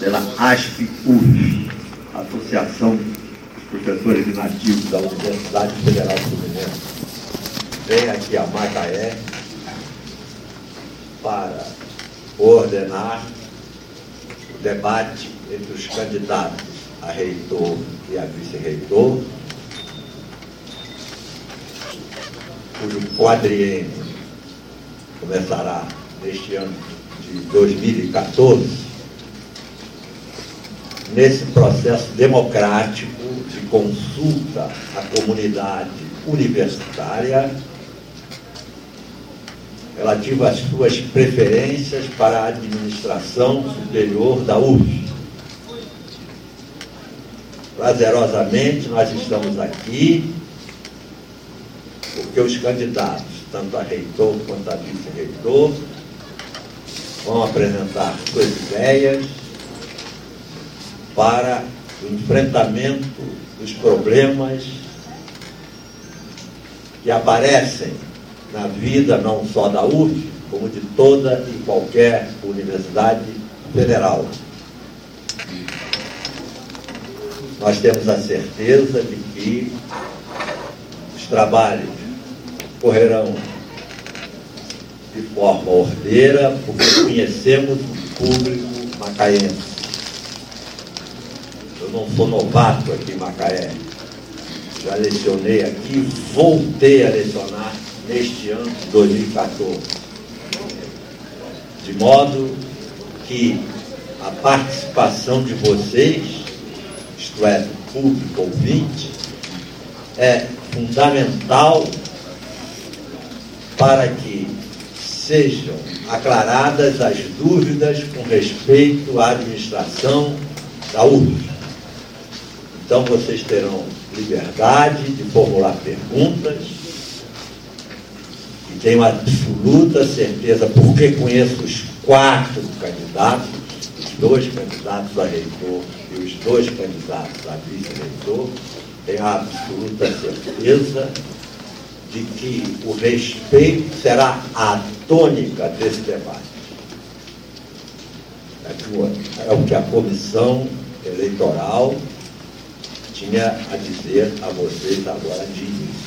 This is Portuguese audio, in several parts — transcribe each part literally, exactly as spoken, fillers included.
pela A S F U F, Associação dos Professores Inativos da Universidade Federal Fluminense, vem aqui a Macaé para coordenar o debate entre os candidatos a reitor e a vice-reitor, cujo quadriênio começará neste ano de dois mil e quatorze, nesse processo democrático de consulta à comunidade universitária relativa às suas preferências para a administração superior da U F. Prazerosamente, nós estamos aqui porque os candidatos, tanto a reitor quanto a vice-reitor, vão apresentar suas ideias para o enfrentamento dos problemas que aparecem na vida não só da U F, como de toda e qualquer universidade federal. Nós temos a certeza de que os trabalhos correrão de forma ordeira, porque conhecemos o público macaense. Eu não sou novato aqui em Macaé, já lecionei aqui, voltei a lecionar neste ano de dois mil e quatorze, de modo que a participação de vocês, isto é, do público ouvinte, é fundamental para que sejam aclaradas as dúvidas com respeito à administração da U F. Então, vocês terão liberdade de formular perguntas e tenho absoluta certeza, porque conheço os quatro candidatos, os dois candidatos a reitor e os dois candidatos a vice-reitor, tenho a absoluta certeza de que o respeito será a tônica desse debate. É o que a comissão eleitoral tinha a dizer a vocês agora de início.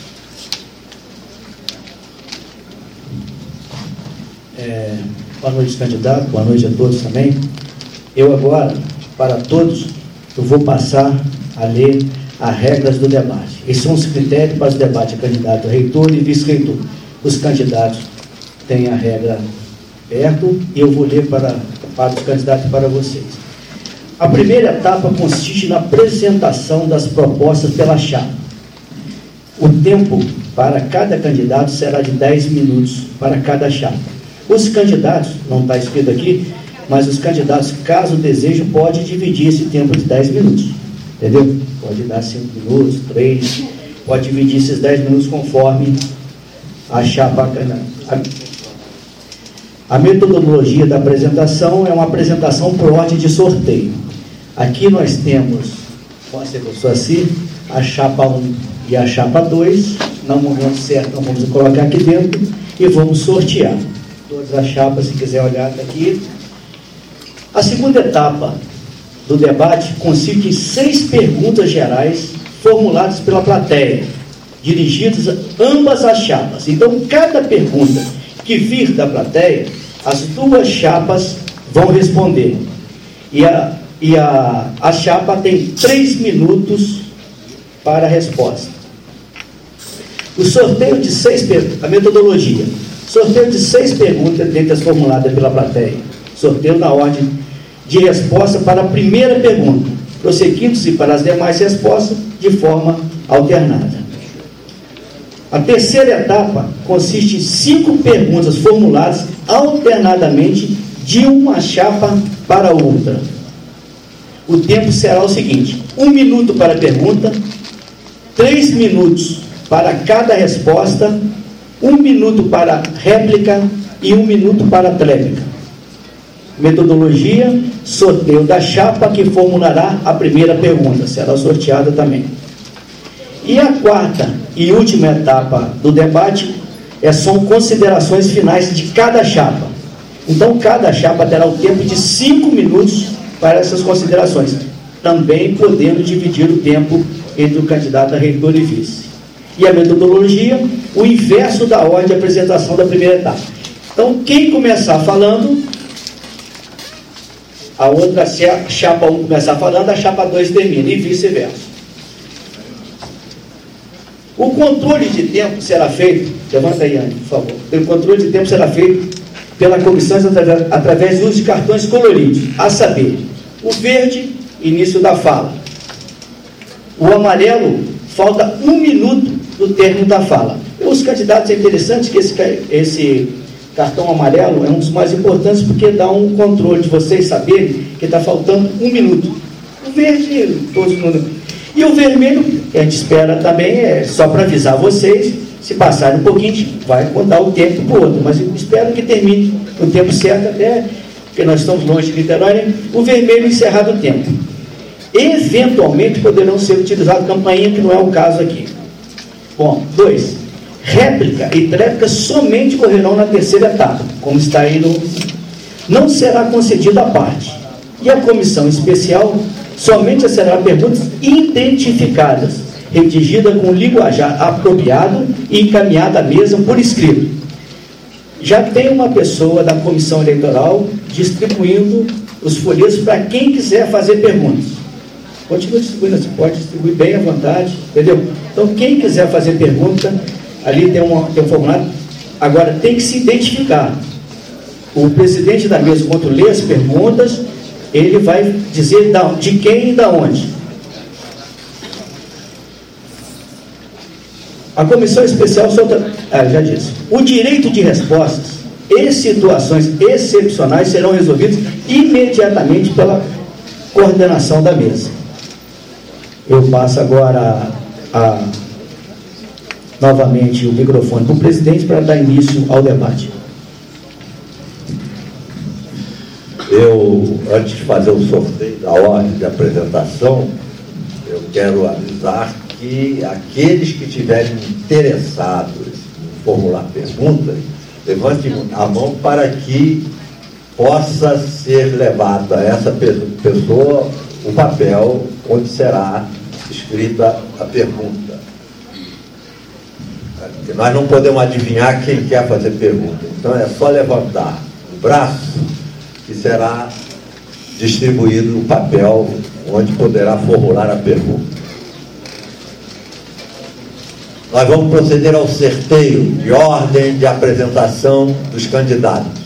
É, boa noite, candidato, boa noite a todos também. Eu agora, para todos, eu vou passar a ler as regras do debate. Esses são os critérios para o debate, candidato a reitor e vice-reitor. Os candidatos têm a regra perto e eu vou ler para, para os candidatos e para vocês. A primeira etapa consiste na apresentação das propostas pela chapa. O tempo para cada candidato será de dez minutos para cada chapa. Os candidatos, não está escrito aqui, mas os candidatos, caso desejem, podem dividir esse tempo de dez minutos. Entendeu? Pode dar cinco minutos, três, pode dividir esses dez minutos conforme a chapa. A, a metodologia da apresentação é uma apresentação por ordem de sorteio. Aqui nós temos, pode ser que assim, a chapa um e a chapa dois. No momento certo, nós vamos colocar aqui dentro e vamos sortear todas as chapas, se quiser olhar aqui. A segunda etapa do debate consiste em seis perguntas gerais formuladas pela plateia, dirigidas a ambas as chapas. Então, cada pergunta que vir da plateia, as duas chapas vão responder. E a, e a, a chapa tem três minutos para a resposta. O sorteio de seis perguntas, a metodologia, sorteio de seis perguntas dentre as formuladas pela plateia. Sorteio na ordem de resposta para a primeira pergunta, prosseguindo-se para as demais respostas de forma alternada. A terceira etapa consiste em cinco perguntas formuladas alternadamente de uma chapa para outra. O tempo será o seguinte: um minuto para a pergunta, três minutos para cada resposta, um minuto para réplica e um minuto para tréplica. Metodologia: sorteio da chapa que formulará a primeira pergunta, será sorteada também. E a quarta e última etapa do debate é, são considerações finais de cada chapa. Então, cada chapa terá o tempo de cinco minutos para essas considerações, também podendo dividir o tempo entre o candidato a reitor e vice. E a metodologia, o inverso da ordem de apresentação da primeira etapa. Então, quem começar falando, a outra chapa um começar falando, a chapa dois termina, e vice-versa. O controle de tempo será feito, levanta aí, Anny, por favor. O controle de tempo será feito pela comissão através, através do uso de cartões coloridos, a saber, o verde, início da fala. O amarelo, falta um minuto do término da fala. E os candidatos, é interessante que esse, esse cartão amarelo é um dos mais importantes, porque dá um controle de vocês saberem que está faltando um minuto. O verde, todos mundo. E o vermelho, que a gente espera também, é só para avisar vocês, se passar um pouquinho, vai contar o tempo para o outro, mas eu espero que termine no tempo certo, até porque nós estamos longe de Niterói, né? O vermelho encerrado o tempo. Eventualmente poderão ser utilizados campainha, que não é o caso aqui. Bom, dois. Réplica e tréplica somente correrão na terceira etapa, como está aí no... Não será concedida a parte. E a comissão especial somente será perguntas identificadas, redigida com linguajar apropriado e encaminhada à mesa por escrito. Já tem uma pessoa da comissão eleitoral distribuindo os folhetos para quem quiser fazer perguntas. Continua distribuindo, você pode distribuir bem à vontade, entendeu? Então, quem quiser fazer pergunta, ali tem um, tem um formulário. Agora, tem que se identificar. O presidente da mesa, quando lê as perguntas, ele vai dizer de quem e da onde. A comissão especial solta, ah, já disse, o direito de respostas e situações excepcionais serão resolvidos imediatamente pela coordenação da mesa. Eu passo agora a, a, novamente o microfone para o presidente para dar início ao debate. Eu, antes de fazer o sorteio da ordem de apresentação, eu quero avisar que aqueles que estiverem interessados em formular perguntas, levantem a mão para que possa ser levado a essa pessoa o papel onde será escrita a pergunta. Porque nós não podemos adivinhar quem quer fazer pergunta. Então é só levantar o braço que será distribuído o papel onde poderá formular a pergunta. Nós vamos proceder ao sorteio de ordem de apresentação dos candidatos.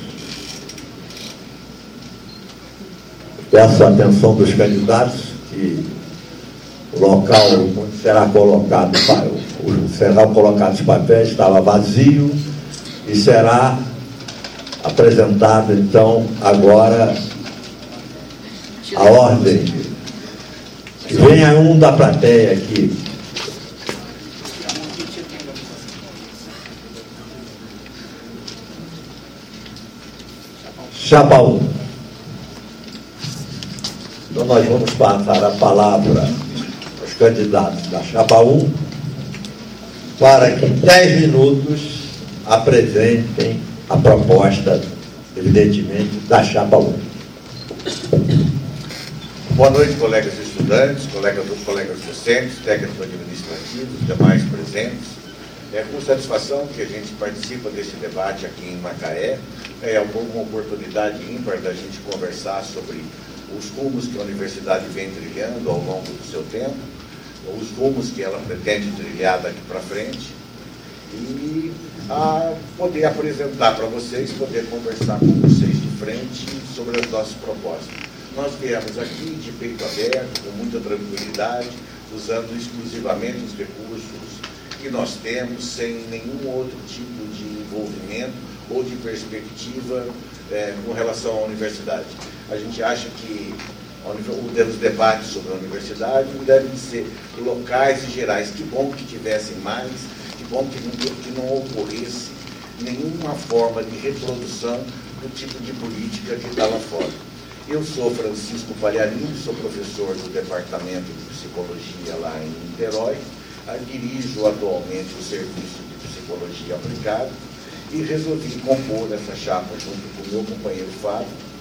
Peço a atenção dos candidatos que o local onde será colocado, será colocado os papéis estava vazio e será apresentado então agora a ordem. Venha um da plateia aqui. Chapa um. Então nós vamos passar a palavra aos candidatos da Chapa um para que em dez minutos apresentem a proposta, evidentemente, da Chapa um. Boa noite, colegas estudantes, colegas, colegas docentes, técnicos administrativos, demais presentes. É com satisfação que a gente participa desse debate aqui em Macaé. É uma oportunidade ímpar da gente conversar sobre os rumos que a universidade vem trilhando ao longo do seu tempo, os rumos que ela pretende trilhar daqui para frente, e a poder apresentar para vocês, poder conversar com vocês de frente sobre as nossas propostas. Nós viemos aqui de peito aberto, com muita tranquilidade, usando exclusivamente os recursos que nós temos, sem nenhum outro tipo de envolvimento ou de perspectiva é, com relação à universidade. A gente acha que os debates sobre a universidade não devem ser locais e gerais. Que bom que tivessem mais, que bom que não, que não ocorresse nenhuma forma de reprodução do tipo de política que está lá fora. Eu sou Francisco Palharini, sou professor do Departamento de Psicologia lá em Niterói, dirijo atualmente o Serviço de Psicologia Aplicada e resolvi compor essa chapa junto com o meu companheiro Fábio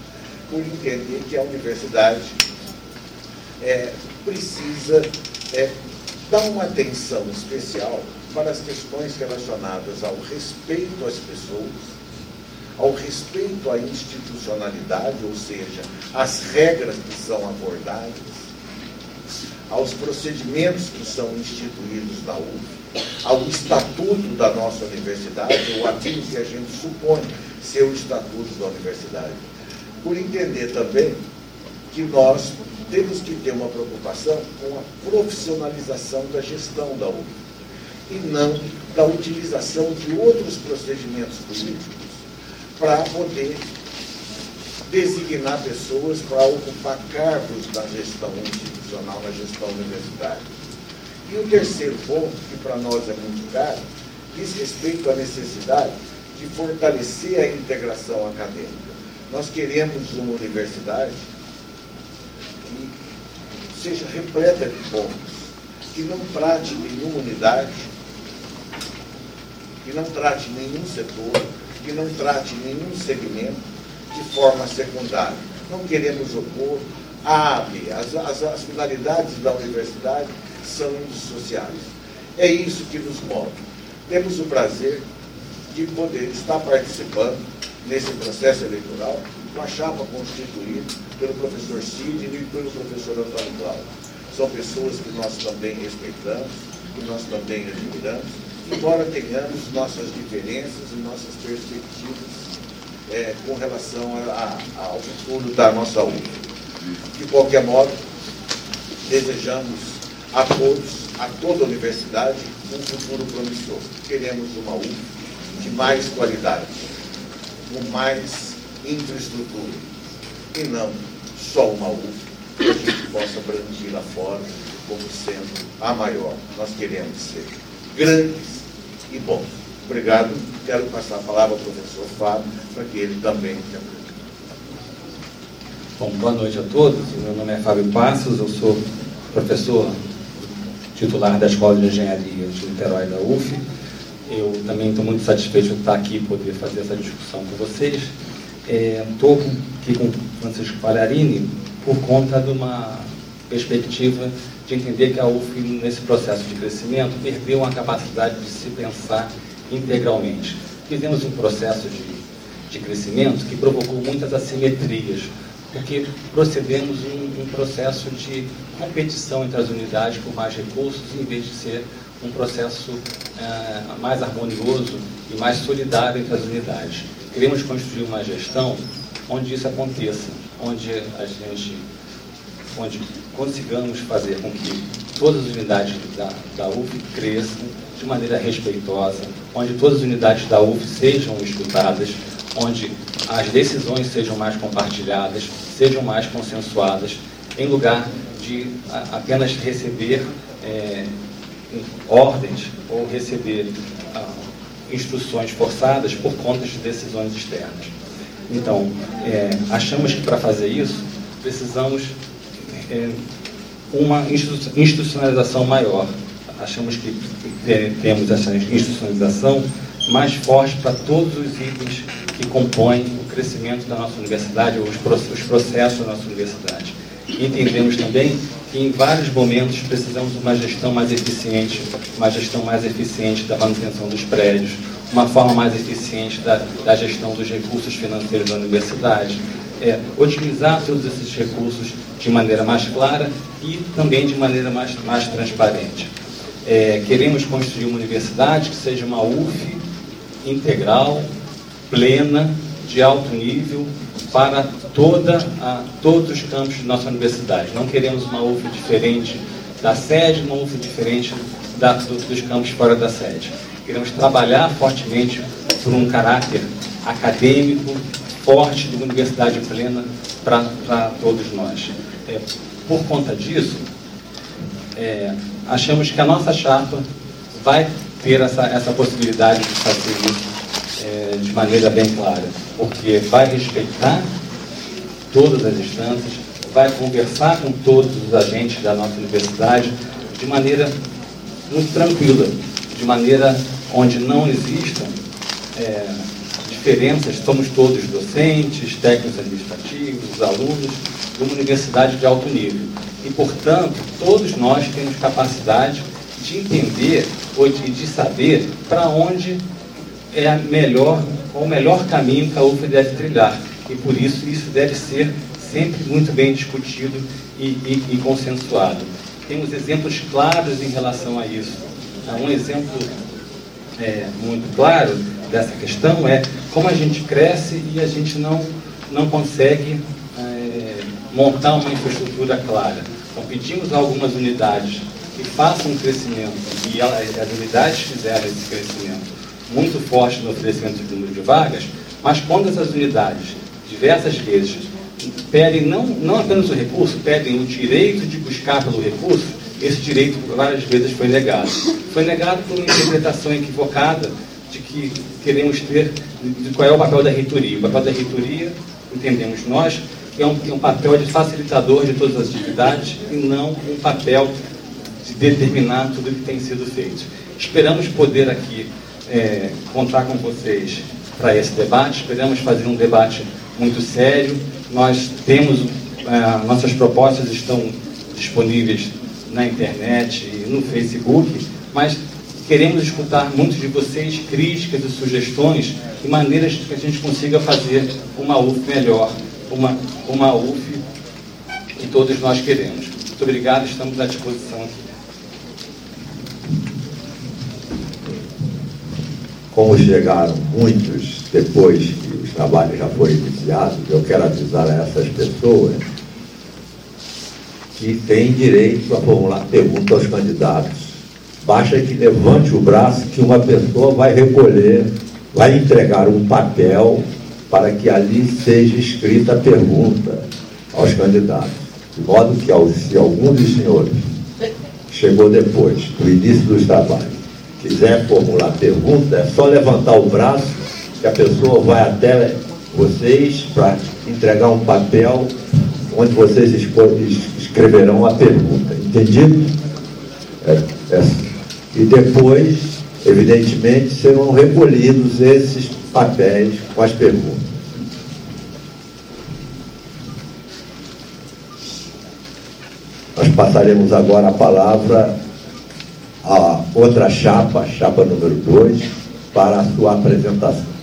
por entender que a universidade é, precisa é, dar uma atenção especial para as questões relacionadas ao respeito às pessoas, ao respeito à institucionalidade, ou seja, às regras que são abordadas, aos procedimentos que são instituídos na U F, ao estatuto da nossa universidade, ou aquilo que a gente supõe ser o estatuto da universidade. Por entender também que nós temos que ter uma preocupação com a profissionalização da gestão da U F, e não da utilização de outros procedimentos políticos para poder designar pessoas para ocupar cargos na gestão institucional, na gestão universitária. E o terceiro ponto, que para nós é muito caro, diz respeito à necessidade de fortalecer a integração acadêmica. Nós queremos uma universidade que seja repleta de pontos, que não trate nenhuma unidade, que não trate nenhum setor, que não trate nenhum segmento de forma secundária. Não queremos opor a A, B. As, as, as finalidades da universidade são indissociáveis. É isso que nos move. Temos o prazer de poder estar participando nesse processo eleitoral com a chapa constituída pelo professor Sidney e pelo professor Antônio Cláudio. São pessoas que nós também respeitamos, que nós também admiramos, embora tenhamos nossas diferenças e nossas perspectivas é, com relação a, a, ao futuro da nossa U F. De qualquer modo, desejamos a todos, a toda a universidade, um futuro promissor. Queremos uma U F de mais qualidade, com mais infraestrutura, e não só uma U F que a gente possa brandir lá fora como sendo a maior. Nós queremos ser grandes e bons. Obrigado. Quero passar a palavra ao professor Fábio, para que ele também se apresente. Bom, boa noite a todos. Meu nome é Fábio Passos, eu sou professor titular da Escola de Engenharia de Niterói da U F. Eu também estou muito satisfeito de estar aqui e poder fazer essa discussão com vocês. Estou é, aqui com o Francisco Palharini por conta de uma perspectiva de entender que a U F, nesse processo de crescimento, perdeu a capacidade de se pensar integralmente. Fizemos um processo de, de crescimento que provocou muitas assimetrias, porque procedemos um, um processo de competição entre as unidades por mais recursos, em vez de ser um processo uh, mais harmonioso e mais solidário entre as unidades. Queremos construir uma gestão onde isso aconteça, onde a gente, onde consigamos fazer com que todas as unidades da, da U F cresçam de maneira respeitosa, onde todas as unidades da U F sejam escutadas, onde as decisões sejam mais compartilhadas, sejam mais consensuadas, em lugar de apenas receber é, ordens ou receber ah, instruções forçadas por conta de decisões externas. Então, é, achamos que para fazer isso, precisamos é, uma institucionalização maior. Achamos que temos essa institucionalização mais forte para todos os itens que compõem o crescimento da nossa universidade, os processos da nossa universidade. E entendemos também que em vários momentos precisamos de uma gestão mais eficiente, uma gestão mais eficiente da manutenção dos prédios, uma forma mais eficiente da, da gestão dos recursos financeiros da universidade, é, otimizar todos esses recursos de maneira mais clara e também de maneira mais, mais transparente. É, queremos construir uma universidade que seja uma U F integral, plena, de alto nível, para toda a, todos os campos de nossa universidade. Não queremos uma U F diferente da sede, uma U F diferente da, do, dos campos fora da sede. Queremos trabalhar fortemente por um caráter acadêmico forte de uma universidade plena para todos nós. É, por conta disso, é, achamos que a nossa chapa vai ter essa, essa possibilidade de fazer isso é, de maneira bem clara, porque vai respeitar todas as instâncias, vai conversar com todos os agentes da nossa universidade de maneira muito tranquila, de maneira onde não existam é, diferenças, somos todos docentes, técnicos administrativos, alunos de uma universidade de alto nível. E, portanto, todos nós temos capacidade de entender ou de, de saber para onde é a melhor, qual o melhor caminho que a U F deve trilhar. E, por isso, isso deve ser sempre muito bem discutido e, e, e consensuado. Temos exemplos claros em relação a isso. Um exemplo é, muito claro dessa questão é como a gente cresce e a gente não, não consegue é, montar uma infraestrutura clara. Então, pedimos a algumas unidades que façam um crescimento, e elas, as unidades fizeram esse crescimento muito forte no oferecimento de número de vagas, mas quando essas unidades, diversas vezes, pedem não, não apenas o recurso, pedem o direito de buscar pelo recurso, esse direito várias vezes foi negado. Foi negado por uma interpretação equivocada de que queremos ter, de qual é o papel da reitoria. O papel da reitoria, entendemos nós, que é um, é um papel de facilitador de todas as atividades e não um papel de determinar tudo o que tem sido feito. Esperamos poder aqui é, contar com vocês para esse debate, esperamos fazer um debate muito sério. Nós temos, é, nossas propostas estão disponíveis na internet e no Facebook, mas queremos escutar muito de vocês críticas e sugestões e maneiras que a gente consiga fazer uma U F melhor, uma, uma U F que todos nós queremos. Muito obrigado, estamos à disposição aqui. Como chegaram muitos depois que os trabalhos já foram iniciados, eu quero avisar a essas pessoas que têm direito a formular perguntas aos candidatos. Basta que levante o braço que uma pessoa vai recolher, vai entregar um papel para que ali seja escrita a pergunta aos candidatos. De modo que, se algum dos senhores chegou depois do início dos trabalhos, quiser formular pergunta, é só levantar o braço que a pessoa vai até vocês para entregar um papel onde vocês escreverão a pergunta. Entendido? É, é. E depois, evidentemente, serão recolhidos esses papéis com as perguntas. Nós passaremos agora a palavra à outra chapa, a chapa número dois, para a sua apresentação.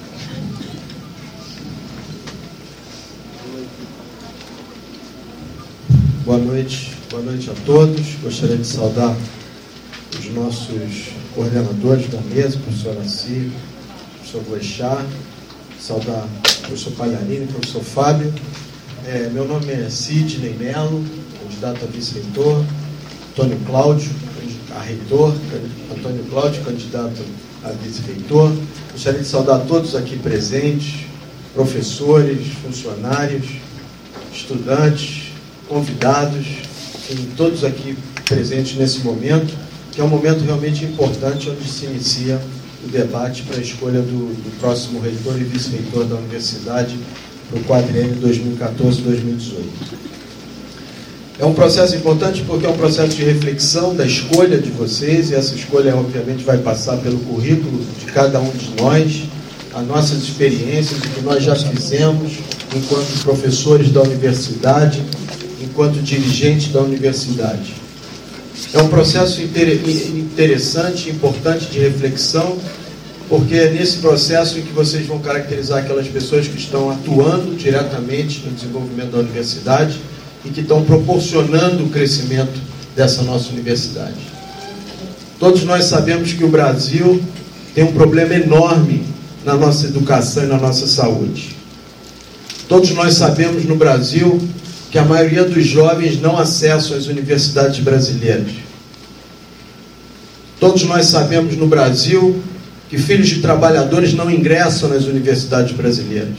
Boa noite, boa noite a todos. Gostaria de saudar os nossos coordenadores da mesa, o professor Assi, o professor Boechat, saudar o professor Palharini, o professor Fábio. É, meu nome é Sidney Melo, candidato a vice-reitor, Antônio Cláudio, a reitor, Antônio Cláudio, candidato a vice-reitor. Gostaria de saudar todos aqui presentes, professores, funcionários, estudantes, convidados, e todos aqui presentes nesse momento, que é um momento realmente importante, onde se inicia o debate para a escolha do, do próximo reitor e vice-reitor da universidade para o quadriênio dois mil e quatorze a dois mil e dezoito. É um processo importante porque é um processo de reflexão da escolha de vocês, e essa escolha, obviamente, vai passar pelo currículo de cada um de nós, as nossas experiências, o que nós já fizemos enquanto professores da universidade, enquanto dirigentes da universidade. É um processo interessante, importante de reflexão, porque é nesse processo em que vocês vão caracterizar aquelas pessoas que estão atuando diretamente no desenvolvimento da universidade e que estão proporcionando o crescimento dessa nossa universidade. Todos nós sabemos que o Brasil tem um problema enorme na nossa educação e na nossa saúde. Todos nós sabemos no Brasil que a maioria dos jovens não acessam as universidades brasileiras. Todos nós sabemos no Brasil que filhos de trabalhadores não ingressam nas universidades brasileiras.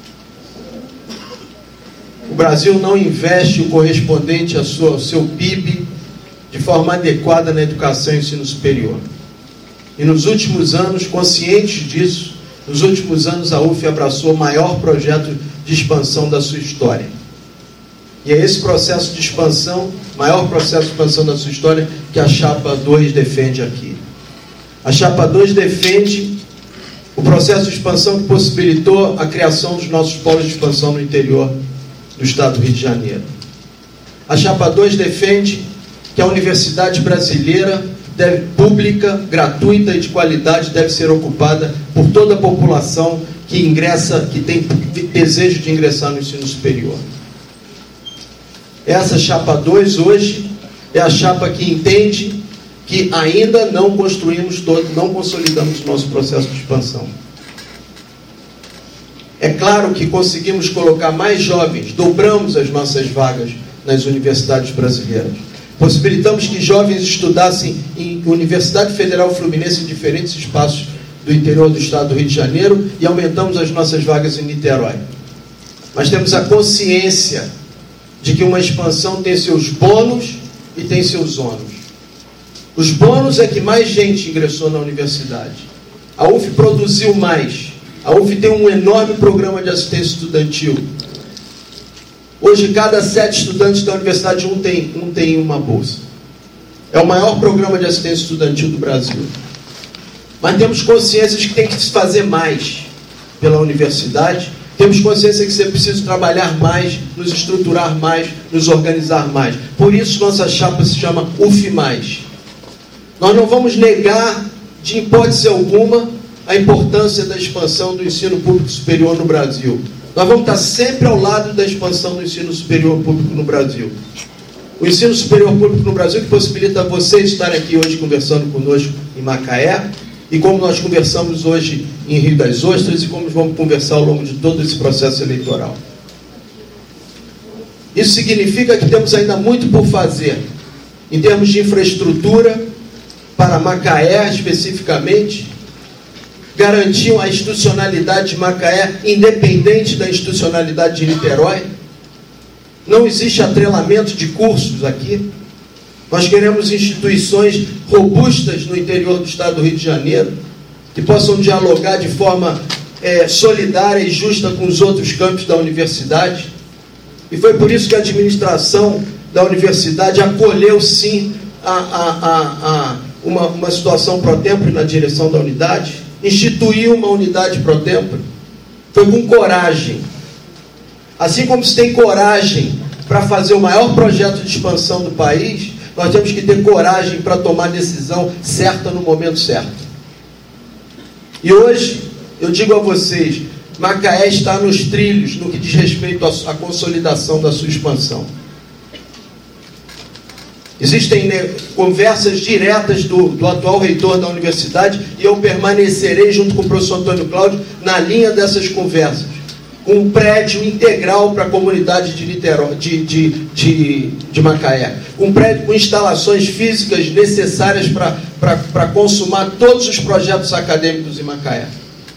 O Brasil não investe o correspondente ao seu P I B de forma adequada na educação e ensino superior. E nos últimos anos, conscientes disso, nos últimos anos a U F abraçou o maior projeto de expansão da sua história. E é esse processo de expansão, maior processo de expansão da sua história, que a chapa dois defende aqui. A chapa dois defende o processo de expansão que possibilitou a criação dos nossos polos de expansão no interior do estado do Rio de Janeiro. A Chapa dois defende que a universidade brasileira deve, pública, gratuita e de qualidade deve ser ocupada por toda a população que ingressa, que tem desejo de ingressar no ensino superior. Essa Chapa dois hoje é a chapa que entende que ainda não construímos todo, não consolidamos o nosso processo de expansão. É claro que conseguimos colocar mais jovens, dobramos as nossas vagas nas universidades brasileiras. Possibilitamos que jovens estudassem em Universidade Federal Fluminense em diferentes espaços do interior do estado do Rio de Janeiro e aumentamos as nossas vagas em Niterói. Mas temos a consciência de que uma expansão tem seus bônus e tem seus ônus. Os bônus é que mais gente ingressou na universidade. A U F produziu mais. A U F tem um enorme programa de assistência estudantil. Hoje, cada sete estudantes da universidade, um tem, um tem uma bolsa. É o maior programa de assistência estudantil do Brasil. Mas temos consciência de que tem que se fazer mais pela universidade. Temos consciência que você precisa trabalhar mais, nos estruturar mais, nos organizar mais. Por isso, nossa chapa se chama U F mais. Nós não vamos negar, de hipótese alguma, a importância da expansão do ensino público superior no Brasil. Nós vamos estar sempre ao lado da expansão do ensino superior público no Brasil. O ensino superior público no Brasil que possibilita vocês estarem aqui hoje conversando conosco em Macaé, e como nós conversamos hoje em Rio das Ostras, e como vamos conversar ao longo de todo esse processo eleitoral. Isso significa que temos ainda muito por fazer, em termos de infraestrutura, para Macaé especificamente, garantir a institucionalidade de Macaé independente da institucionalidade de Niterói. Não existe atrelamento de cursos aqui. Nós queremos instituições robustas no interior do estado do Rio de Janeiro, que possam dialogar de forma é, solidária e justa com os outros campos da universidade. E foi por isso que a administração da universidade acolheu, sim, a, a, a, a uma, uma situação pro tempore na direção da unidade, instituiu uma unidade pro tempore. Foi com coragem. Assim como se tem coragem para fazer o maior projeto de expansão do país, nós temos que ter coragem para tomar a decisão certa no momento certo. E hoje, eu digo a vocês, Macaé está nos trilhos no que diz respeito à consolidação da sua expansão. Existem né, conversas diretas do, do atual reitor da universidade, e eu permanecerei junto com o professor Antônio Cláudio na linha dessas conversas, com um prédio integral para a comunidade de, Niterói, de, de, de, de Macaé, um prédio com instalações físicas necessárias para consumar todos os projetos acadêmicos em Macaé.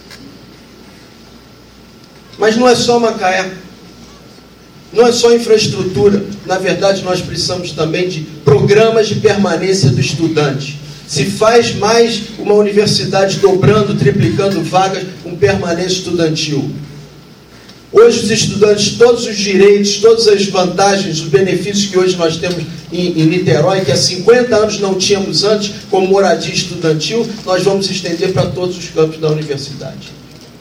Mas não é só Macaé, não é só infraestrutura. Na verdade, nós precisamos também de programas de permanência do estudante. Se faz mais uma universidade dobrando, triplicando vagas com permanência estudantil. Hoje os estudantes, todos os direitos, todas as vantagens, os benefícios que hoje nós temos em, em Niterói, que há cinquenta anos não tínhamos antes, como moradia estudantil, nós vamos estender para todos os campos da universidade.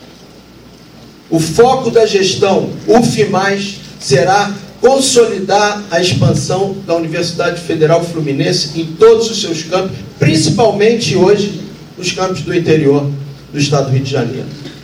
O foco da gestão U F mais será consolidar a expansão da Universidade Federal Fluminense em todos os seus campos, principalmente hoje nos campos do interior do estado do Rio de Janeiro.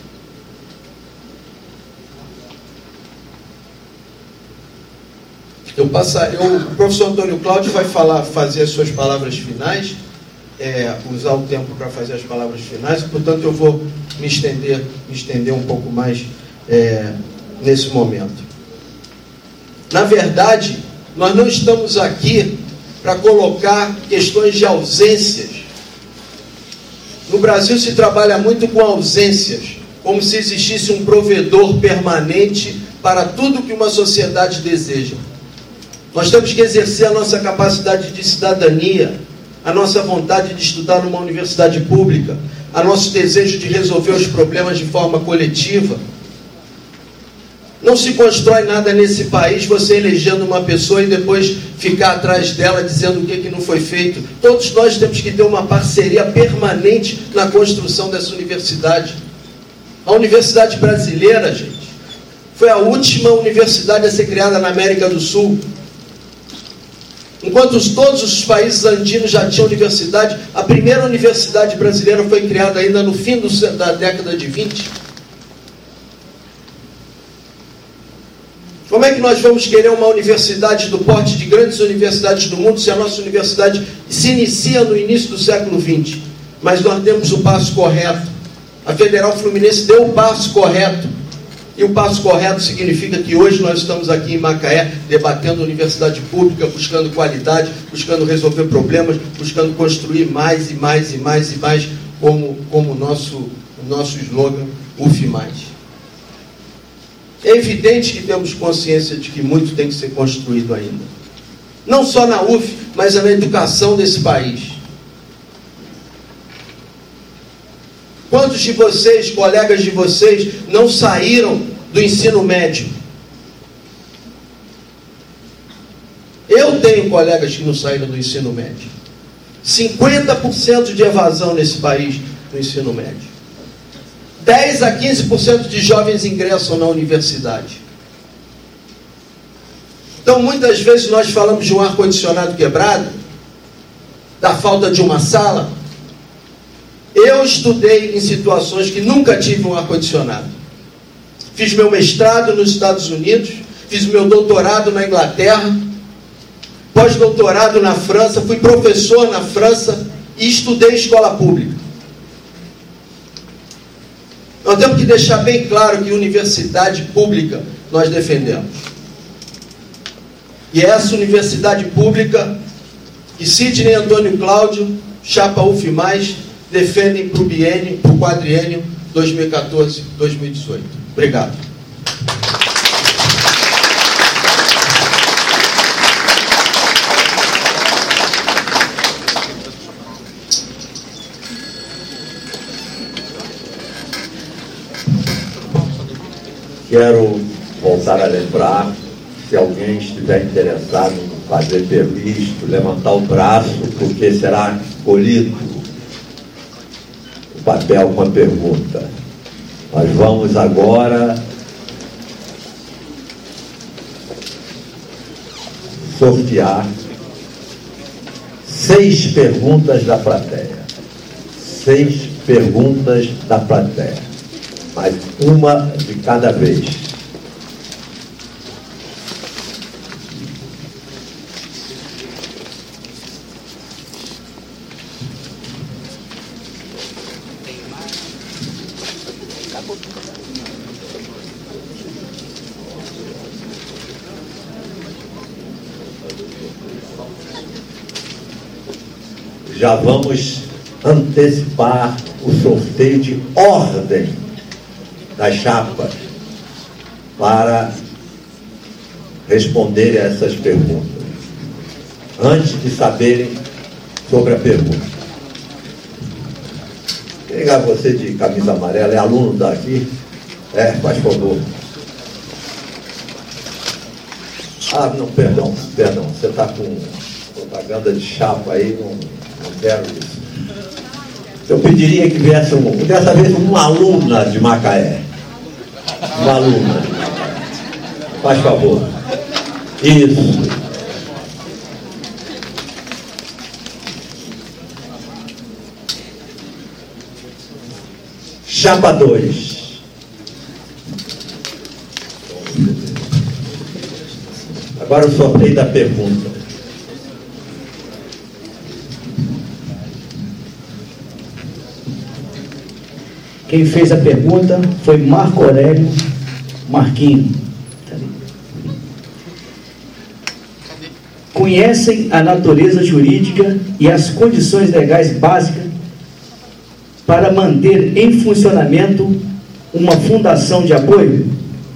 Eu passar, eu, o professor Antônio Cláudio vai falar, fazer as suas palavras finais, é, usar o tempo para fazer as palavras finais, portanto eu vou me estender, me estender um pouco mais é, nesse momento. Na verdade, nós não estamos aqui para colocar questões de ausências. No Brasil se trabalha muito com ausências, como se existisse um provedor permanente para tudo que uma sociedade deseja. Nós temos que exercer a nossa capacidade de cidadania, a nossa vontade de estudar numa universidade pública, a nosso desejo de resolver os problemas de forma coletiva. Não se constrói nada nesse país você elegendo uma pessoa e depois ficar atrás dela dizendo o que, que não foi feito. Todos nós temos que ter uma parceria permanente na construção dessa universidade. A Universidade Brasileira, gente, foi a última universidade a ser criada na América do Sul. Enquanto todos os países andinos já tinham universidade, a primeira universidade brasileira foi criada ainda no fim do, da década de vinte. Como é que nós vamos querer uma universidade do porte de grandes universidades do mundo se a nossa universidade se inicia no início do século vinte? Mas nós demos o passo correto. A Federal Fluminense deu o passo correto. E o passo correto significa que hoje nós estamos aqui em Macaé debatendo universidade pública, buscando qualidade, buscando resolver problemas, buscando construir mais e mais e mais e mais, como, como o nosso, o nosso slogan, U F mais. É evidente que temos consciência de que muito tem que ser construído ainda. Não só na U F, mas na educação desse país. Quantos de vocês, colegas de vocês, não saíram do ensino médio? Eu tenho colegas que não saíram do ensino médio. cinquenta por cento de evasão nesse país no ensino médio. dez a quinze por cento de jovens ingressam na universidade. Então, muitas vezes nós falamos de um ar-condicionado quebrado, da falta de uma sala. Eu estudei em situações que nunca tive um ar-condicionado. Fiz meu mestrado nos Estados Unidos, fiz meu doutorado na Inglaterra, pós-doutorado na França, fui professor na França e estudei escola pública. Nós temos que deixar bem claro que universidade pública nós defendemos. E essa universidade pública que Sidney e Antônio Cláudio, chapa U F mais, defendem para o biênio, para o quadriênio dois mil e quatorze a dois mil e dezoito. Obrigado. Quero voltar a lembrar, se alguém estiver interessado em fazer previsto, levantar o braço, porque será colhido o papel com a pergunta. Nós vamos agora sortear seis perguntas da plateia. Seis perguntas da plateia. Mas uma de cada vez. Já vamos antecipar o sorteio de ordem das chapas para responder a essas perguntas, antes de saberem sobre a pergunta. Quem é você de camisa amarela? É aluno daqui? É, faz favor. Ah, não, perdão, perdão, você está com propaganda de chapa aí, não, não quero isso. Eu pediria que viesse, um, dessa vez, uma aluna de Macaé. Uma aluna. Faz favor. Isso. Chapa dois. Agora o sorteio da pergunta. Quem fez a pergunta foi Marco Aurélio Marquinho. Conhecem a natureza jurídica e as condições legais básicas para manter em funcionamento uma fundação de apoio?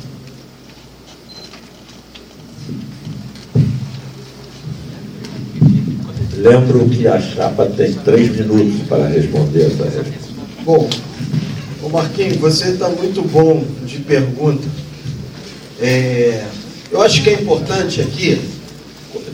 Lembro que a chapa tem três minutos para responder essa resposta. Bom, ô Marquinhos, você está muito bom de pergunta. É, eu acho que é importante aqui,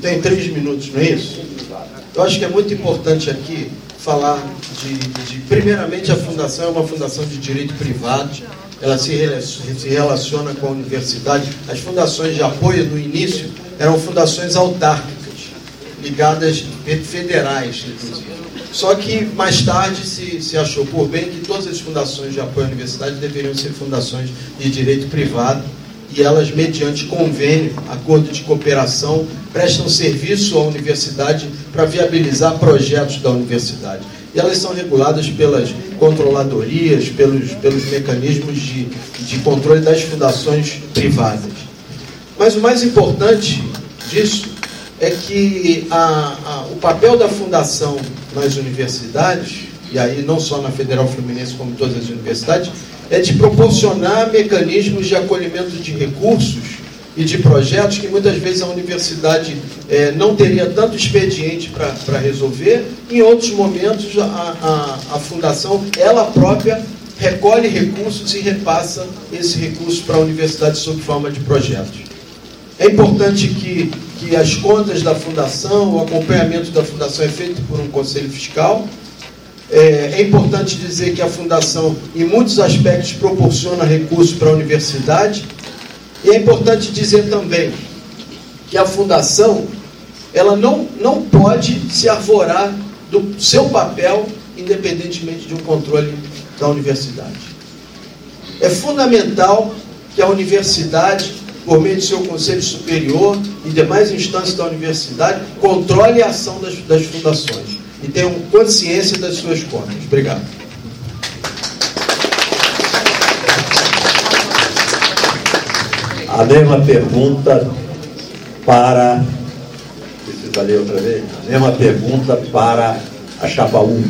tem três minutos, não é isso? Eu acho que é muito importante aqui falar de, de... Primeiramente, a fundação é uma fundação de direito privado, ela se, se relaciona com a universidade. As fundações de apoio, no início, eram fundações autárquicas, ligadas, federais, inclusive. Só que, mais tarde, se, se achou por bem que todas as fundações de apoio à universidade deveriam ser fundações de direito privado, e elas, mediante convênio, acordo de cooperação, prestam serviço à universidade para viabilizar projetos da universidade. E elas são reguladas pelas controladorias, pelos, pelos mecanismos de, de controle das fundações privadas. Mas o mais importante disso é que a, a, o papel da fundação nas universidades, e aí não só na Federal Fluminense como em todas as universidades, é de proporcionar mecanismos de acolhimento de recursos e de projetos que muitas vezes a universidade é, não teria tanto expediente para resolver. Em outros momentos, a, a, a fundação, ela própria, recolhe recursos e repassa esse recurso para a universidade sob forma de projetos. É importante que, que as contas da fundação, o acompanhamento da fundação é feito por um conselho fiscal. É, é importante dizer que a fundação, em muitos aspectos, proporciona recursos para a universidade. E é importante dizer também que a fundação, ela não, não pode se arvorar do seu papel, independentemente de um controle da universidade. É fundamental que a universidade, por meio do seu conselho superior e demais instâncias da universidade, controle a ação das, das fundações e tenham consciência das suas contas. Obrigado. A mesma pergunta para... Precisa ler outra vez? A mesma pergunta para a chapa um.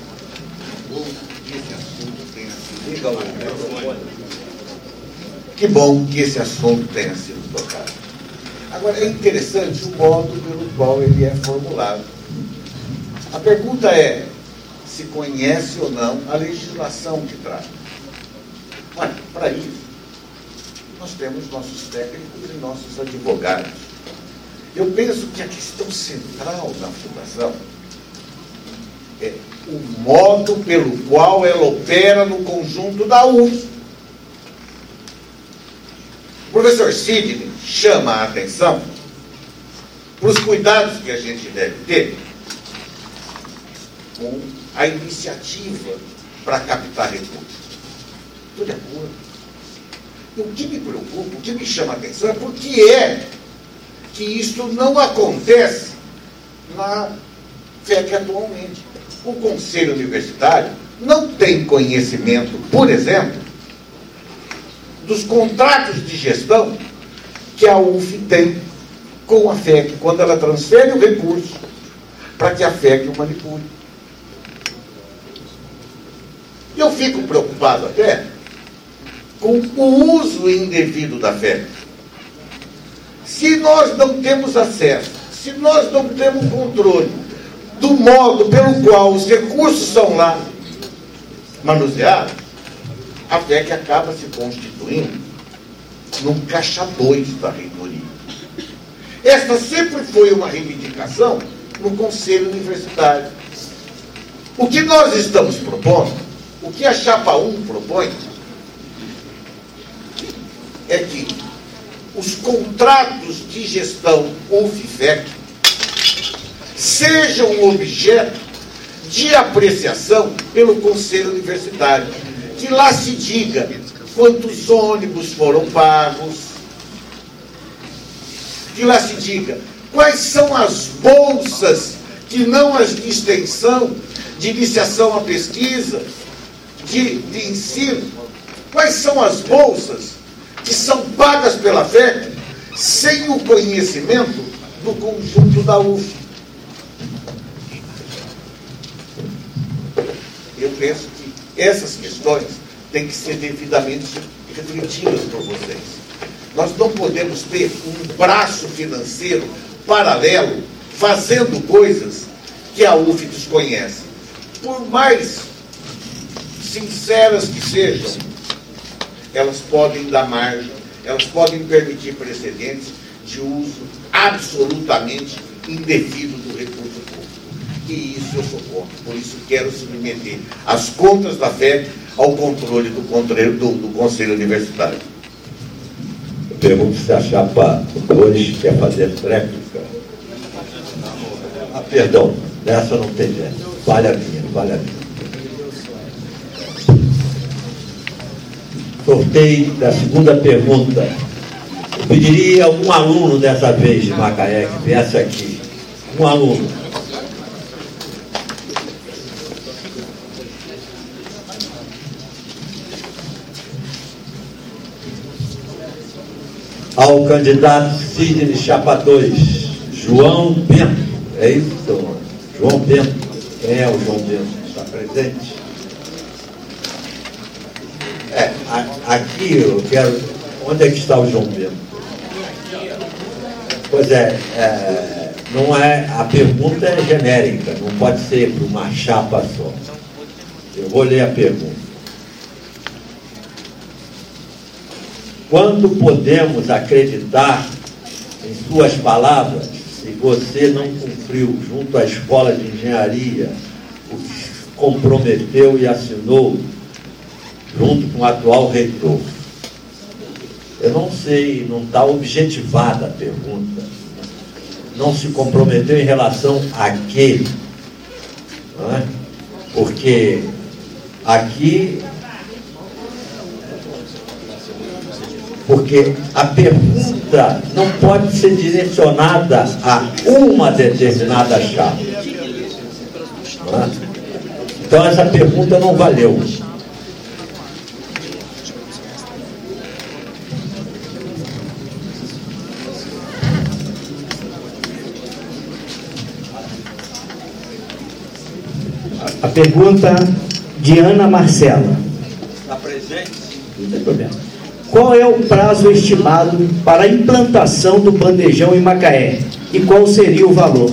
Que bom que esse assunto tenha sido tocado. Agora, é interessante o modo pelo qual ele é formulado. A pergunta é se conhece ou não a legislação que trata. Mas, para isso, nós temos nossos técnicos e nossos advogados. Eu penso que a questão central da fundação é o modo pelo qual ela opera no conjunto da U F. O professor Sidney chama a atenção para os cuidados que a gente deve ter com a iniciativa para captar recursos. Estou de acordo. E o que me preocupa, o que me chama a atenção é por que é que isso não acontece na F E C atualmente. O Conselho Universitário não tem conhecimento, por exemplo, dos contratos de gestão que a U F tem com a F E C, quando ela transfere o recurso para que a F E C o manipule. E eu fico preocupado até com o uso indevido da F E C. Se nós não temos acesso, se nós não temos controle do modo pelo qual os recursos são lá manuseados, a F E C acaba se constituindo num caixa dois da reitoria. Esta sempre foi uma reivindicação no Conselho Universitário. O que nós estamos propondo, o que a chapa um propõe, é que os contratos de gestão U F F E C sejam objeto de apreciação pelo Conselho Universitário. Que lá se diga quantos ônibus foram pagos, que lá se diga quais são as bolsas, que não as de extensão, de iniciação à pesquisa, de, de ensino, quais são as bolsas que são pagas pela F E C sem o conhecimento do conjunto da U F. Eu penso que essas questões têm que ser devidamente refletidas por vocês. Nós não podemos ter um braço financeiro paralelo fazendo coisas que a U F desconhece. Por mais sinceras que sejam, elas podem dar margem, elas podem permitir precedentes de uso absolutamente indevido do recurso público. E isso eu sou contra. Por isso quero submeter as contas da F E B ao controle do, controle do, do Conselho Universitário. Eu pergunto se a chapa dois quer fazer tréplica. Ah, perdão, nessa não tem jeito. Vale a minha, vale a minha. Sorteio da segunda pergunta. Eu pediria um aluno dessa vez de Macaé que viesse aqui. Um aluno. Ao candidato Sidney Chapa dois, João Bento. É isso, senhor? João Bento. Quem é o João Bento? Está presente? É, a, aqui eu quero... Onde é que está o João Bento? Pois é, é, não é, a pergunta é genérica, não pode ser para uma chapa só. Eu vou ler a pergunta. Quando podemos acreditar em suas palavras se você não cumpriu junto à Escola de Engenharia o que comprometeu e assinou junto com o atual reitor? Eu não sei, não está objetivada a pergunta. Não se comprometeu em relação àquele. Não é? Porque aqui... Porque a pergunta não pode ser direcionada a uma determinada chapa. Não é? Então essa pergunta não valeu. A pergunta de Ana Marcela. Está presente? Não tem problema. Qual é o prazo estimado para a implantação do bandejão em Macaé? E qual seria o valor?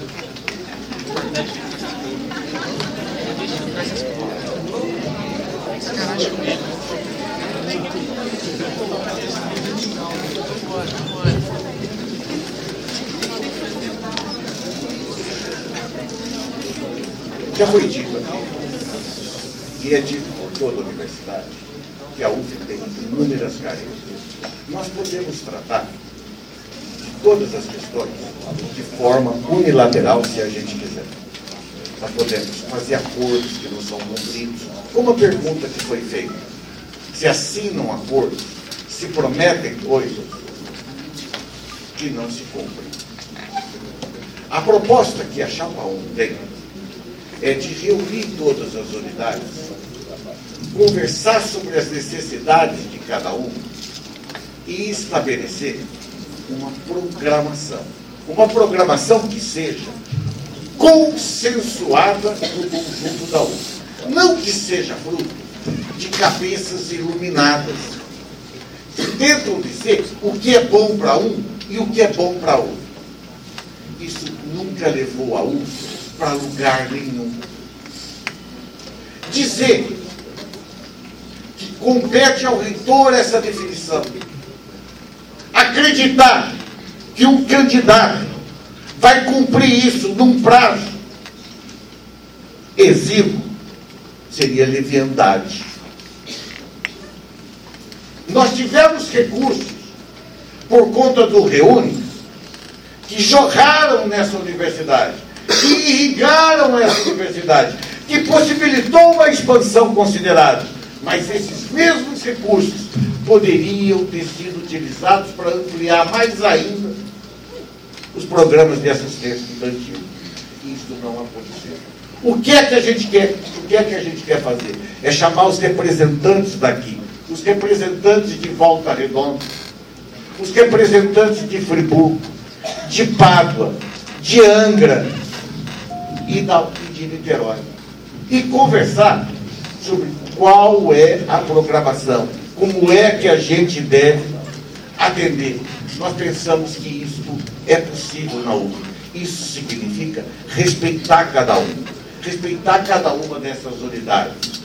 Já foi dito aqui, e é dito por toda a universidade, que a U F tem inúmeras carências. Nós podemos tratar de todas as questões de forma unilateral, se a gente quiser. Nós podemos fazer acordos que não são cumpridos, como a pergunta que foi feita. Se assinam acordos, se prometem coisas que não se cumprem. A proposta que a Chapa um tem é de reunir todas as unidades, conversar sobre as necessidades de cada um e estabelecer uma programação. Uma programação que seja consensuada no conjunto da U F. Não que seja fruto de cabeças iluminadas que tentam dizer o que é bom para um e o que é bom para outro. Isso nunca levou a U F para lugar nenhum. Dizer que compete ao reitor essa definição, acreditar que um candidato vai cumprir isso num prazo exíguo, seria leviandade. Nós tivemos recursos por conta do Reúne que jorraram nessa universidade, que irrigaram essa universidade, que possibilitou uma expansão considerável. Mas esses mesmos recursos poderiam ter sido utilizados para ampliar mais ainda os programas de assistência estudantil. Isso não aconteceu. O que é que a gente quer? O que é que a gente quer fazer? É chamar os representantes daqui, os representantes de Volta Redonda, os representantes de Friburgo, de Pádua, de Angra e de Niterói, e conversar sobre qual é a programação, como é que a gente deve atender. Nós pensamos que isso é possível na U F. Isso significa respeitar cada um, respeitar cada uma dessas unidades,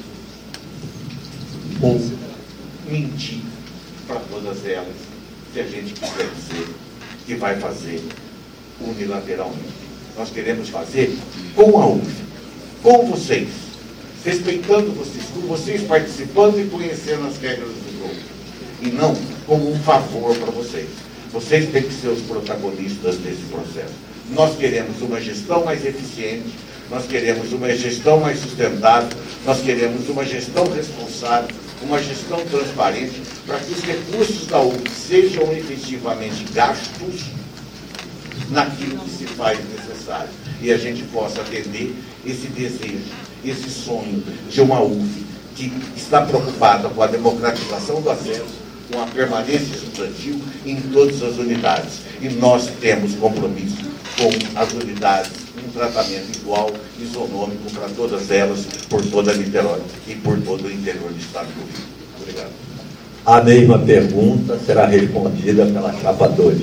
ou mentir para todas elas, se a gente quiser dizer que vai fazer unilateralmente. Nós queremos fazer com a U F, com vocês, respeitando vocês, com vocês participando e conhecendo as regras do jogo. E não como um favor para vocês. Vocês têm que ser os protagonistas desse processo. Nós queremos uma gestão mais eficiente, nós queremos uma gestão mais sustentável, nós queremos uma gestão responsável, uma gestão transparente, para que os recursos da U F sejam efetivamente gastos naquilo que se faz necessário. E a gente possa atender esse desejo, esse sonho de uma U F que está preocupada com a democratização do acesso, com a permanência estudantil em todas as unidades. E nós temos compromisso com as unidades, um tratamento igual, isonômico para todas elas, por toda a Niterói e por todo o interior do estado do Rio. Obrigado. A mesma pergunta será respondida pela chapa dois.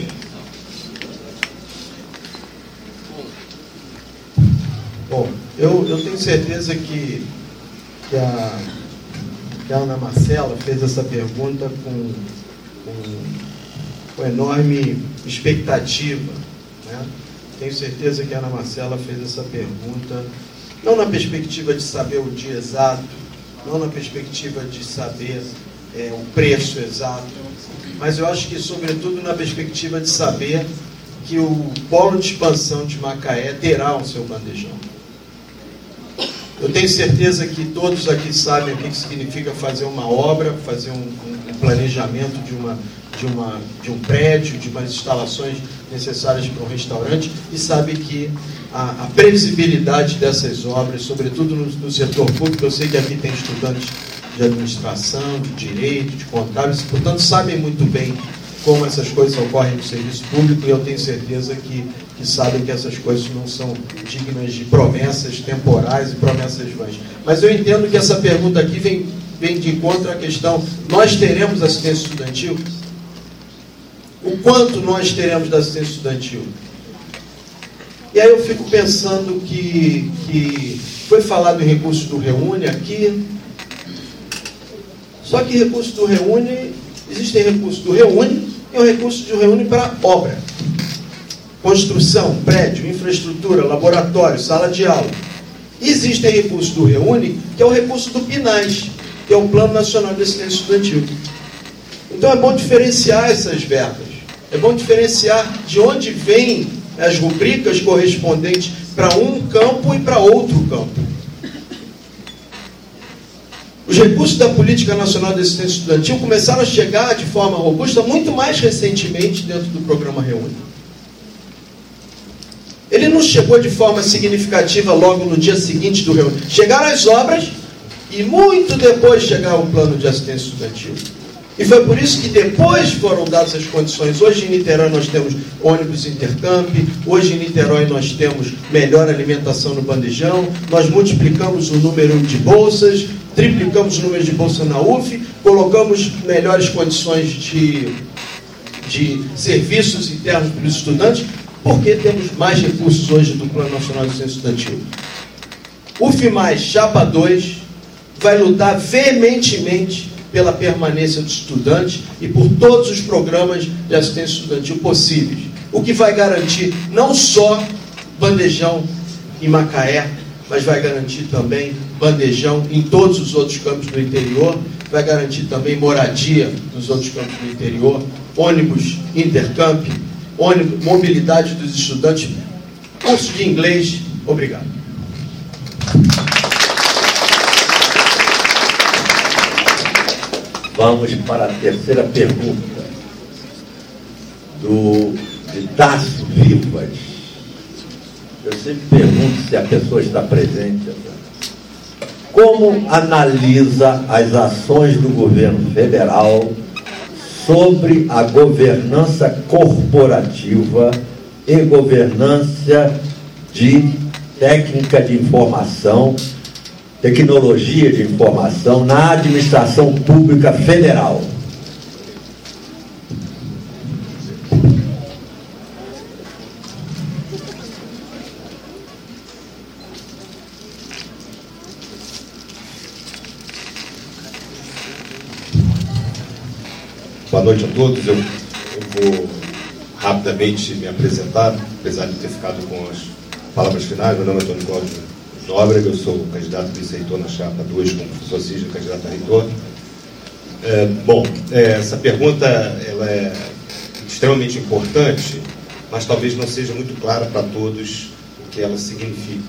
Bom, eu, eu tenho certeza que, que, a, que a Ana Marcela fez essa pergunta com, com, com enorme expectativa, né? Tenho certeza que a Ana Marcela fez essa pergunta não na perspectiva de saber o dia exato, não na perspectiva de saber é, o preço exato, mas eu acho que, sobretudo, na perspectiva de saber que o polo de expansão de Macaé terá o seu bandejão. Eu tenho certeza que todos aqui sabem o que significa fazer uma obra, fazer um, um, um planejamento de, uma, de, uma, de um prédio, de umas instalações necessárias para um restaurante, e sabem que a, a previsibilidade dessas obras, sobretudo no, no setor público, eu sei que aqui tem estudantes de administração, de direito, de contábeis, portanto sabem muito bem como essas coisas ocorrem no serviço público, e eu tenho certeza que, que sabem que essas coisas não são dignas de promessas temporais e promessas vãs. Mas eu entendo que essa pergunta aqui vem, vem de encontro à questão: nós teremos assistência estudantil? O quanto nós teremos da assistência estudantil? E aí eu fico pensando que, que foi falado em recursos do Reúne aqui, só que recursos do Reúne, existem recursos do Reúne, e o recurso do Reúne para obra, construção, prédio, infraestrutura, laboratório, sala de aula. E existem recursos do Reúne, que é o recurso do PNAES, que é o Plano Nacional de Assistência Estudantil. Então é bom diferenciar essas verbas, é bom diferenciar de onde vêm as rubricas correspondentes para um campo e para outro campo. Os recursos da Política Nacional de Assistência Estudantil começaram a chegar de forma robusta muito mais recentemente dentro do programa Reúne. Ele não chegou de forma significativa logo no dia seguinte do Reúne. Chegaram as obras e muito depois chegaram o plano de assistência estudantil. E foi por isso que depois foram dadas as condições. Hoje em Niterói nós temos ônibus intercamp, hoje em Niterói nós temos melhor alimentação no bandejão, nós multiplicamos o número de bolsas, triplicamos o número de bolsas na U F, colocamos melhores condições de, de serviços internos para os estudantes, porque temos mais recursos hoje do Plano Nacional de Assistência Estudantil. U F mais, Chapa dois, vai lutar veementemente pela permanência dos estudantes e por todos os programas de assistência estudantil possíveis, o que vai garantir não só bandejão em Macaé, mas vai garantir também bandejão em todos os outros campos do interior, vai garantir também moradia nos outros campos do interior, ônibus intercamp, ônibus, mobilidade dos estudantes, curso de inglês. Obrigado. Vamos para a terceira pergunta, do, de Dácio Vivas. Eu sempre pergunto se a pessoa está presente. Como analisa as ações do governo federal sobre a governança corporativa e governança de técnica de informação, tecnologia de informação na administração pública federal? Boa noite a todos. Eu, eu vou rapidamente me apresentar, apesar de ter ficado com as palavras finais. Meu nome é Antônio Cláudio Nóbrega, eu sou candidato a vice-reitor na chapa dois, com o professor Cisne, candidato a reitor. É, bom, é, essa pergunta ela é extremamente importante, mas talvez não seja muito clara para todos o que ela significa.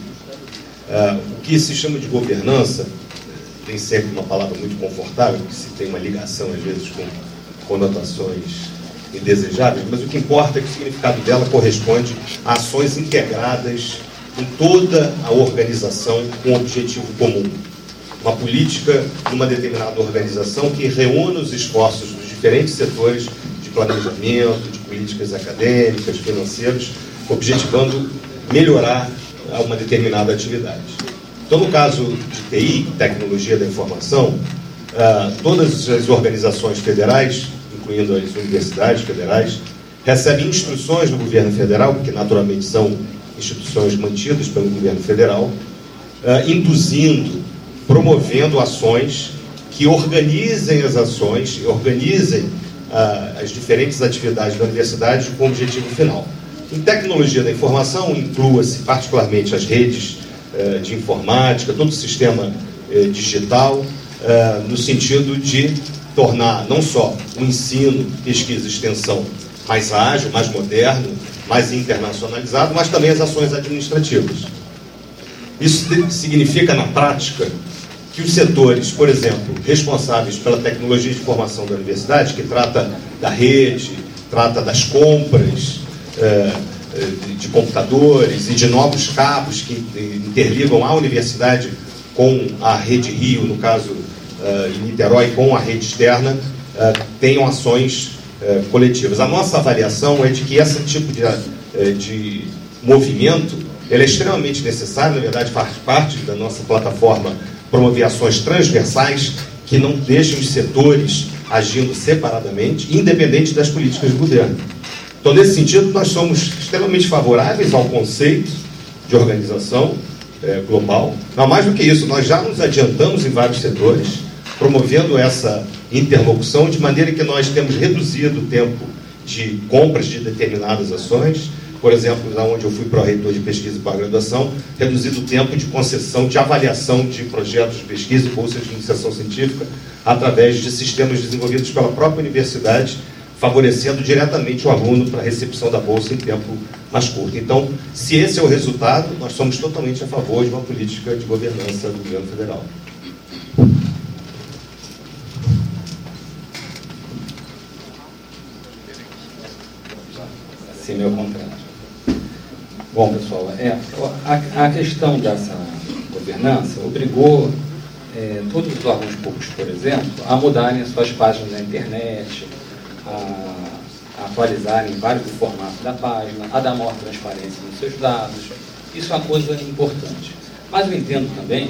É, o que se chama de governança tem sempre uma palavra muito confortável, que se tem uma ligação, às vezes, com conotações indesejáveis, mas o que importa é que o significado dela corresponde a ações integradas em toda a organização com um objetivo comum. Uma política de uma determinada organização que reúne os esforços dos diferentes setores de planejamento, de políticas acadêmicas, financeiros, objetivando melhorar uma determinada atividade. Então, no caso de T I, Tecnologia da Informação, uh, todas as organizações federais, incluindo as universidades federais, recebem instruções do governo federal, que naturalmente são instituições mantidas pelo governo federal, uh, induzindo, promovendo ações que organizem as ações, organizem uh, as diferentes atividades da universidade com o objetivo final. Em tecnologia da informação, inclua-se particularmente as redes uh, de informática, todo o sistema uh, digital, uh, no sentido de tornar não só o ensino, pesquisa e extensão mais ágil, mais moderno, mais internacionalizado, mas também as ações administrativas. Isso significa, na prática, que os setores, por exemplo, responsáveis pela tecnologia de informação da universidade, que trata da rede, trata das compras eh, de computadores e de novos cabos que interligam a universidade com a rede Rio, no caso, eh, em Niterói, com a rede externa, eh, tenham ações eh, coletivas. A nossa avaliação é de que esse tipo de, eh, de movimento ele é extremamente necessário, na verdade, faz parte da nossa plataforma promover ações transversais que não deixem os setores agindo separadamente, independente das políticas do governo. Então, nesse sentido, nós somos extremamente favoráveis ao conceito de organização é, global. Não mais do que isso, nós já nos adiantamos em vários setores, promovendo essa interlocução, de maneira que nós temos reduzido o tempo de compras de determinadas ações. Por exemplo, lá onde eu fui pró-reitor de pesquisa e pós-graduação, reduzido o tempo de concessão, de avaliação de projetos de pesquisa e bolsas de iniciação científica através de sistemas desenvolvidos pela própria universidade, favorecendo diretamente o aluno para a recepção da bolsa em tempo mais curto. Então, se esse é o resultado, nós somos totalmente a favor de uma política de governança do governo federal. Assim, meu contrário. Bom, pessoal, é, a, a questão dessa governança obrigou é, todos os órgãos públicos, por exemplo, a mudarem as suas páginas na internet, a, a atualizarem vários formatos da página, a dar maior transparência nos seus dados. Isso é uma coisa importante. Mas eu entendo também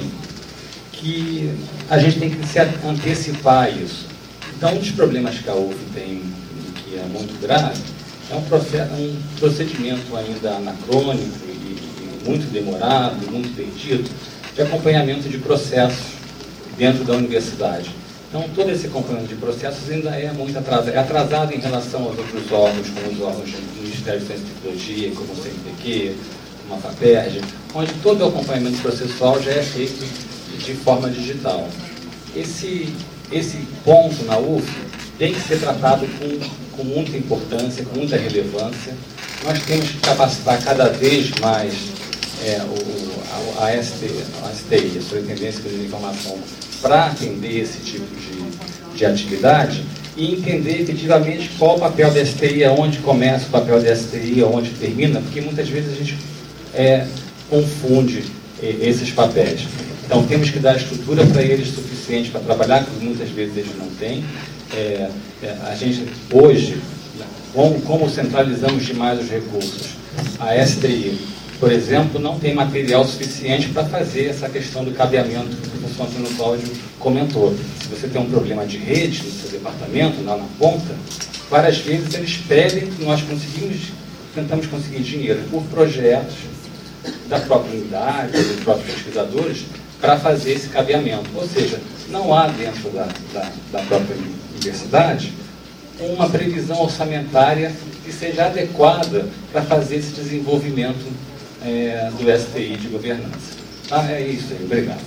que a gente tem que se antecipar a isso. Então, um dos problemas que a U F tem, que é muito grave, é um, processo, um procedimento ainda anacrônico e, e muito demorado, muito perdido, de acompanhamento de processos dentro da universidade. Então, todo esse acompanhamento de processos ainda é muito atrasado. É atrasado em relação aos outros órgãos, como os órgãos do Ministério de Ciência e Tecnologia, como o C N Pq, como a FAPERJ, onde todo o acompanhamento processual já é feito de forma digital. Esse, esse ponto na U F tem que ser tratado com com muita importância, com muita relevância. Nós temos que capacitar cada vez mais é, o, a, a, S T, a S T I, a Superintendência de Informação, para atender esse tipo de, de atividade e entender efetivamente qual o papel da S T I, aonde começa o papel da S T I, aonde termina, porque muitas vezes a gente é, confunde é, esses papéis. Então, temos que dar estrutura para eles suficiente para trabalhar, que muitas vezes eles não têm. É, é, a gente, hoje, como, como centralizamos demais os recursos, a S T I, por exemplo, não tem material suficiente para fazer essa questão do cabeamento que o professor Antônio Cláudio comentou. Se você tem um problema de rede no seu departamento, lá na ponta, várias vezes eles pedem que nós conseguimos, tentamos conseguir dinheiro por projetos da própria unidade, dos próprios pesquisadores, para fazer esse cabeamento. Ou seja, não há dentro da, da, da própria universidade uma previsão orçamentária que seja adequada para fazer esse desenvolvimento é, do S T I de governança. Tá? É isso aí, obrigado.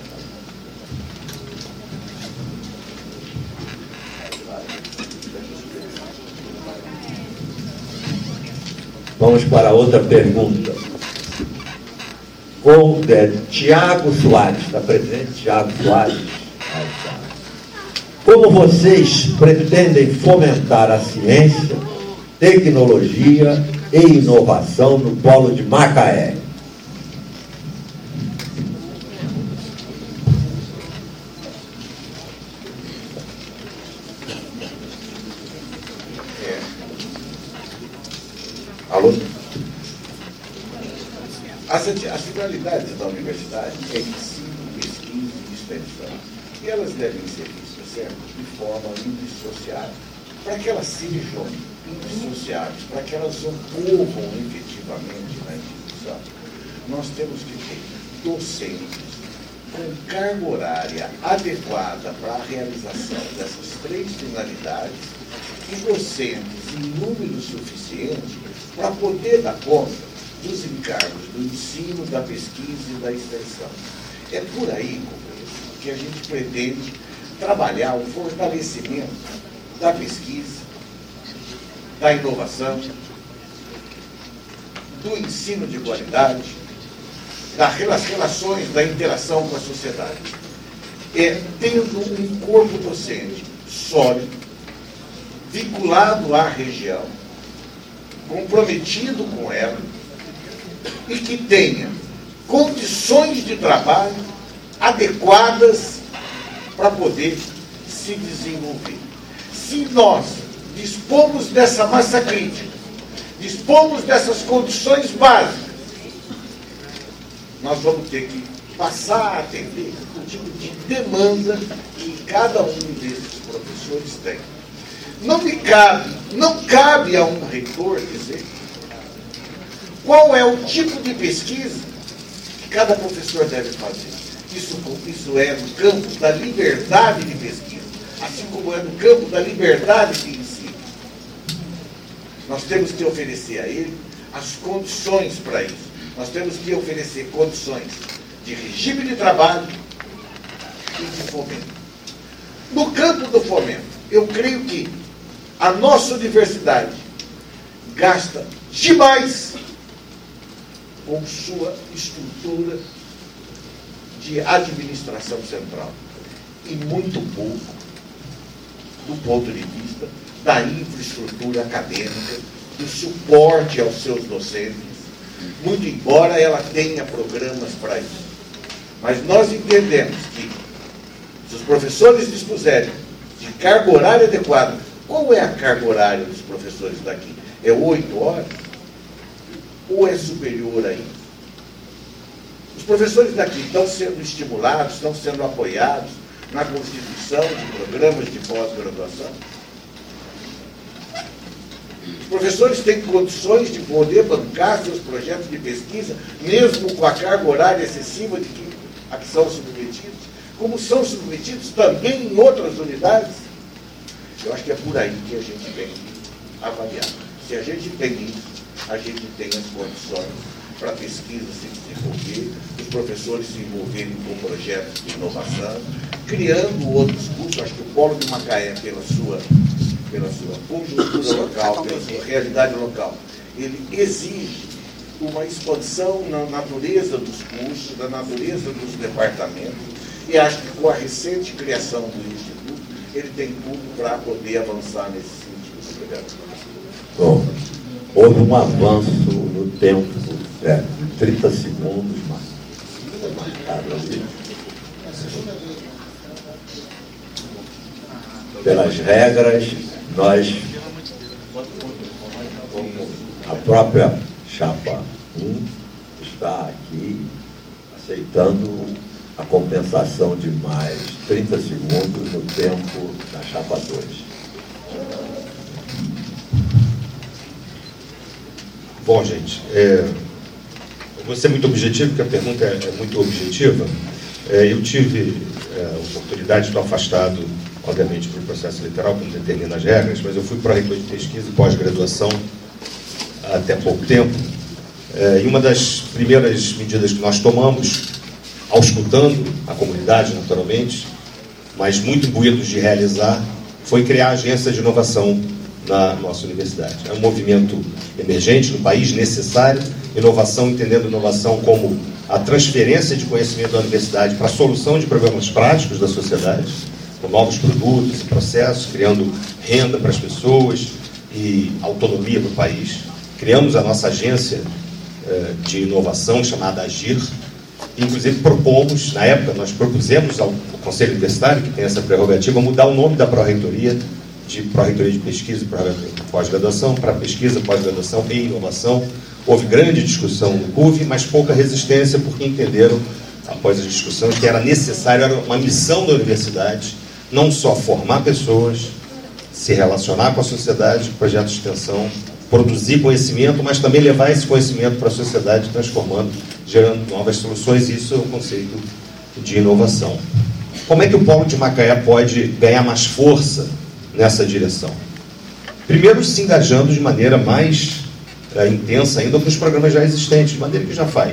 Vamos para outra pergunta. Com é, Tiago Soares, está presente? Tiago Soares. Como vocês pretendem fomentar a ciência, tecnologia e inovação no polo de Macaé? É. Alô? As, as finalidades da universidade é ensino, pesquisa e extensão. E elas devem ser vistas sempre de forma indissociável, para que elas sejam indissociáveis, para que elas ocorram efetivamente na instituição. Nós temos que ter docentes com carga horária adequada para a realização dessas três finalidades e docentes em número suficiente para poder dar conta dos encargos do ensino, da pesquisa e da extensão. É por aí, companheiro, que a gente pretende trabalhar o fortalecimento da pesquisa, da inovação, do ensino de qualidade, das relações, da interação com a sociedade. É tendo um corpo docente sólido, vinculado à região, comprometido com ela, e que tenha condições de trabalho adequadas para poder se desenvolver. Se nós dispomos dessa massa crítica, dispomos dessas condições básicas, nós vamos ter que passar a atender o tipo de demanda que cada um desses professores tem. Não me cabe, não cabe a um reitor dizer qual é o tipo de pesquisa que cada professor deve fazer. Isso, isso é no campo da liberdade de pesquisa, assim como é no campo da liberdade de ensino. Nós temos que oferecer a ele as condições para isso. Nós temos que oferecer condições de regime de trabalho e de fomento. No campo do fomento, eu creio que a nossa universidade gasta demais com sua estrutura de administração central e muito pouco do ponto de vista da infraestrutura acadêmica, do suporte aos seus docentes, muito embora ela tenha programas para isso. Mas nós entendemos que, se os professores dispuserem de carga horária adequada, qual é a carga horária dos professores daqui? É oito horas? Ou é superior a isso? Os professores daqui estão sendo estimulados, estão sendo apoiados na constituição de programas de pós-graduação? Os professores têm condições de poder bancar seus projetos de pesquisa, mesmo com a carga horária excessiva de que, a que são submetidos, como são submetidos também em outras unidades? Eu acho que é por aí que a gente tem que avaliar. Se a gente tem isso, a gente tem as condições para a pesquisa se desenvolver, os professores se envolverem com projetos de inovação, criando outros cursos. Acho que o Polo de Macaé, pela sua, pela sua conjuntura local, pela sua realidade local, ele exige uma expansão na natureza dos cursos, na natureza dos departamentos, e acho que com a recente criação do Instituto, ele tem tudo para poder avançar nesse sentido. Obrigado. Bom, houve um avanço no tempo, é, trinta segundos, mas pelas regras, nós, a própria chapa um está aqui aceitando a compensação de mais trinta segundos no tempo da chapa dois. Bom, gente, é, vou ser muito objetivo, porque a pergunta é, é muito objetiva. É, eu tive é, a oportunidade de estar afastado obviamente, para o processo eleitoral, como determina as regras, mas eu fui pró-reitor de pesquisa e pós-graduação até pouco tempo. É, e uma das primeiras medidas que nós tomamos, auscultando a comunidade, naturalmente, mas muito imbuídos de realizar, foi criar a agência de inovação na nossa universidade. É um movimento emergente no país, necessário. Inovação, entendendo inovação como a transferência de conhecimento da universidade para a solução de problemas práticos da sociedade, com novos produtos e processos, criando renda para as pessoas e autonomia para o país. Criamos a nossa agência eh, de inovação, chamada Agir. Inclusive propomos, na época, nós propusemos ao Conselho Universitário, que tem essa prerrogativa, mudar o nome da pró-reitoria de pró-reitoria de pesquisa e pós-graduação para pesquisa, pós-graduação e inovação. Houve grande discussão no C U V, mas pouca resistência, porque entenderam, após as discussões, que era necessário, era uma missão da universidade, não só formar pessoas, se relacionar com a sociedade, projetos de extensão, produzir conhecimento, mas também levar esse conhecimento para a sociedade, transformando, gerando novas soluções. Isso é o conceito de inovação. Como é que o Polo de Macaé pode ganhar mais força nessa direção? Primeiro, se engajando de maneira mais é, intensa ainda com os programas já existentes, de maneira que já faz.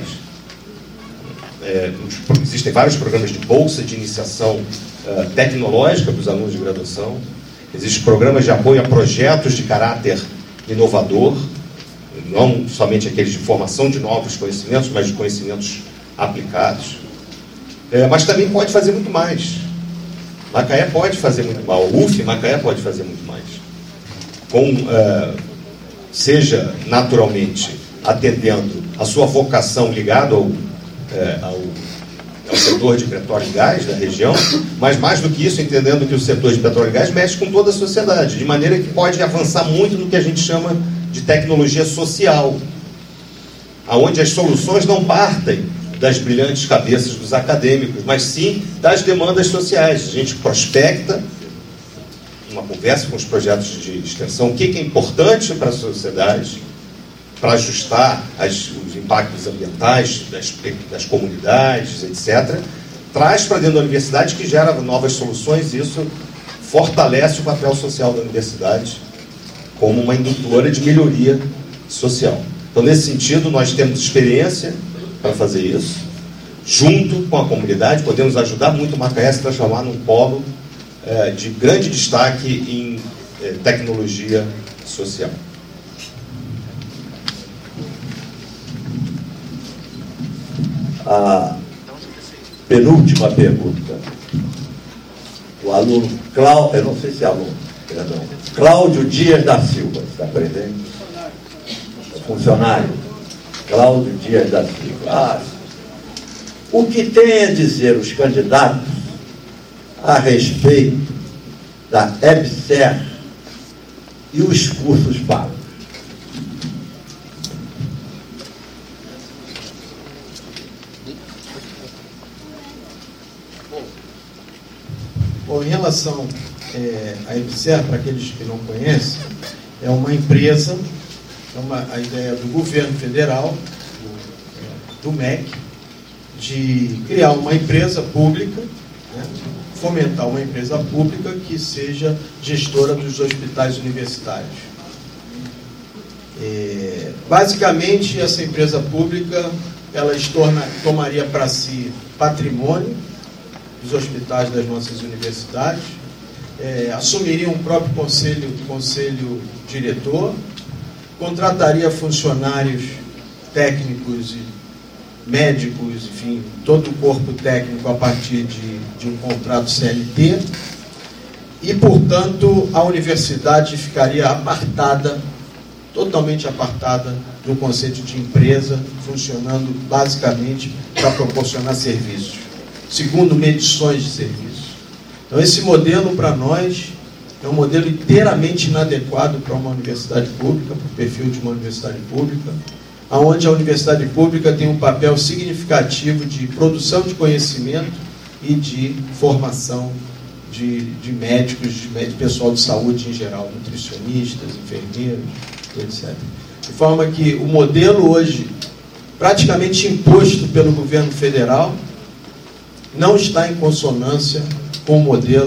É, existem vários programas de bolsa de iniciação é, tecnológica para os alunos de graduação. Existem programas de apoio a projetos de caráter inovador, não somente aqueles de formação de novos conhecimentos, mas de conhecimentos aplicados. É, mas também pode fazer muito mais. Macaé pode fazer muito mais. O U F Macaé pode fazer muito mais. Com, é, seja naturalmente atendendo a sua vocação ligada ao, é, ao, ao setor de petróleo e gás da região, mas mais do que isso, entendendo que o setor de petróleo e gás mexe com toda a sociedade, de maneira que pode avançar muito no que a gente chama de tecnologia social, aonde as soluções não partem das brilhantes cabeças dos acadêmicos, mas sim das demandas sociais. A gente prospecta uma conversa com os projetos de extensão, o que é importante para a sociedade, para ajustar as, os impactos ambientais das, das comunidades, etcétera, traz para dentro da universidade, que gera novas soluções, e isso fortalece o papel social da universidade como uma indutora de melhoria social. Então, nesse sentido, nós temos experiência para fazer isso. Junto com a comunidade, podemos ajudar muito o Macaé a se transformar num polo é, de grande destaque em é, tecnologia social. A penúltima pergunta. O aluno Cláudio, eu não sei se é aluno, perdão, Cláudio Dias da Silva, está presente? Funcionário. Cláudio Dias da Silva. Ah, o que tem a dizer os candidatos a respeito da EBSER e os cursos pagos? Bom, em relação é, à EBSER, para aqueles que não conhecem, é uma empresa, é uma, a ideia do governo federal, do, do M E C, de criar uma empresa pública, né, fomentar uma empresa pública que seja gestora dos hospitais universitários. É, basicamente, essa empresa pública, ela torna, tomaria para si patrimônio dos hospitais das nossas universidades, é, assumiria um próprio conselho, conselho diretor, contrataria funcionários técnicos e médicos, enfim, todo o corpo técnico a partir de, de um contrato C L T, e, portanto, a universidade ficaria apartada, totalmente apartada do conceito de empresa, funcionando basicamente para proporcionar serviços, segundo medições de serviço. Então, esse modelo, para nós, é um modelo inteiramente inadequado para uma universidade pública, para o perfil de uma universidade pública, onde a universidade pública tem um papel significativo de produção de conhecimento e de formação de, de médicos, de, de pessoal de saúde em geral, nutricionistas, enfermeiros, etcétera. De forma que o modelo hoje, praticamente imposto pelo governo federal, não está em consonância com o modelo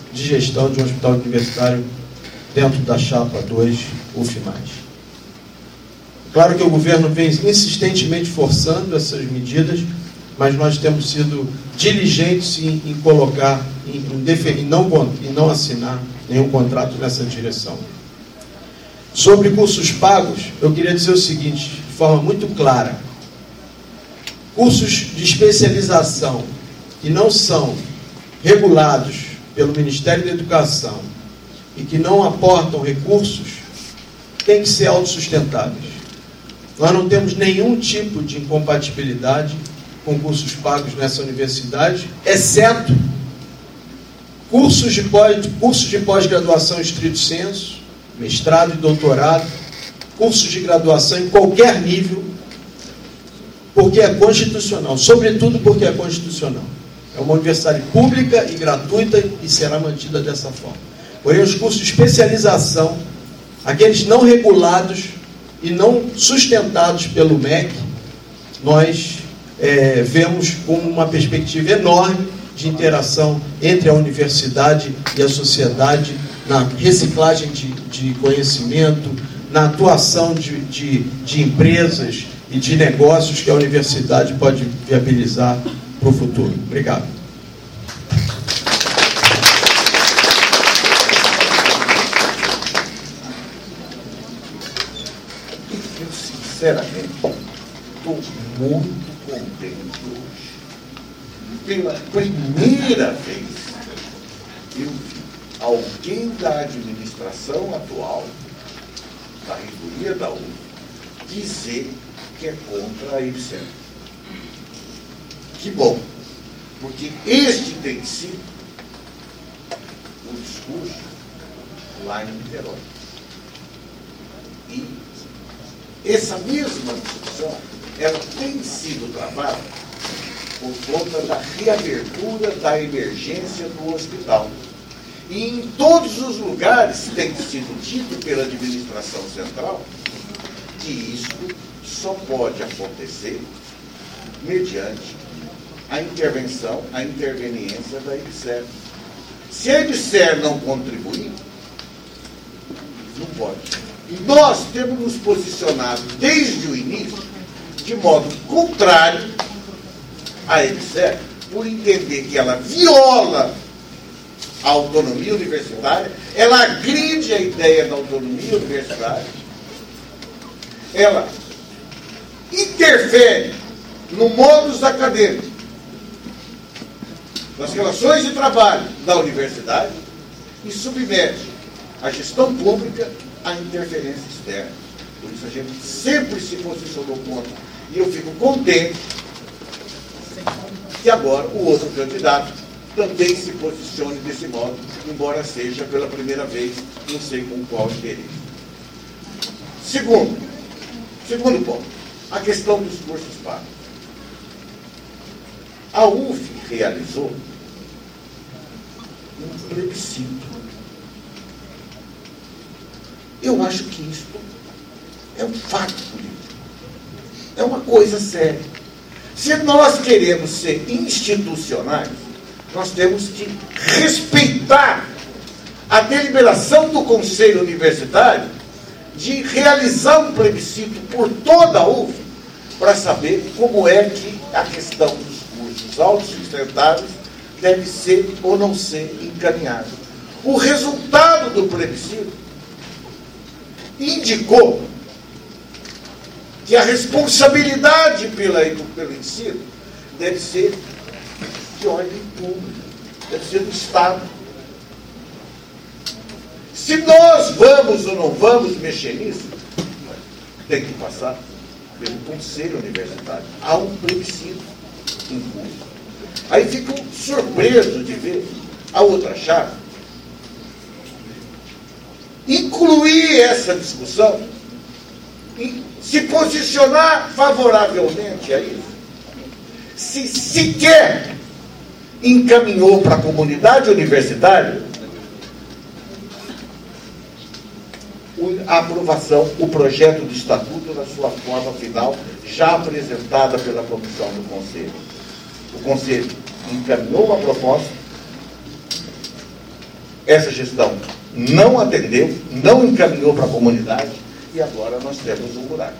de gestão de um hospital universitário dentro da chapa dois U F mais. Claro que o governo vem insistentemente forçando essas medidas, mas nós temos sido diligentes em, em colocar, em, em, definir, em, não, em não assinar nenhum contrato nessa direção. Sobre cursos pagos, eu queria dizer o seguinte, de forma muito clara. Cursos de especialização que não são regulados pelo Ministério da Educação e que não aportam recursos, têm que ser autossustentáveis. Nós não temos nenhum tipo de incompatibilidade com cursos pagos nessa universidade, exceto cursos de pós, cursos de pós-graduação estrito sensu, mestrado e doutorado, cursos de graduação em qualquer nível, porque é constitucional, sobretudo porque é constitucional. É uma universidade pública e gratuita e será mantida dessa forma. Porém, os cursos de especialização, aqueles não regulados e não sustentados pelo M E C, nós é, vemos como uma perspectiva enorme de interação entre a universidade e a sociedade na reciclagem de, de conhecimento, na atuação de, de, de empresas e de negócios que a universidade pode viabilizar para o futuro. Obrigado. Eu, sinceramente, estou muito contente hoje. Pela primeira vez, eu vi alguém da administração atual, da reitoria da U F, dizer que é contra a EBSER. Que bom, porque este tem sido o discurso lá em Niterói. E essa mesma discussão, ela tem sido travada por conta da reabertura da emergência do hospital. E em todos os lugares tem sido dito pela administração central que isso só pode acontecer mediante a intervenção, a interveniência da EBSER. Se a EBSER não contribuir, não pode. E nós temos nos posicionado desde o início de modo contrário à EBSER, por entender que ela viola a autonomia universitária, ela agride a ideia da autonomia universitária, ela interfere no modus acadêmico, nas relações de trabalho da universidade e submete a gestão pública à interferência externa. Por isso a gente sempre se posicionou contra. E eu fico contente que agora o outro candidato também se posicione desse modo, embora seja pela primeira vez, não sei com qual interesse. Segundo, segundo ponto, a questão dos cursos pagos. A U F realizou um plebiscito. Eu acho que isso é um fato político. É uma coisa séria. Se nós queremos ser institucionais, nós temos que respeitar a deliberação do Conselho Universitário de realizar um plebiscito por toda a U F para saber como é que a questão dos cursos autossustentáveis deve ser ou não ser encaminhada. O resultado do plebiscito indicou que a responsabilidade pela, pelo ensino deve ser de ordem pública, deve ser do Estado. Se nós vamos ou não vamos mexer nisso, tem que passar pelo Conselho Universitário. Há um plebiscito em curso. Aí fico surpreso de ver a outra chave incluir essa discussão e se posicionar favoravelmente a isso. Se sequer encaminhou para a comunidade universitária a aprovação, o projeto de estatuto na sua forma final, já apresentada pela comissão do Conselho. O Conselho encaminhou uma proposta essa gestão não atendeu, não encaminhou para a comunidade, e agora nós temos um buraco.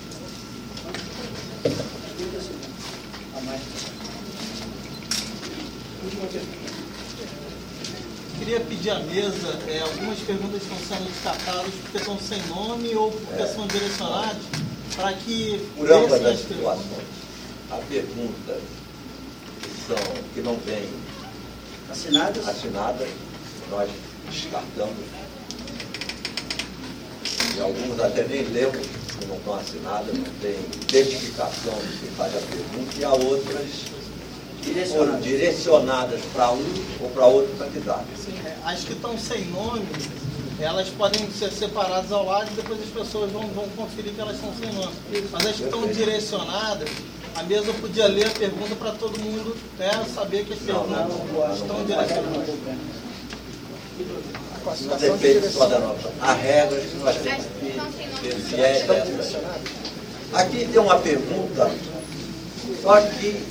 Queria pedir à mesa, é, algumas perguntas estão sendo descartadas porque estão sem nome ou porque é. são direcionadas para que... Por ambas das situações, há perguntas que, são, que não vêm assinadas, assinadas, nós descartamos. E alguns até nem lemos, que não estão assinadas, não tem identificação de quem faz a pergunta, e há outras direcionadas, direcionadas para um ou para outro candidato. Sim, as que estão sem nome, elas podem ser separadas ao lado e depois as pessoas vão, vão conferir que elas estão sem nome. Mas as que estão direcionadas, a mesa podia ler a pergunta para todo mundo, né, saber que as perguntas não, não, não, estão não, direcionadas. Não depende só da nossa. A regra que nós temos que ser fiéis a essa. Aqui tem uma pergunta, só que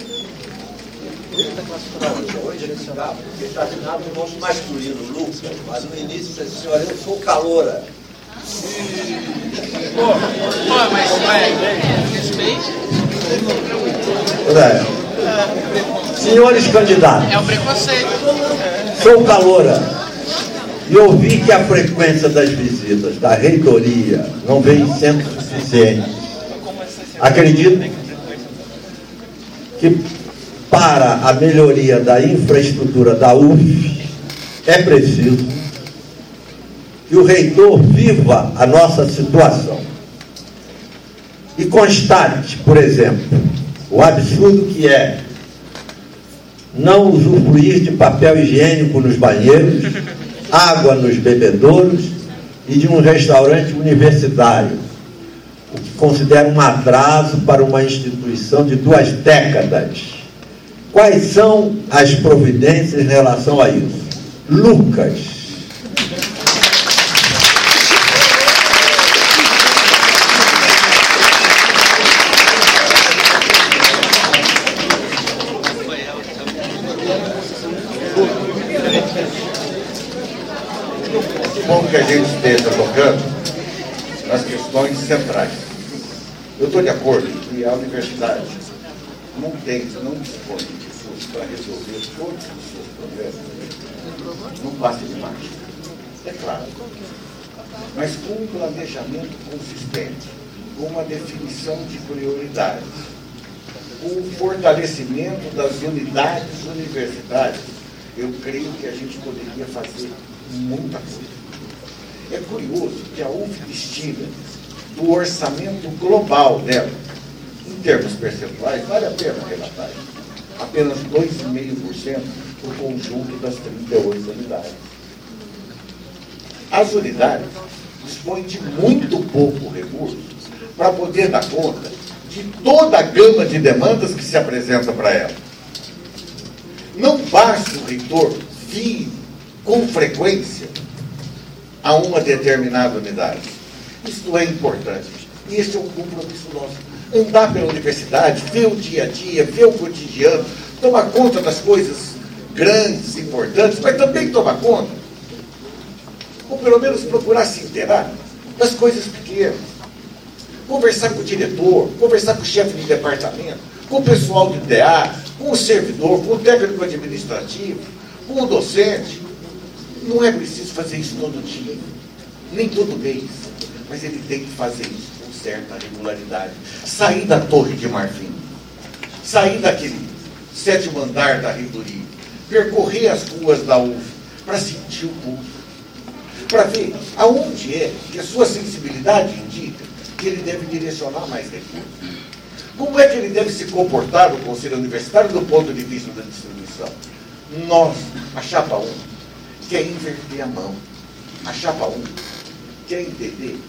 não, hoje porque está assinado o nosso masculino, Lucas, mas no início você disse, olha, eu sou caloura. Pô, pô, mas respeite. Senhores candidatos, é o preconceito. Sou caloura e ouvi que a frequência das visitas da reitoria não vem sendo suficiente. Acredito que para a melhoria da infraestrutura da U F, é preciso que o reitor viva a nossa situação e constate, por exemplo, o absurdo que é não usufruir de papel higiênico nos banheiros, água nos bebedouros e de um restaurante universitário, o que considero um atraso para uma instituição de duas décadas. Quais são as providências em relação a isso? Lucas. Bom que a gente esteja tocando nas questões centrais. Eu estou de acordo que a universidade não tem, não dispõe de recursos para resolver todos os seus problemas, não passe de marcha, é claro. Mas com um planejamento consistente, com uma definição de prioridades, com o fortalecimento das unidades universitárias, eu creio que a gente poderia fazer muita coisa. É curioso que a U F destina do orçamento global dela, em termos percentuais, vale a pena relatar, apenas dois vírgula cinco por cento do conjunto das trinta e oito unidades. As unidades dispõem de muito pouco recurso para poder dar conta de toda a gama de demandas que se apresenta para ela. Não basta o reitor vir com frequência a uma determinada unidade. Isso é importante. E esse é um compromisso nosso. Andar pela universidade, ver o dia a dia, ver o cotidiano, tomar conta das coisas grandes, importantes, mas também tomar conta, ou pelo menos procurar se inteirar das coisas pequenas. Conversar com o diretor, conversar com o chefe de departamento, com o pessoal de D A, com o servidor, com o técnico administrativo, com o docente. Não é preciso fazer isso todo dia, nem todo mês, mas ele tem que fazer isso com certa regularidade. Sair da Torre de Marfim, sair daquele sétimo andar da reitoria, percorrer as ruas da U F para sentir o pulso, para ver aonde é que a sua sensibilidade indica que ele deve direcionar mais recursos. Como é que ele deve se comportar no Conselho Universitário do ponto de vista da distribuição? Nós, a Chapa um, quer inverter a mão. A Chapa um quer entender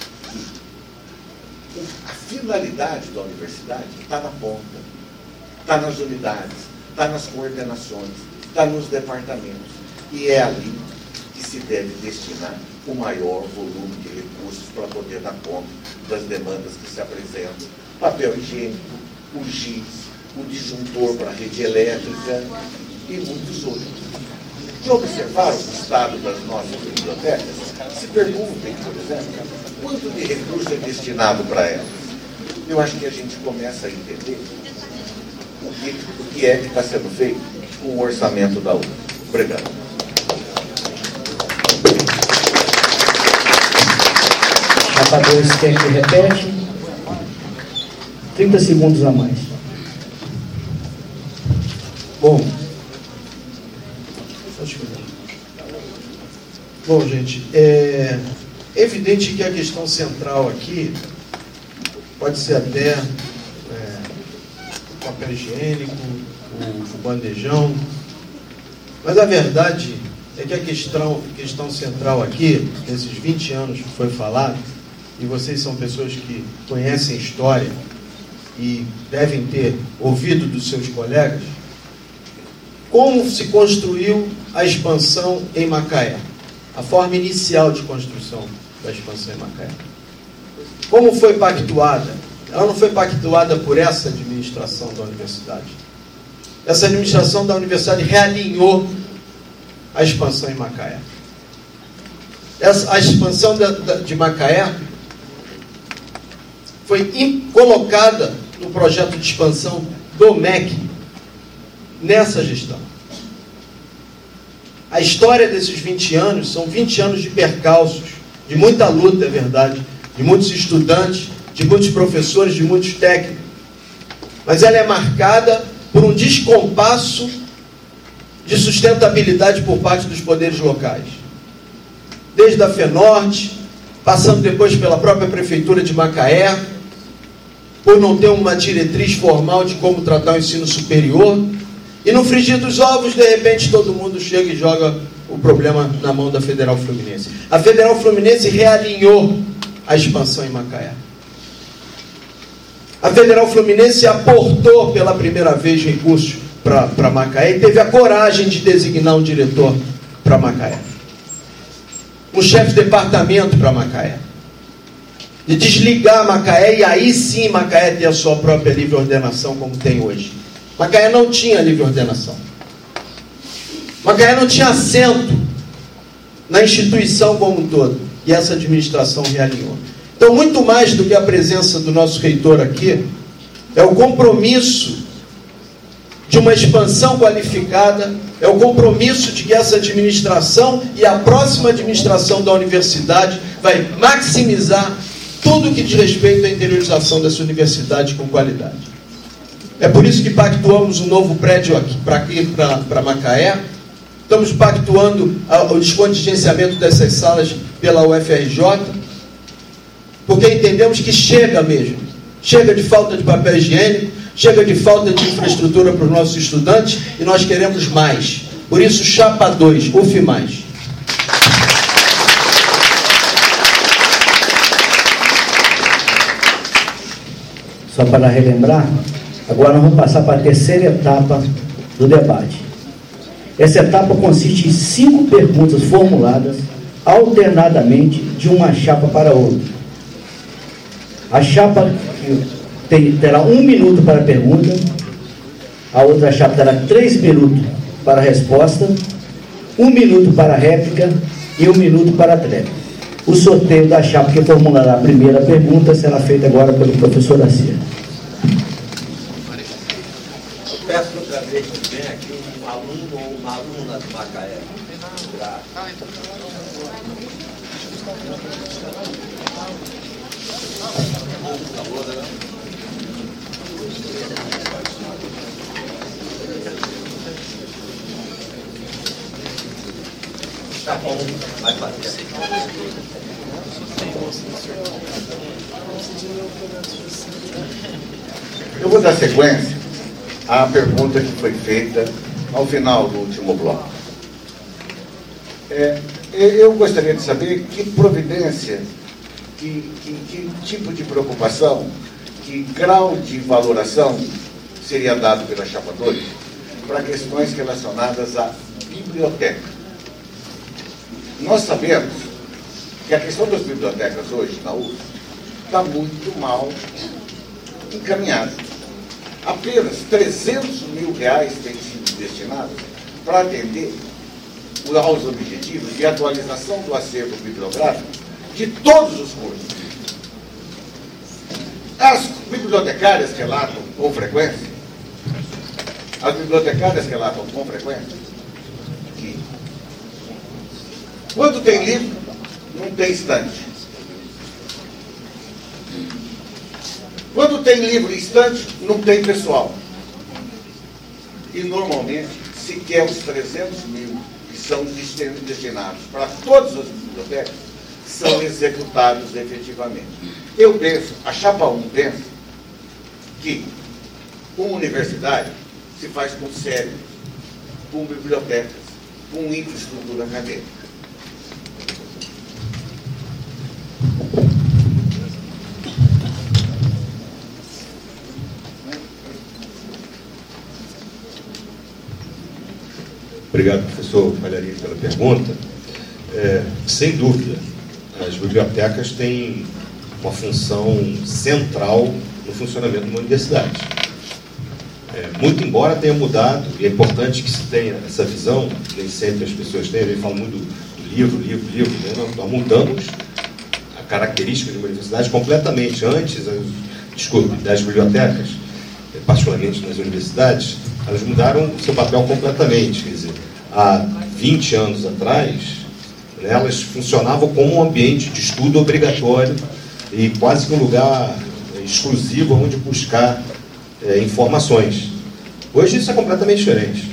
que a finalidade da universidade está na ponta, está nas unidades, está nas coordenações, está nos departamentos. E é ali que se deve destinar o maior volume de recursos para poder dar conta das demandas que se apresentam. Papel higiênico, o giz, o disjuntor para a rede elétrica e muitos outros. que observaram o estado das nossas bibliotecas, se perguntem, por exemplo, quanto de recurso é destinado para elas. Eu acho que a gente começa a entender o que, o que é que está sendo feito com o orçamento da U F. Obrigado. Chapa dois, quer que repete? trinta segundos a mais. Bom. Bom, gente, é evidente que a questão central aqui pode ser até é, o papel higiênico, o, o bandejão, mas a verdade é que a questão, questão central aqui, nesses vinte anos que foi falado, e vocês são pessoas que conhecem história e devem ter ouvido dos seus colegas, como se construiu a expansão em Macaé, a forma inicial de construção da expansão em Macaé. Como foi pactuada? Ela não foi pactuada por essa administração da universidade. Essa administração da universidade realinhou a expansão em Macaé. Essa, a expansão da, da, de Macaé foi in, colocada no projeto de expansão do M E C nessa gestão. A história desses vinte anos são vinte anos de percalços, de muita luta, é verdade, de muitos estudantes, de muitos professores, de muitos técnicos. Mas ela é marcada por um descompasso de sustentabilidade por parte dos poderes locais. Desde a FENORTE, passando depois pela própria Prefeitura de Macaé, por não ter uma diretriz formal de como tratar o ensino superior. E no frigir dos ovos, de repente, todo mundo chega e joga o problema na mão da Federal Fluminense. A Federal Fluminense realinhou a expansão em Macaé. A Federal Fluminense aportou pela primeira vez recursos para Macaé e teve a coragem de designar um diretor para Macaé. Um chefe de departamento para Macaé. De desligar Macaé e aí sim Macaé ter a sua própria livre ordenação como tem hoje. Macaé não tinha livre ordenação. Macaé não tinha assento na instituição como um todo. E essa administração realinhou. Então, muito mais do que a presença do nosso reitor aqui, é o compromisso de uma expansão qualificada, é o compromisso de que essa administração e a próxima administração da universidade vai maximizar tudo que diz respeito à interiorização dessa universidade com qualidade. É por isso que pactuamos um novo prédio aqui para aqui, para Macaé. Estamos pactuando o descontingenciamento dessas salas pela U F R J, porque entendemos que chega mesmo. Chega de falta de papel higiênico, chega de falta de infraestrutura para os nossos estudantes e nós queremos mais. Por isso, Chapa dois, U F mais. Só para relembrar, agora nós vamos passar para a terceira etapa do debate. Essa etapa consiste em cinco perguntas formuladas alternadamente de uma chapa para outra. A chapa tem, terá um minuto para a pergunta, a outra chapa terá três minutos para a resposta, um minuto para a réplica e um minuto para a tréplica. O sorteio da chapa que formulará a primeira pergunta será feito agora pelo professor Assia. Peço outra vez que venha aqui um aluno ou uma aluna de Macaé. Pra... Tá bom, vai fazer. Eu vou dar sequência à pergunta que foi feita ao final do último bloco. É, eu gostaria de saber que providência, que, que, que tipo de preocupação, que grau de valoração seria dado pela Chapa dois para questões relacionadas à biblioteca. Nós sabemos que a questão das bibliotecas hoje na U F está muito mal encaminhada. Apenas trezentos mil reais têm sido destinados para atender aos objetivos de atualização do acervo bibliográfico de todos os cursos. As bibliotecárias relatam com frequência, as bibliotecárias relatam com frequência que quando tem livro, não tem estante. Quando tem livro e estante, não tem pessoal. E normalmente, sequer os trezentos mil que são destinados para todas as bibliotecas são executados efetivamente. Eu penso, a Chapa um pensa que uma universidade se faz com cérebro, com bibliotecas, com infraestrutura acadêmica. Obrigado, professor Palharini, pela pergunta. É, sem dúvida, as bibliotecas têm uma função central no funcionamento de uma universidade. É, muito embora tenha mudado, e é importante que se tenha essa visão, nem sempre as pessoas têm, eu falo muito do, do livro, livro, livro, né? nós, nós mudamos a característica de uma universidade completamente. Antes, as, desculpe, das bibliotecas, particularmente nas universidades, elas mudaram o seu papel completamente. Quer dizer, há vinte anos atrás, né, elas funcionavam como um ambiente de estudo obrigatório e quase que um lugar exclusivo onde buscar é, informações. Hoje isso é completamente diferente.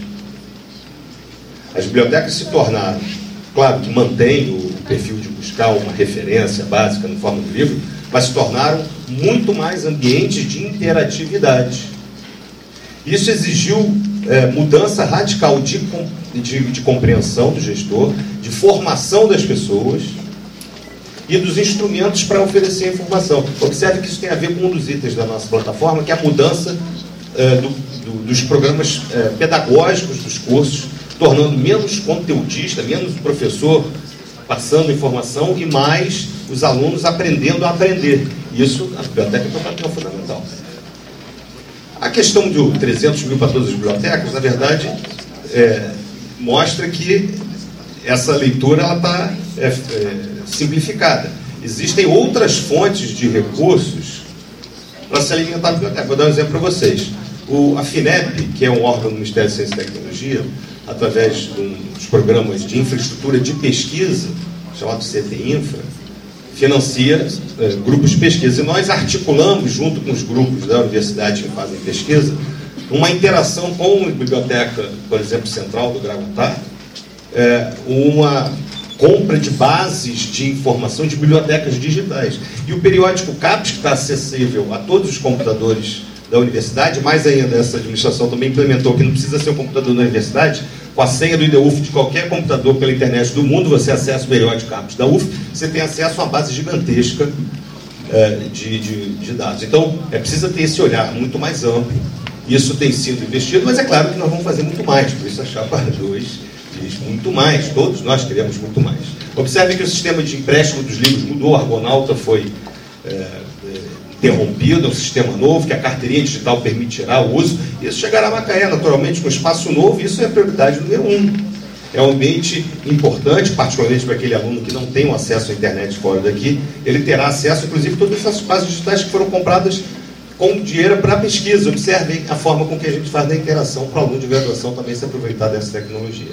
As bibliotecas se tornaram, claro que mantém o perfil de buscar uma referência básica no forma do livro, mas se tornaram muito mais ambientes de interatividade. Isso exigiu é, mudança radical de, de, de compreensão do gestor, de formação das pessoas e dos instrumentos para oferecer a informação. Observe que isso tem a ver com um dos itens da nossa plataforma, que é a mudança é, do, do, dos programas é, pedagógicos dos cursos, tornando menos conteudista, menos o professor passando informação e mais os alunos aprendendo a aprender. Isso, a biblioteca tem um papel fundamental. A questão de trezentos mil para todas as bibliotecas, na verdade, é, mostra que essa leitura está é, é, simplificada. Existem outras fontes de recursos para se alimentar a biblioteca. Vou dar um exemplo para vocês. O, a FINEP, que é um órgão do Ministério da Ciência e Tecnologia, através de um, dos programas de infraestrutura de pesquisa, chamado C T Infra, financia eh, grupos de pesquisa. E nós articulamos, junto com os grupos da universidade que fazem pesquisa, uma interação com a biblioteca, por exemplo, central do Gravatá, eh, uma compra de bases de informação de bibliotecas digitais. E o periódico CAPES, que está acessível a todos os computadores da universidade, mais ainda essa administração também implementou que não precisa ser um computador da universidade, com a senha do I D U F de qualquer computador pela internet do mundo, você acessa o periódico CAPES da U F, você tem acesso a uma base gigantesca é, de, de, de dados. Então, é preciso ter esse olhar muito mais amplo. Isso tem sido investido, mas é claro que nós vamos fazer muito mais, por isso a Chapa dois diz muito mais, todos nós queremos muito mais. Observe que o sistema de empréstimo dos livros mudou, o Argonauta foi é, interrompido, é um sistema novo, que a carteirinha digital permitirá o uso. Isso chegará a Macaé, naturalmente, com espaço novo, e isso é a prioridade número um. É um ambiente importante, particularmente para aquele aluno que não tem um acesso à internet fora daqui, ele terá acesso, inclusive, a todas essas bases digitais que foram compradas com dinheiro para pesquisa. Observem a forma com que a gente faz da interação para o aluno de graduação também se aproveitar dessa tecnologia.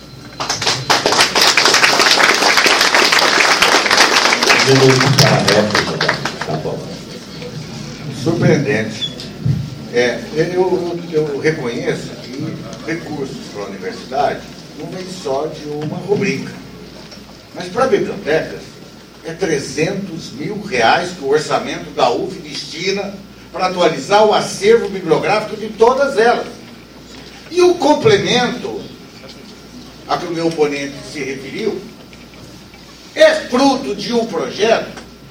Tá bom. Surpreendente. É, eu, eu, eu reconheço que recursos para a universidade não vem só de uma rubrica. Mas para bibliotecas, é trezentos mil reais que o orçamento da U F destina para atualizar o acervo bibliográfico de todas elas. E o complemento a que o meu oponente se referiu é fruto de um projeto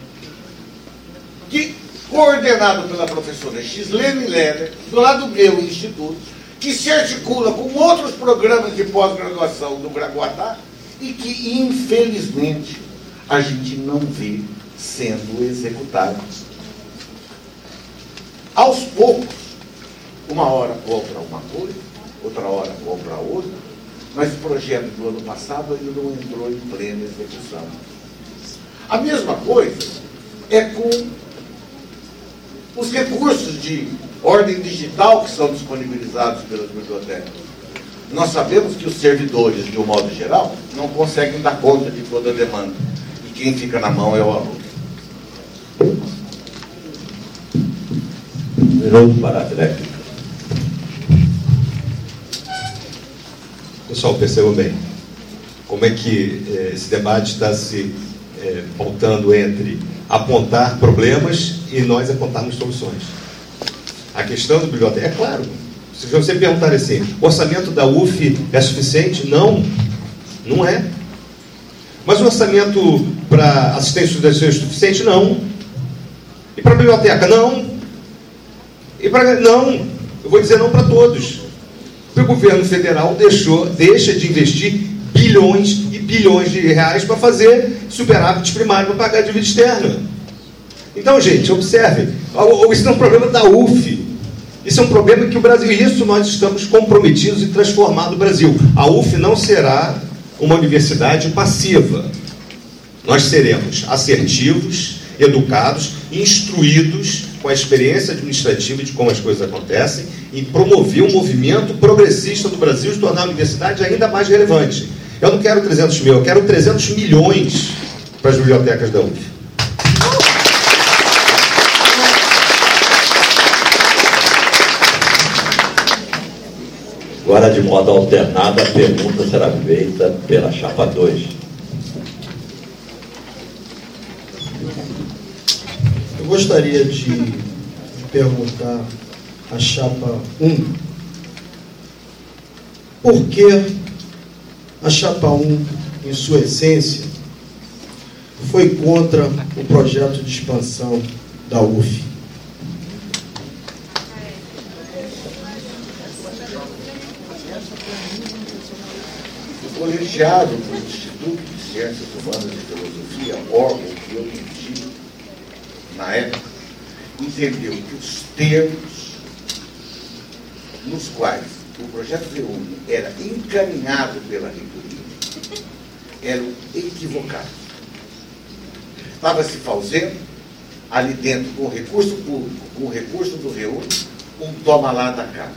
que, coordenado pela professora Gislene Leder, do lado do meu instituto, que se articula com outros programas de pós-graduação do Gravatá e que, infelizmente, a gente não vê sendo executado. Aos poucos, uma hora compra uma coisa, outra hora compra outra, mas o projeto do ano passado ainda não entrou em plena execução. A mesma coisa é com os recursos de ordem digital que são disponibilizados pelas bibliotecas. Nós sabemos que os servidores, de um modo geral, não conseguem dar conta de toda a demanda. E quem fica na mão é o aluno. Minuto para a réplica. Pessoal, percebam bem como é que eh, esse debate está se eh, pautando entre apontar problemas e nós apontarmos soluções. A questão do biblioteca, é claro, se você perguntar assim, o orçamento da U F é suficiente? Não, não é. Mas o orçamento para assistência estudantil é suficiente? Não. E para a biblioteca? Não. E para... Não. Eu vou dizer não para todos. O governo federal deixou, deixa de investir bilhões e bilhões de reais para fazer superávit primário para pagar a dívida externa. Então, gente, observe, isso é um problema da U F. Isso é um problema que o Brasil, e isso nós estamos comprometidos em transformar no Brasil. A U F não será uma universidade passiva. Nós seremos assertivos, educados, instruídos com a experiência administrativa de como as coisas acontecem, em promover um movimento progressista do Brasil e tornar a universidade ainda mais relevante. Eu não quero trezentos mil, eu quero trezentos milhões para as bibliotecas da U F. Agora, de modo alternado, a pergunta será feita pela chapa dois. Eu gostaria de perguntar à chapa um por que a chapa um, em sua essência, foi contra o projeto de expansão da U F. O colegiado do Instituto de Ciências Humanas e Filosofia, órgão que eu dirigi na época, entendeu que os termos nos quais o projeto Reúne era encaminhado pela reitoria eram equivocados. Estava se fazendo ali dentro, com o recurso público, com o recurso do Reúne, um toma lá da casa.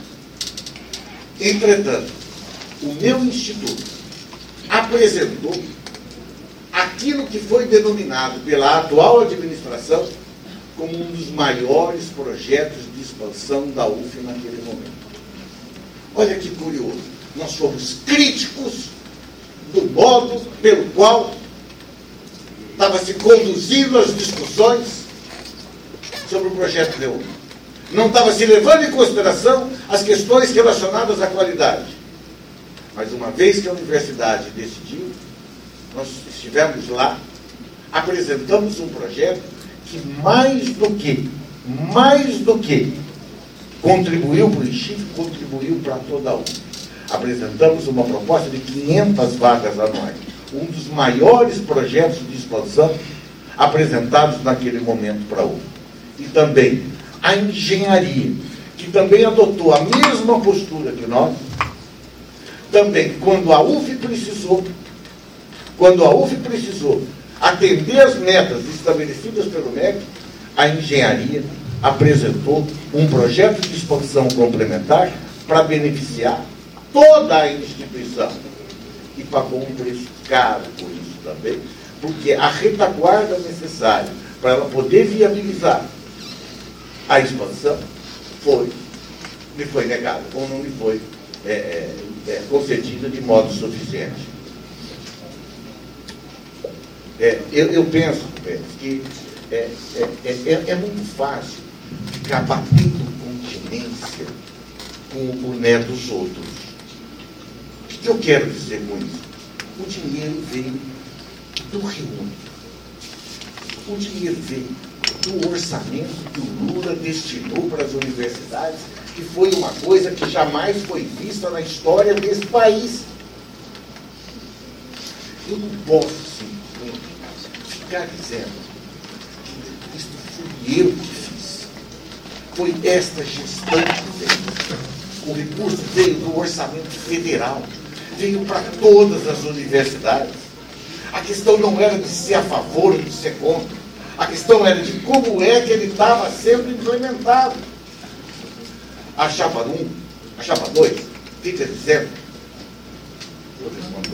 Entretanto, o meu instituto apresentou aquilo que foi denominado pela atual administração como um dos maiores projetos de expansão da U F naquele momento. Olha que curioso, nós fomos críticos do modo pelo qual estava se conduzindo as discussões sobre o projeto Reúne. Não estava se levando em consideração as questões relacionadas à qualidade. Mas uma vez que a universidade decidiu, nós estivemos lá, apresentamos um projeto que mais do que, mais do que contribuiu para o INCHIF, contribuiu para toda a U F. Apresentamos uma proposta de quinhentas vagas anuais, um dos maiores projetos de expansão apresentados naquele momento para a U F. E também a engenharia, que também adotou a mesma postura que nós, também, quando a U F precisou, quando a U F precisou atender as metas estabelecidas pelo M E C, a engenharia apresentou um projeto de expansão complementar para beneficiar toda a instituição. E pagou um preço caro por isso também, porque a retaguarda necessária para ela poder viabilizar a expansão foi, lhe foi negada, ou não lhe foi é, é, é, concedida de modo suficiente. É, eu, eu penso é, que é, é, é, é muito fácil ficar batendo continência com o boné dos outros. O que eu quero dizer com isso? O dinheiro veio do Reúne. O dinheiro veio do orçamento que o Lula destinou para as universidades, que foi uma coisa que jamais foi vista na história desse país. Eu não posso simplesmente ficar dizendo que isso fui eu que fiz. Foi esta gestão que veio. O recurso veio do orçamento federal. veio para todas as universidades. A questão não era de ser a favor ou de ser contra. A questão era de como é que ele estava sendo implementado. A chapa um, a chapa dois, fica dizendo. Eu respondo.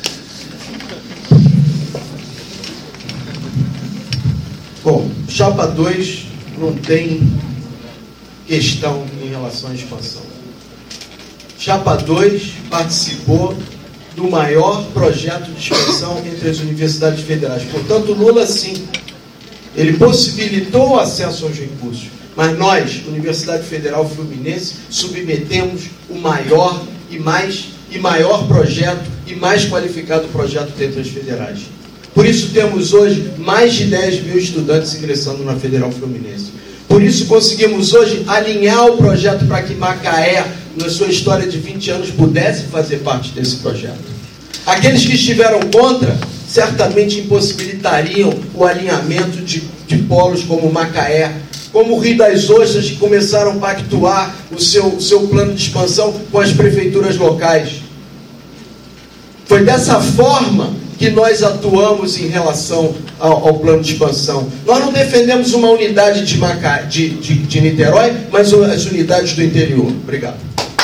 Bom, chapa dois não tem questão em relação à expansão. Chapa dois participou do maior projeto de expansão entre as universidades federais. Portanto, Lula, sim, ele possibilitou o acesso aos recursos. Mas nós, Universidade Federal Fluminense, submetemos o maior e, mais, e maior projeto e mais qualificado projeto dentre as federais. Por isso temos hoje mais de dez mil estudantes ingressando na Federal Fluminense. Por isso conseguimos hoje alinhar o projeto para que Macaé, na sua história de vinte anos, pudesse fazer parte desse projeto. Aqueles que estiveram contra, certamente impossibilitariam o alinhamento de, de polos como Macaé, como o Rio das Ostras, que começaram a pactuar o seu, o seu plano de expansão com as prefeituras locais. Foi dessa forma que nós atuamos em relação ao, ao plano de expansão. Nós não defendemos uma unidade de, Macaé, de, de, de Niterói, mas as unidades do interior. Obrigado.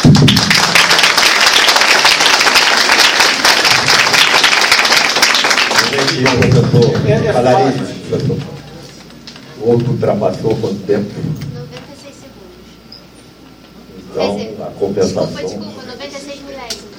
Professor, Falaria, professor. O outro ultrapassou quanto tempo? noventa e seis segundos. Então, dizer, a compensação... Desculpa, desculpa, noventa e seis milésimos.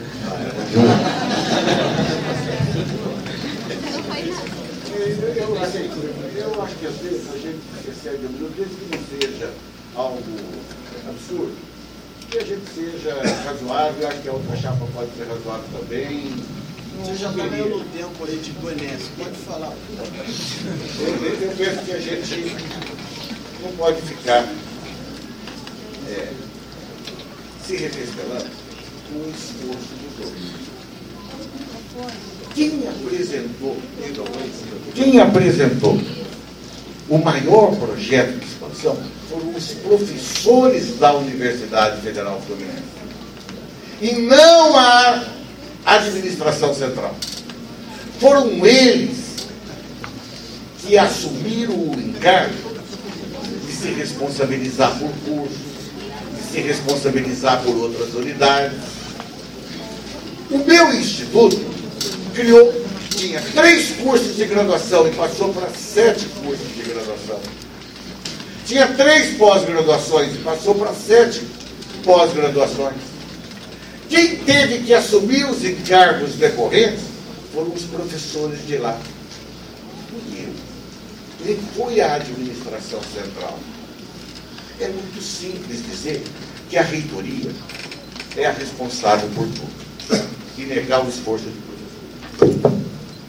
Não foi nada. Eu, assim, eu acho que às vezes a gente recebe, desde que não seja algo absurdo, que a gente seja razoável. Eu acho que a outra chapa pode ser razoável também. Você já está ganhando tempo aí de Goiás, pode falar. Eu, eu penso que a gente não pode ficar é, se refestelando com o esforço dos outros. Quem apresentou, quem apresentou o maior projeto de expansão foram os professores da Universidade Federal Fluminense. E não a administração central. Foram eles que assumiram o encargo de se responsabilizar por cursos, de se responsabilizar por outras unidades. O meu instituto criou, tinha três cursos de graduação e passou para sete cursos de graduação. Tinha três pós-graduações e passou para sete pós-graduações. Quem teve que assumir os encargos decorrentes foram os professores de lá. E eu. E foi a administração central. É muito simples dizer que a reitoria é a responsável por tudo e negar o esforço de professor.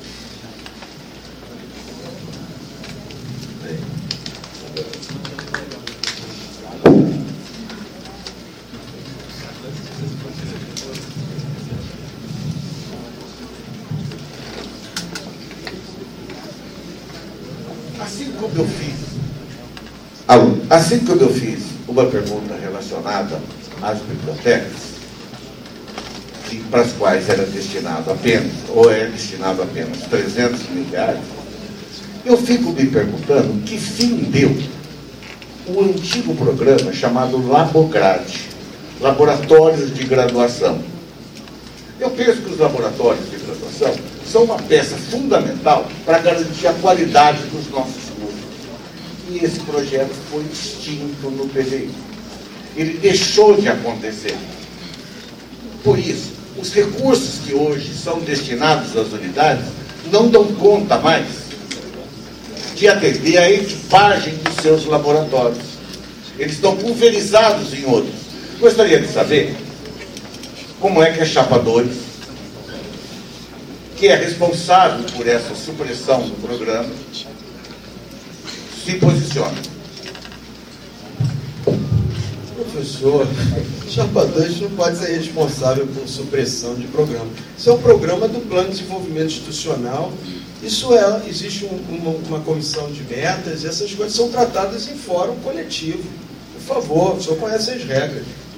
Assim como eu fiz, assim como eu fiz uma pergunta relacionada às bibliotecas, e para as quais era destinado apenas, ou é destinado apenas trezentos milhares, eu fico me perguntando que fim deu o antigo programa chamado Labograde, Laboratórios de Graduação. Eu penso que os laboratórios de graduação são uma peça fundamental para garantir a qualidade dos nossos cursos. E esse projeto foi extinto no P D I. Ele deixou de acontecer. Por isso, os recursos que hoje são destinados às unidades não dão conta mais de atender a equipagem dos seus laboratórios. Eles estão pulverizados em outros. Gostaria de saber como é que a Chapa dois, que é responsável por essa supressão do programa, se posiciona. Professor, Chapa dois não pode ser responsável por supressão de programa. Isso é um programa do Plano de Desenvolvimento Institucional. Isso é, existe um, uma, uma comissão de metas, e essas coisas são tratadas em fórum coletivo. Por favor, o senhor conhece as regras.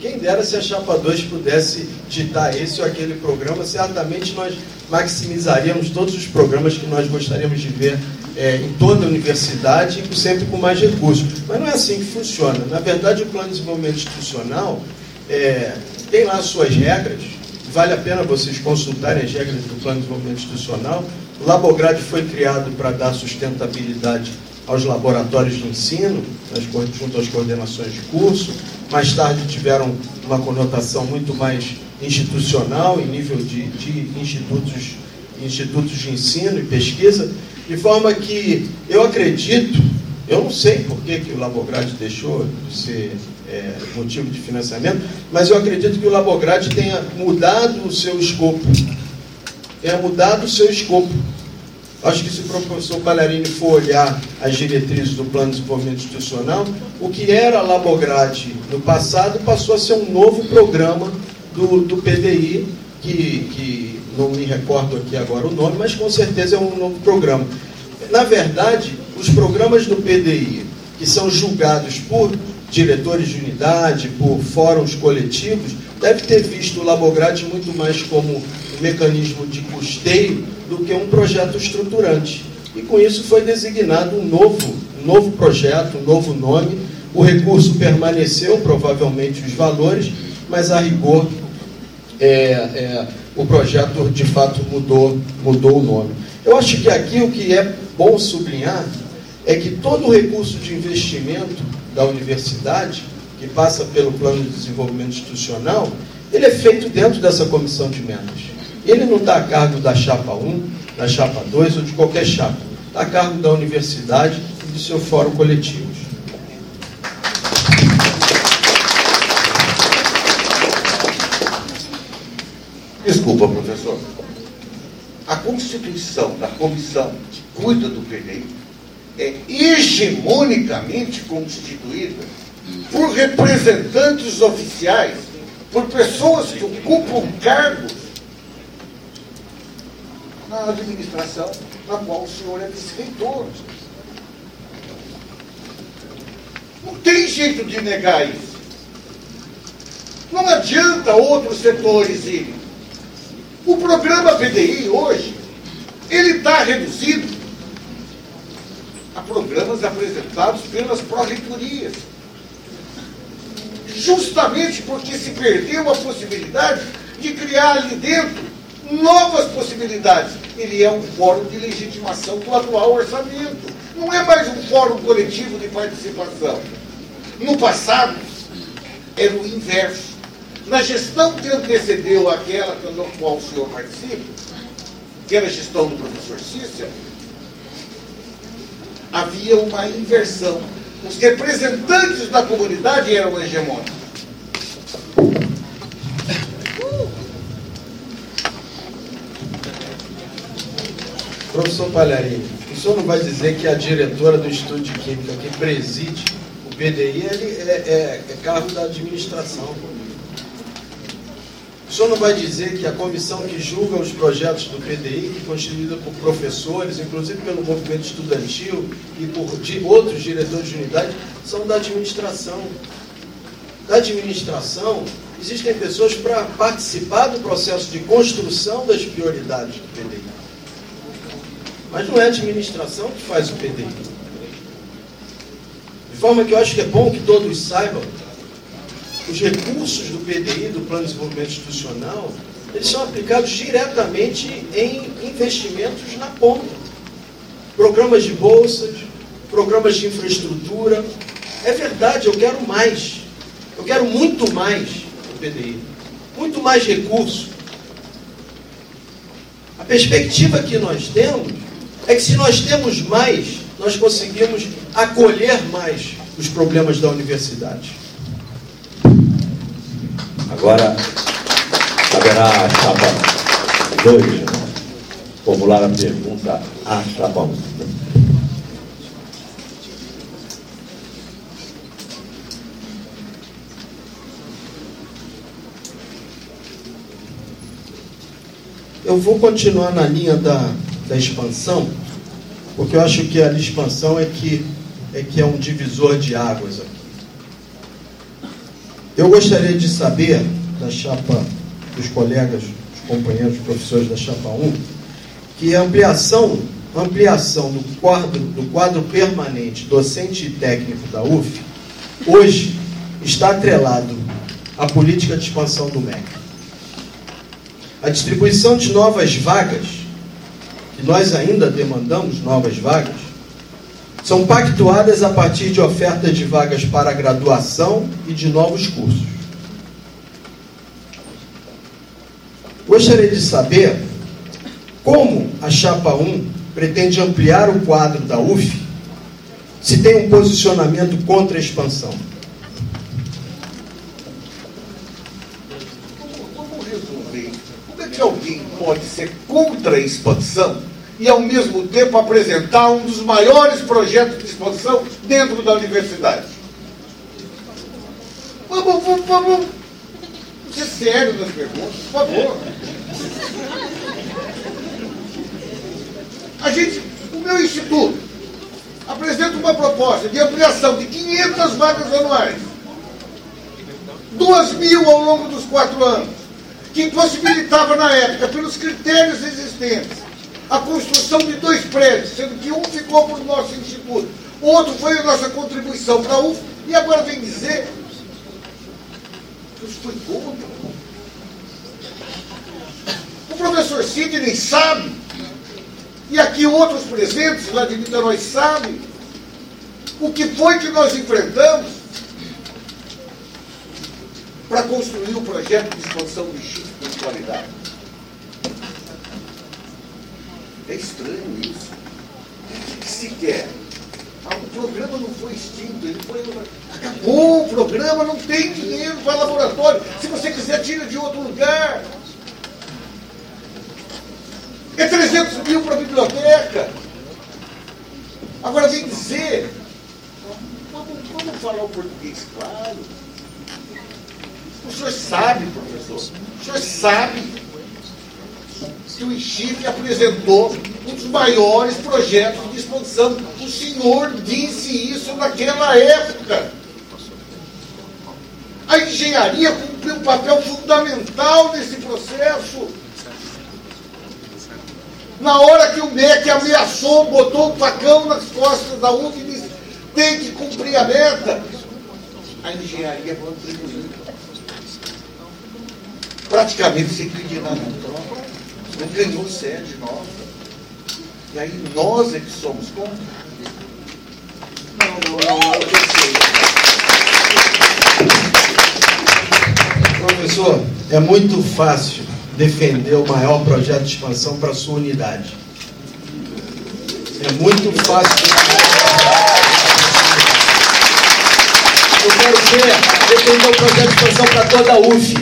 Quem dera se a Chapa dois pudesse ditar esse ou aquele programa, certamente nós maximizaríamos todos os programas que nós gostaríamos de ver é, em toda a universidade, sempre com mais recursos. Mas não é assim que funciona. Na verdade, o Plano de Desenvolvimento Institucional é, tem lá as suas regras. Vale a pena vocês consultarem as regras do Plano de Desenvolvimento Institucional. O Labograde foi criado para dar sustentabilidade aos laboratórios de ensino, junto às coordenações de curso. Mais tarde tiveram uma conotação muito mais institucional, em nível de, de institutos, institutos de ensino e pesquisa, de forma que eu acredito, eu não sei por que, que o Labograde deixou de ser é, motivo de financiamento, mas eu acredito que o Labograde tenha mudado o seu escopo, tenha mudado o seu escopo. Acho que se o professor Palharini for olhar as diretrizes do Plano de Desenvolvimento Institucional, o que era a Labograde no passado passou a ser um novo programa do, do P D I, que, que não me recordo aqui agora o nome, mas com certeza é um novo programa. Na verdade, os programas do P D I, que são julgados por diretores de unidade, por fóruns coletivos, deve ter visto o Labograde muito mais como um mecanismo de custeio do que um projeto estruturante. E com isso foi designado um novo, um novo projeto, um novo nome. O recurso permaneceu, provavelmente, os valores, mas a rigor é, é, o projeto de fato mudou, mudou o nome. Eu acho que aqui o que é bom sublinhar é que todo o recurso de investimento da universidade, que passa pelo Plano de Desenvolvimento Institucional, ele é feito dentro dessa comissão de emendas. Ele não está a cargo da Chapa um, da Chapa dois ou de qualquer chapa. Está a cargo da universidade e do seu fórum coletivo. Desculpa, professor. A constituição da comissão que cuida do P D I é hegemonicamente constituída por representantes oficiais, por pessoas que ocupam cargos na administração na qual o senhor é vice-reitor. Não tem jeito de negar isso. Não adianta outros setores irem. O programa P D I hoje, ele está reduzido a programas apresentados pelas pró-reitorias. Justamente porque se perdeu a possibilidade de criar ali dentro novas possibilidades. Ele é um fórum de legitimação do atual orçamento. Não é mais um fórum coletivo de participação. No passado, era o inverso. Na gestão que antecedeu aquela na qual o senhor participa, que era a gestão do professor Cícero, havia uma inversão. Os representantes da comunidade eram hegemônicos. Professor Palharini, o senhor não vai dizer que a diretora do Instituto de Química que preside o P D I ele é, é, é cargo da administração. O senhor não vai dizer que a comissão que julga os projetos do P D I, que é constituída por professores, inclusive pelo movimento estudantil e por de outros diretores de unidade, são da administração. Da administração, existem pessoas para participar do processo de construção das prioridades do P D I. Mas não é a administração que faz o P D I. De forma que eu acho que é bom que todos saibam, os recursos do P D I, do Plano de Desenvolvimento Institucional, eles são aplicados diretamente em investimentos na ponta. Programas de bolsas, programas de infraestrutura. É verdade, eu quero mais. Eu quero muito mais do P D I. Muito mais recurso. A perspectiva que nós temos é que se nós temos mais, nós conseguimos acolher mais os problemas da universidade. Agora, caberá a chapa dois formular a pergunta à chapa um. Eu vou continuar na linha da, da expansão, porque eu acho que a expansão é que é, que é um divisor de águas aqui. Eu gostaria de saber, da chapa dos colegas, dos companheiros professores da chapa um, que a ampliação, ampliação do quadro, do quadro permanente docente e técnico da U F, hoje está atrelado à política de expansão do M E C. A distribuição de novas vagas, que nós ainda demandamos novas vagas, são pactuadas a partir de ofertas de vagas para graduação e de novos cursos. Gostaria de saber como a chapa um pretende ampliar o quadro da U F se tem um posicionamento contra a expansão. Vamos resolver. Como é que alguém pode ser contra a expansão e, ao mesmo tempo, apresentar um dos maiores projetos de expansão dentro da universidade? Vamos, vamos, vamos ser sério nas perguntas, por favor. A gente, o meu instituto, apresenta uma proposta de ampliação de quinhentas vagas anuais, duas mil ao longo dos quatro anos, que possibilitava, na época, pelos critérios existentes, a construção de dois prédios, sendo que um ficou para o nosso instituto, o outro foi a nossa contribuição para a U F, e agora vem dizer que isso foi contra. O professor Sidney sabe, e aqui outros presentes lá de Niterói sabem, o que foi que nós enfrentamos para construir o projeto de expansão do Instituto de qualidade. É estranho isso. Sequer. Ah, o programa não foi extinto, ele foi. Acabou o programa, não tem dinheiro para laboratório. Se você quiser, tira de outro lugar. É trezentos mil para a biblioteca. Agora vem dizer. Vamos, vamos falar o português claro. O senhor sabe, professor, o senhor sabe que o I X I F apresentou um dos maiores projetos de expansão. O senhor disse isso naquela época. A engenharia cumpriu um papel fundamental nesse processo. Na hora que o M E C ameaçou, botou um facão nas costas da U F e disse: tem que cumprir a meta, a engenharia contribuiu. Praticamente sem pedir nada em troca. Não ganhou sede nova. E aí nós é que somos contra. Não, não, não, eu sei. Professor, é muito fácil defender o maior projeto de expansão para a sua unidade. É muito fácil. Eu quero ver defender o projeto de expansão para toda a U F.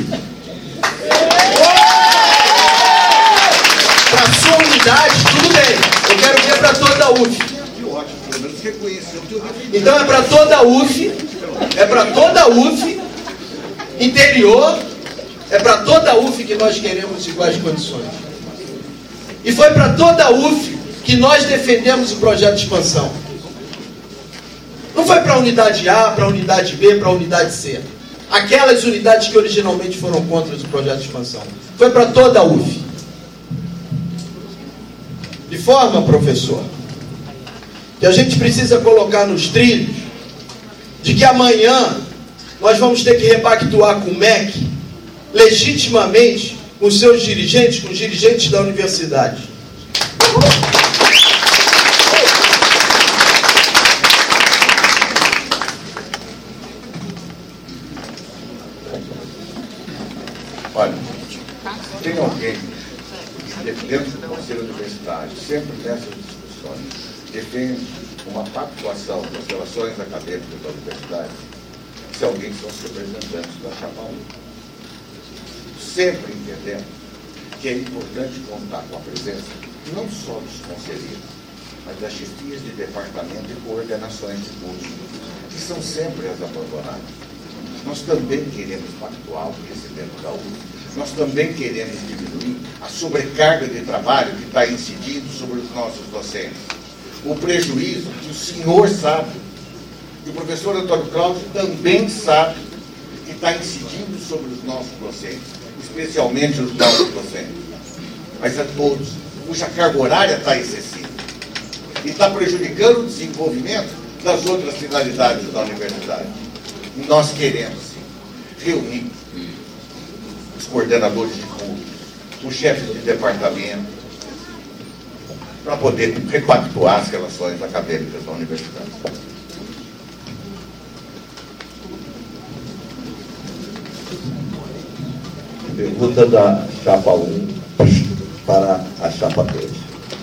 Para a sua unidade, tudo bem. Eu quero ver para toda a U F. Que ótimo, pelo menos reconheceu o teu defeito. Então é para toda a U F, é para toda a U F, interior, é para toda a U F que nós queremos iguais condições. E foi para toda a U F que nós defendemos o projeto de expansão. Não foi para a unidade A, para a unidade B, para a unidade C. Aquelas unidades que originalmente foram contra o projeto de expansão. Foi para toda a U F. De forma, professor, que a gente precisa colocar nos trilhos de que amanhã nós vamos ter que repactuar com o M E C legitimamente com seus dirigentes, com os dirigentes da universidade. Olha, tem alguém dentro do Conselho Universitário, sempre nessas discussões, defende uma pactuação das relações acadêmicas da universidade, se alguém são os representantes da chapa um. Sempre entendemos que é importante contar com a presença não só dos conselheiros, mas das chefias de departamento e coordenações de curso, que são sempre as abandonadas. Nós também queremos pactuar o crescimento da U F. Nós também queremos diminuir a sobrecarga de trabalho que está incidindo sobre os nossos docentes. O prejuízo que o senhor sabe, e o professor Antônio Cláudio também sabe, que está incidindo sobre os nossos docentes, especialmente os nossos docentes, mas a todos, cuja carga horária está excessiva e está prejudicando o desenvolvimento das outras finalidades da universidade. E nós queremos, sim, reunir os coordenadores de curso, os chefes de departamento, para poder repactuar as relações acadêmicas da universidade. Pergunta da chapa um para a chapa dois.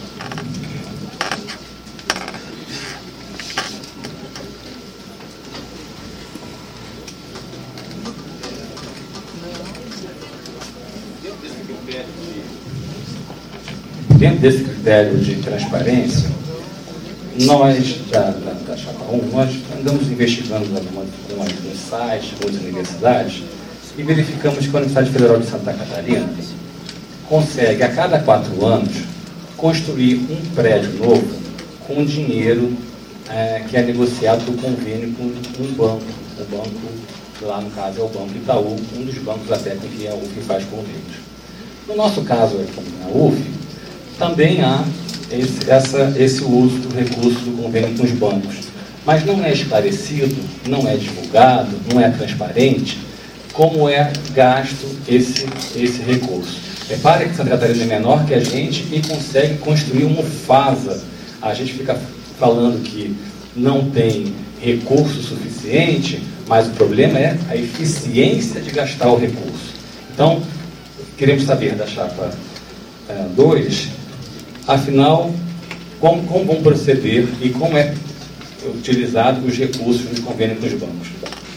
Dentro desse critério de transparência, nós, da, da, da chapa um, nós andamos investigando alguns sites, algumas universidades, e verificamos que a Universidade Federal de Santa Catarina consegue, a cada quatro anos, construir um prédio novo com dinheiro é, que é negociado do convênio com um banco. O banco, lá no caso é o Banco Itaú, um dos bancos até com que a U F faz convênios. No nosso caso aqui na U F, também há esse, essa, esse uso do recurso do convênio com os bancos. Mas não é esclarecido, não é divulgado, não é transparente como é gasto esse, esse recurso. Repare que Santa Catarina é menor que a gente e consegue construir uma FASA. A gente fica falando que não tem recurso suficiente, mas o problema é a eficiência de gastar o recurso. Então, queremos saber da chapa dois, afinal, como, como vão proceder e como é utilizado os recursos do convênio com os bancos.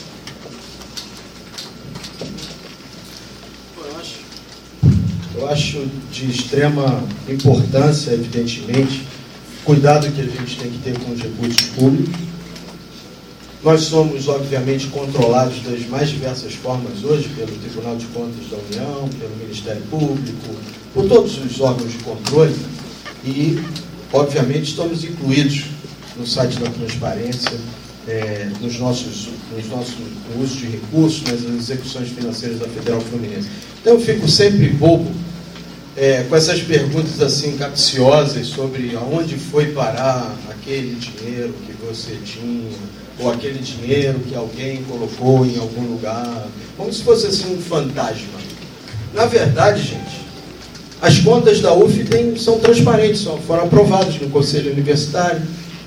Eu acho de extrema importância, evidentemente, cuidado que a gente tem que ter com os recursos públicos. Nós somos, obviamente, controlados das mais diversas formas hoje, pelo Tribunal de Contas da União, pelo Ministério Público, por todos os órgãos de controle e, obviamente, estamos incluídos no site da transparência, é, nos nossos, nos nossos no uso de recursos, nas execuções financeiras da Federal Fluminense. Então, eu fico sempre bobo é, com essas perguntas assim capciosas sobre aonde foi parar aquele dinheiro que você tinha, ou aquele dinheiro que alguém colocou em algum lugar, como se fosse assim um fantasma. Na verdade, gente, as contas da U F tem, são transparentes, foram aprovadas no Conselho Universitário.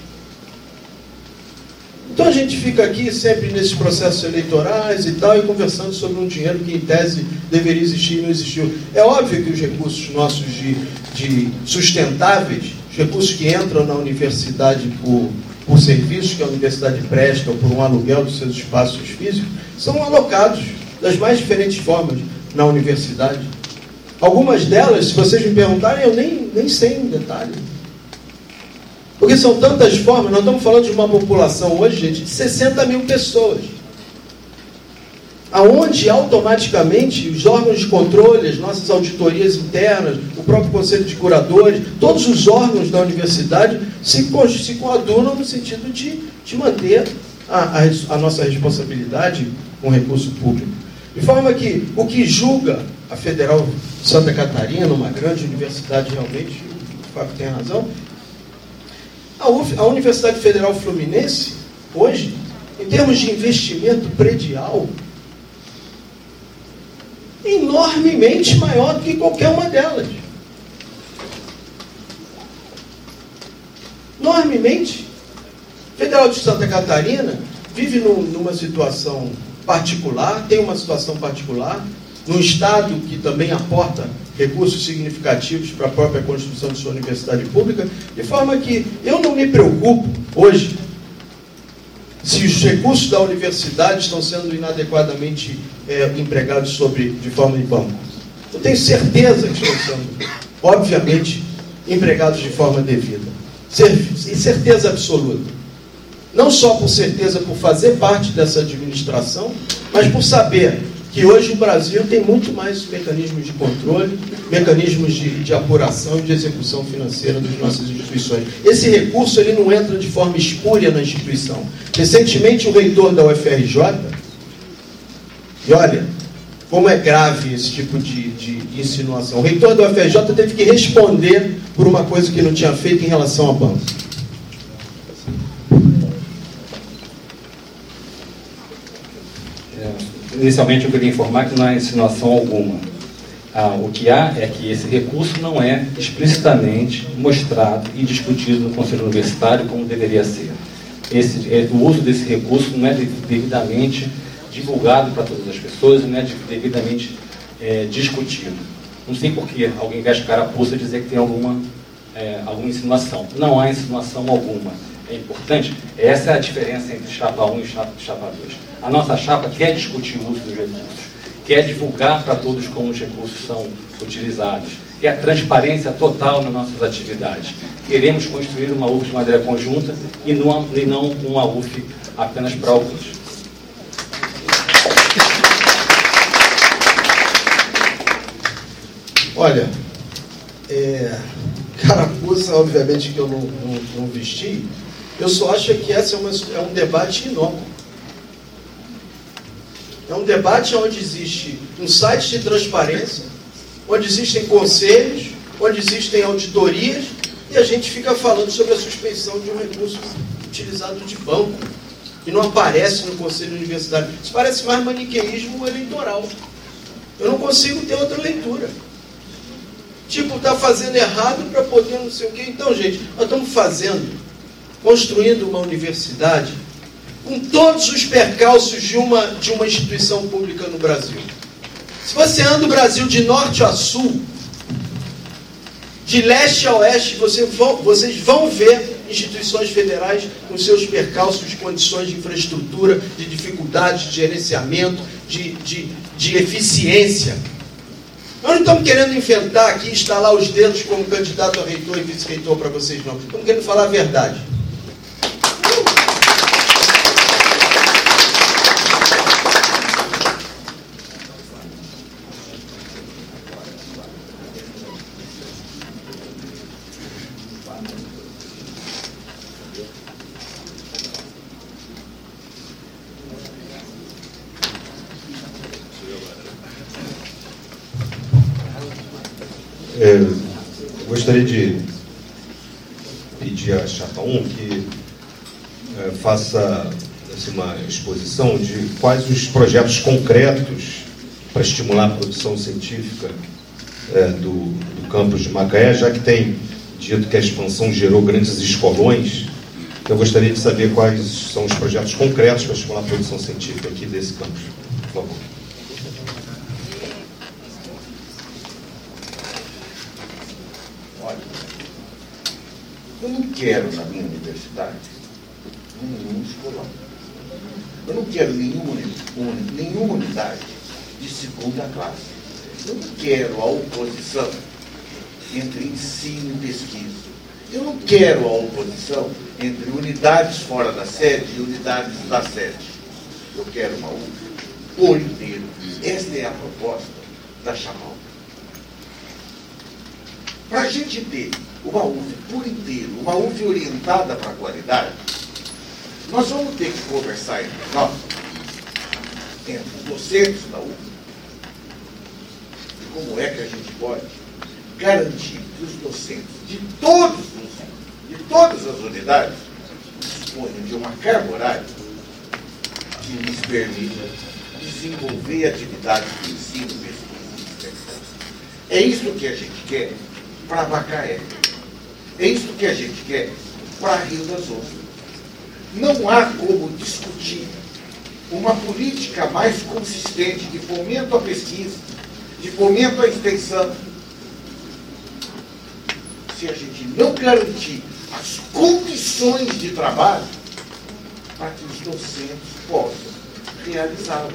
Então a gente fica aqui sempre nesses processos eleitorais e tal, e conversando sobre um dinheiro que em tese deveria existir e não existiu. É óbvio que os recursos nossos de, de sustentáveis, os recursos que entram na universidade por, por serviços que a universidade presta ou por um aluguel dos seus espaços físicos, são alocados das mais diferentes formas na universidade. Algumas delas, se vocês me perguntarem, eu nem, nem sei em detalhe. Porque são tantas formas, nós estamos falando de uma população hoje, gente, de sessenta mil pessoas. Aonde automaticamente os órgãos de controle, as nossas auditorias internas, o próprio Conselho de Curadores, todos os órgãos da universidade se, se coadunam no sentido de, de manter a, a, a nossa responsabilidade com o recurso público. De forma que o que julga a Federal de Santa Catarina, uma grande universidade realmente, o Fábio tem razão, a, U F, a Universidade Federal Fluminense, hoje, em termos de investimento predial, é enormemente maior do que qualquer uma delas. Enormemente. A Federal de Santa Catarina vive num, numa situação particular, tem uma situação particular, num Estado que também aporta recursos significativos para a própria construção de sua universidade pública, de forma que eu não me preocupo hoje se os recursos da universidade estão sendo inadequadamente é, empregados sobre, de forma de banco. Eu tenho certeza que estão sendo, obviamente, empregados de forma devida. Certeza absoluta. Não só por certeza por fazer parte dessa administração, mas por saber que hoje o Brasil tem muito mais mecanismos de controle, mecanismos de, de apuração e de execução financeira das nossas instituições. Esse recurso ele não entra de forma espúria na instituição. Recentemente, o reitor da U F R J E olha, como é grave esse tipo de, de insinuação. O reitor do U F R J teve que responder por uma coisa que não tinha feito em relação a banco. É, inicialmente eu queria informar que não há insinuação alguma. Ah, o que há é que esse recurso não é explicitamente mostrado e discutido no Conselho Universitário como deveria ser. Esse, é, o uso desse recurso não é devidamente divulgado para todas as pessoas, não é devidamente é, discutido. Não sei por que alguém veste a carapuça dizer que tem alguma, é, alguma insinuação. Não há insinuação alguma. É importante, essa é a diferença entre chapa um e chapa, chapa dois. A nossa chapa quer discutir o uso dos recursos, quer divulgar para todos como os recursos são utilizados, quer transparência total nas nossas atividades. Queremos construir uma U F de maneira conjunta e não, e não uma U F apenas para alguns. Olha, é, carapuça, obviamente que eu não, não, não vesti, eu só acho que esse é, uma, é um debate inócuo. É um debate onde existe um site de transparência, onde existem conselhos, onde existem auditorias, e a gente fica falando sobre a suspensão de um recurso utilizado de banco, que não aparece no Conselho Universitário. Isso parece mais maniqueísmo eleitoral. Eu não consigo ter outra leitura. Tipo, está fazendo errado para poder não sei o quê. Então, gente, nós estamos fazendo, construindo uma universidade com todos os percalços de uma, de uma instituição pública no Brasil. Se você anda o Brasil de norte a sul, de leste a oeste, você vão, vocês vão ver instituições federais com seus percalços de condições de infraestrutura, de dificuldade, de gerenciamento, de, de, de eficiência. Nós não estamos querendo inventar aqui, estalar os dedos como candidato a reitor e vice-reitor para vocês, não. Estamos querendo falar a verdade. É, eu gostaria de pedir à chapa um que é, faça assim, uma exposição de quais os projetos concretos para estimular a produção científica é, do, do campus de Macaé, já que tem dito que a expansão gerou grandes escolões. Eu gostaria de saber quais são os projetos concretos para estimular a produção científica aqui desse campus. Por favor. Eu não quero na minha universidade nenhum escolão. Eu não quero nenhuma, nenhuma unidade de segunda classe. Eu não quero a oposição entre ensino e pesquisa. Eu não quero a oposição entre unidades fora da sede e unidades da sede. Eu quero uma U F por inteiro. Esta é a proposta da Chapa um. Para a gente ter uma U F por inteiro, uma U F orientada para a qualidade, nós vamos ter que conversar entre nós, entre os docentes da U F, de como é que a gente pode garantir que os docentes de todos os, de todas as unidades disponham de uma carga horária que lhes permita desenvolver atividades de ensino, pesquisa e extensão. É isso que a gente quer para Macaé. É isso que a gente quer para Rio das Ostras. Não há como discutir uma política mais consistente de fomento à pesquisa, de fomento à extensão, se a gente não garantir as condições de trabalho para que os docentes possam realizá-lo.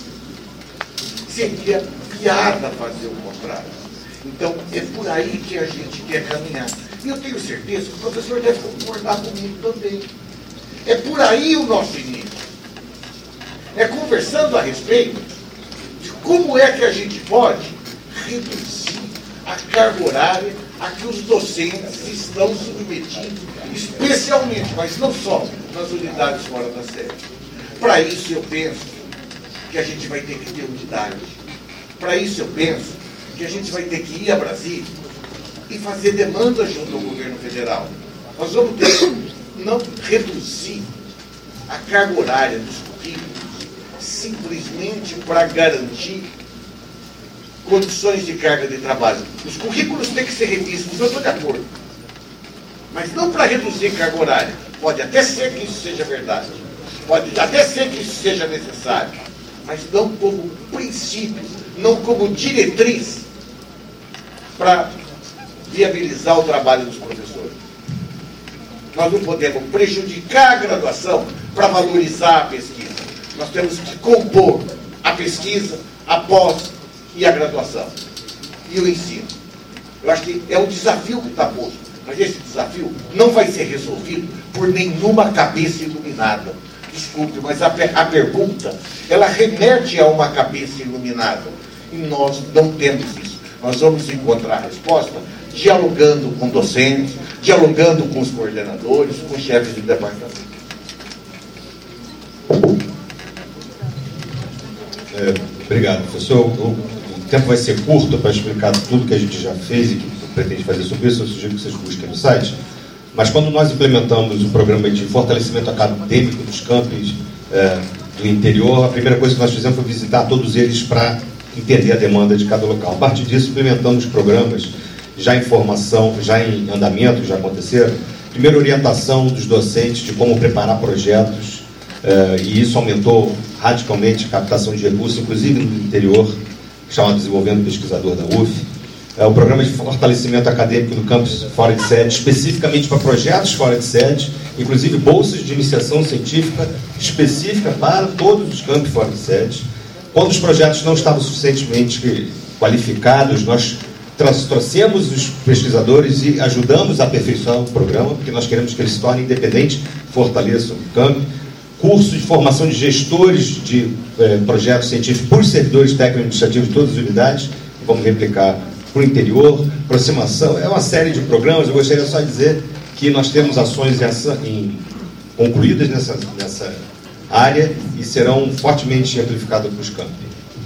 Seria piada fazer o contrário. Então, é por aí que a gente quer caminhar. E eu tenho certeza que o professor deve concordar comigo também. É por aí o nosso início. É conversando a respeito de como é que a gente pode reduzir a carga horária a que os docentes estão submetidos, especialmente, mas não só, nas unidades fora da sede. Para isso, eu penso que a gente vai ter que ter unidade. Para isso, eu penso que a gente vai ter que ir a Brasília e fazer demanda junto ao governo federal. Nós vamos ter que não reduzir a carga horária dos currículos simplesmente para garantir condições de carga de trabalho. Os currículos têm que ser revistos, eu estou de acordo. Mas não para reduzir carga horária. Pode até ser que isso seja verdade. Pode até ser que isso seja necessário. Mas não como princípio, não como diretriz para viabilizar o trabalho dos professores. Nós não podemos prejudicar a graduação para valorizar a pesquisa. Nós temos que compor a pesquisa, a pós e a graduação. E o ensino. Eu acho que é um desafio que está posto. Mas esse desafio não vai ser resolvido por nenhuma cabeça iluminada. Desculpe, mas a, a pergunta, ela remete a uma cabeça iluminada. E nós não temos isso. Nós vamos encontrar a resposta dialogando com docentes, dialogando com os coordenadores, com os chefes de departamento. É, obrigado, professor. O, o tempo vai ser curto para explicar tudo que a gente já fez e que pretende fazer sobre isso. Eu sugiro que vocês busquem no site. Mas quando nós implementamos o programa de fortalecimento acadêmico dos campos é, do interior, a primeira coisa que nós fizemos foi visitar todos eles para entender a demanda de cada local. A partir disso, implementamos programas já em formação, já em andamento, já aconteceram. Primeiro, orientação dos docentes de como preparar projetos, eh, e isso aumentou radicalmente a captação de recursos, inclusive no interior, chamado Desenvolvendo Pesquisador da U F. É, o programa de fortalecimento acadêmico do campus fora de sede, especificamente para projetos fora de sede, inclusive bolsas de iniciação científica específica para todos os campos fora de sede. Quando os projetos não estavam suficientemente qualificados, nós trouxemos os pesquisadores e ajudamos a aperfeiçoar o programa, porque nós queremos que ele se torne independente, fortaleça o campo. Cursos de formação de gestores de eh, projetos científicos por servidores técnico-administrativos de todas as unidades, vamos replicar para o interior, aproximação, é uma série de programas. Eu gostaria só de dizer que nós temos ações em, em, concluídas nessa, nessa área e serão fortemente amplificadas para os campos.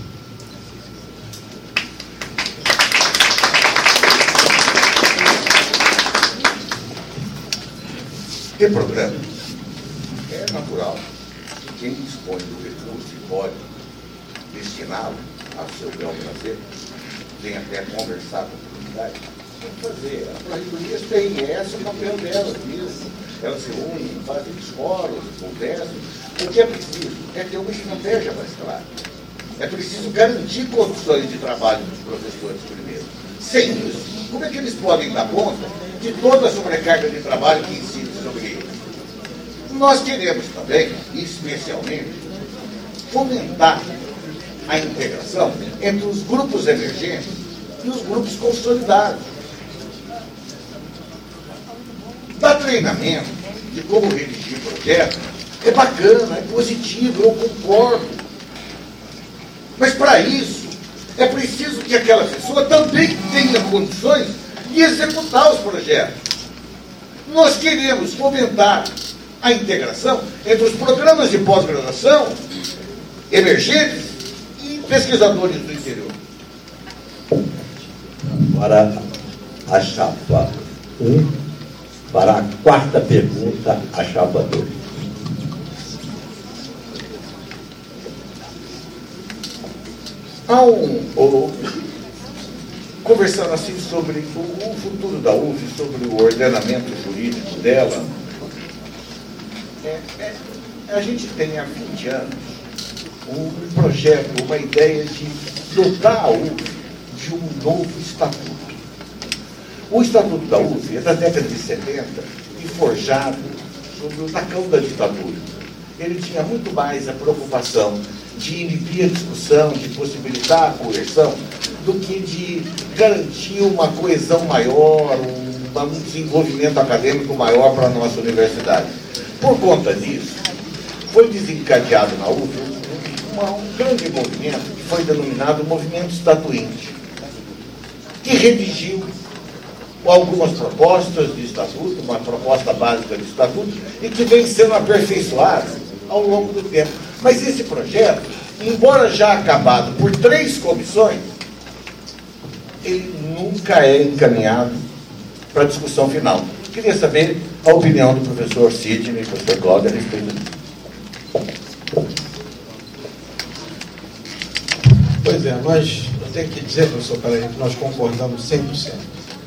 Que programa? É natural. Quem dispõe do recurso e pode destiná-lo ao seu bel prazer, tem até conversar com a comunidade, tem que fazer. A Proreitoria tem essa, o papel delas mesmo. Elas se unem, fazem escolas, conversam. O que é preciso é ter uma estratégia mais clara. É preciso garantir condições de trabalho dos professores primeiro. Sem isso, como é que eles podem dar conta de toda a sobrecarga de trabalho que incide sobre eles? Nós queremos também, especialmente, fomentar a integração entre os grupos emergentes e os grupos consolidados. Dar treinamento de como redigir projetos é bacana, é positivo, eu concordo. Mas para isso, é preciso que aquela pessoa também tenha condições de executar os projetos. Nós queremos fomentar a integração entre os programas de pós-graduação emergentes e pesquisadores do interior. Agora, a chapa um, para a quarta pergunta, a chapa dois. Há um, ou, conversando assim sobre o, o futuro da U F, sobre o ordenamento jurídico dela, é, é, a gente tem há vinte anos um projeto, uma ideia de dotar a U F de um novo estatuto. O estatuto da U F é da década de setenta e forjado sobre o tacão da ditadura. Ele tinha muito mais a preocupação de inibir a discussão, de possibilitar a coerção, do que de garantir uma coesão maior, um, um desenvolvimento acadêmico maior para a nossa universidade. Por conta disso, foi desencadeado na U F uma, um grande movimento que foi denominado Movimento Estatuinte, que redigiu algumas propostas de estatuto, uma proposta básica de estatuto, e que vem sendo aperfeiçoada ao longo do tempo. Mas esse projeto, embora já acabado por três comissões, ele nunca é encaminhado para a discussão final. Queria saber a opinião do professor Sidney e do professor Cláudio a respeito disso. Pois é, nós, eu tenho que dizer, professor Palarini, que nós concordamos cem por cento.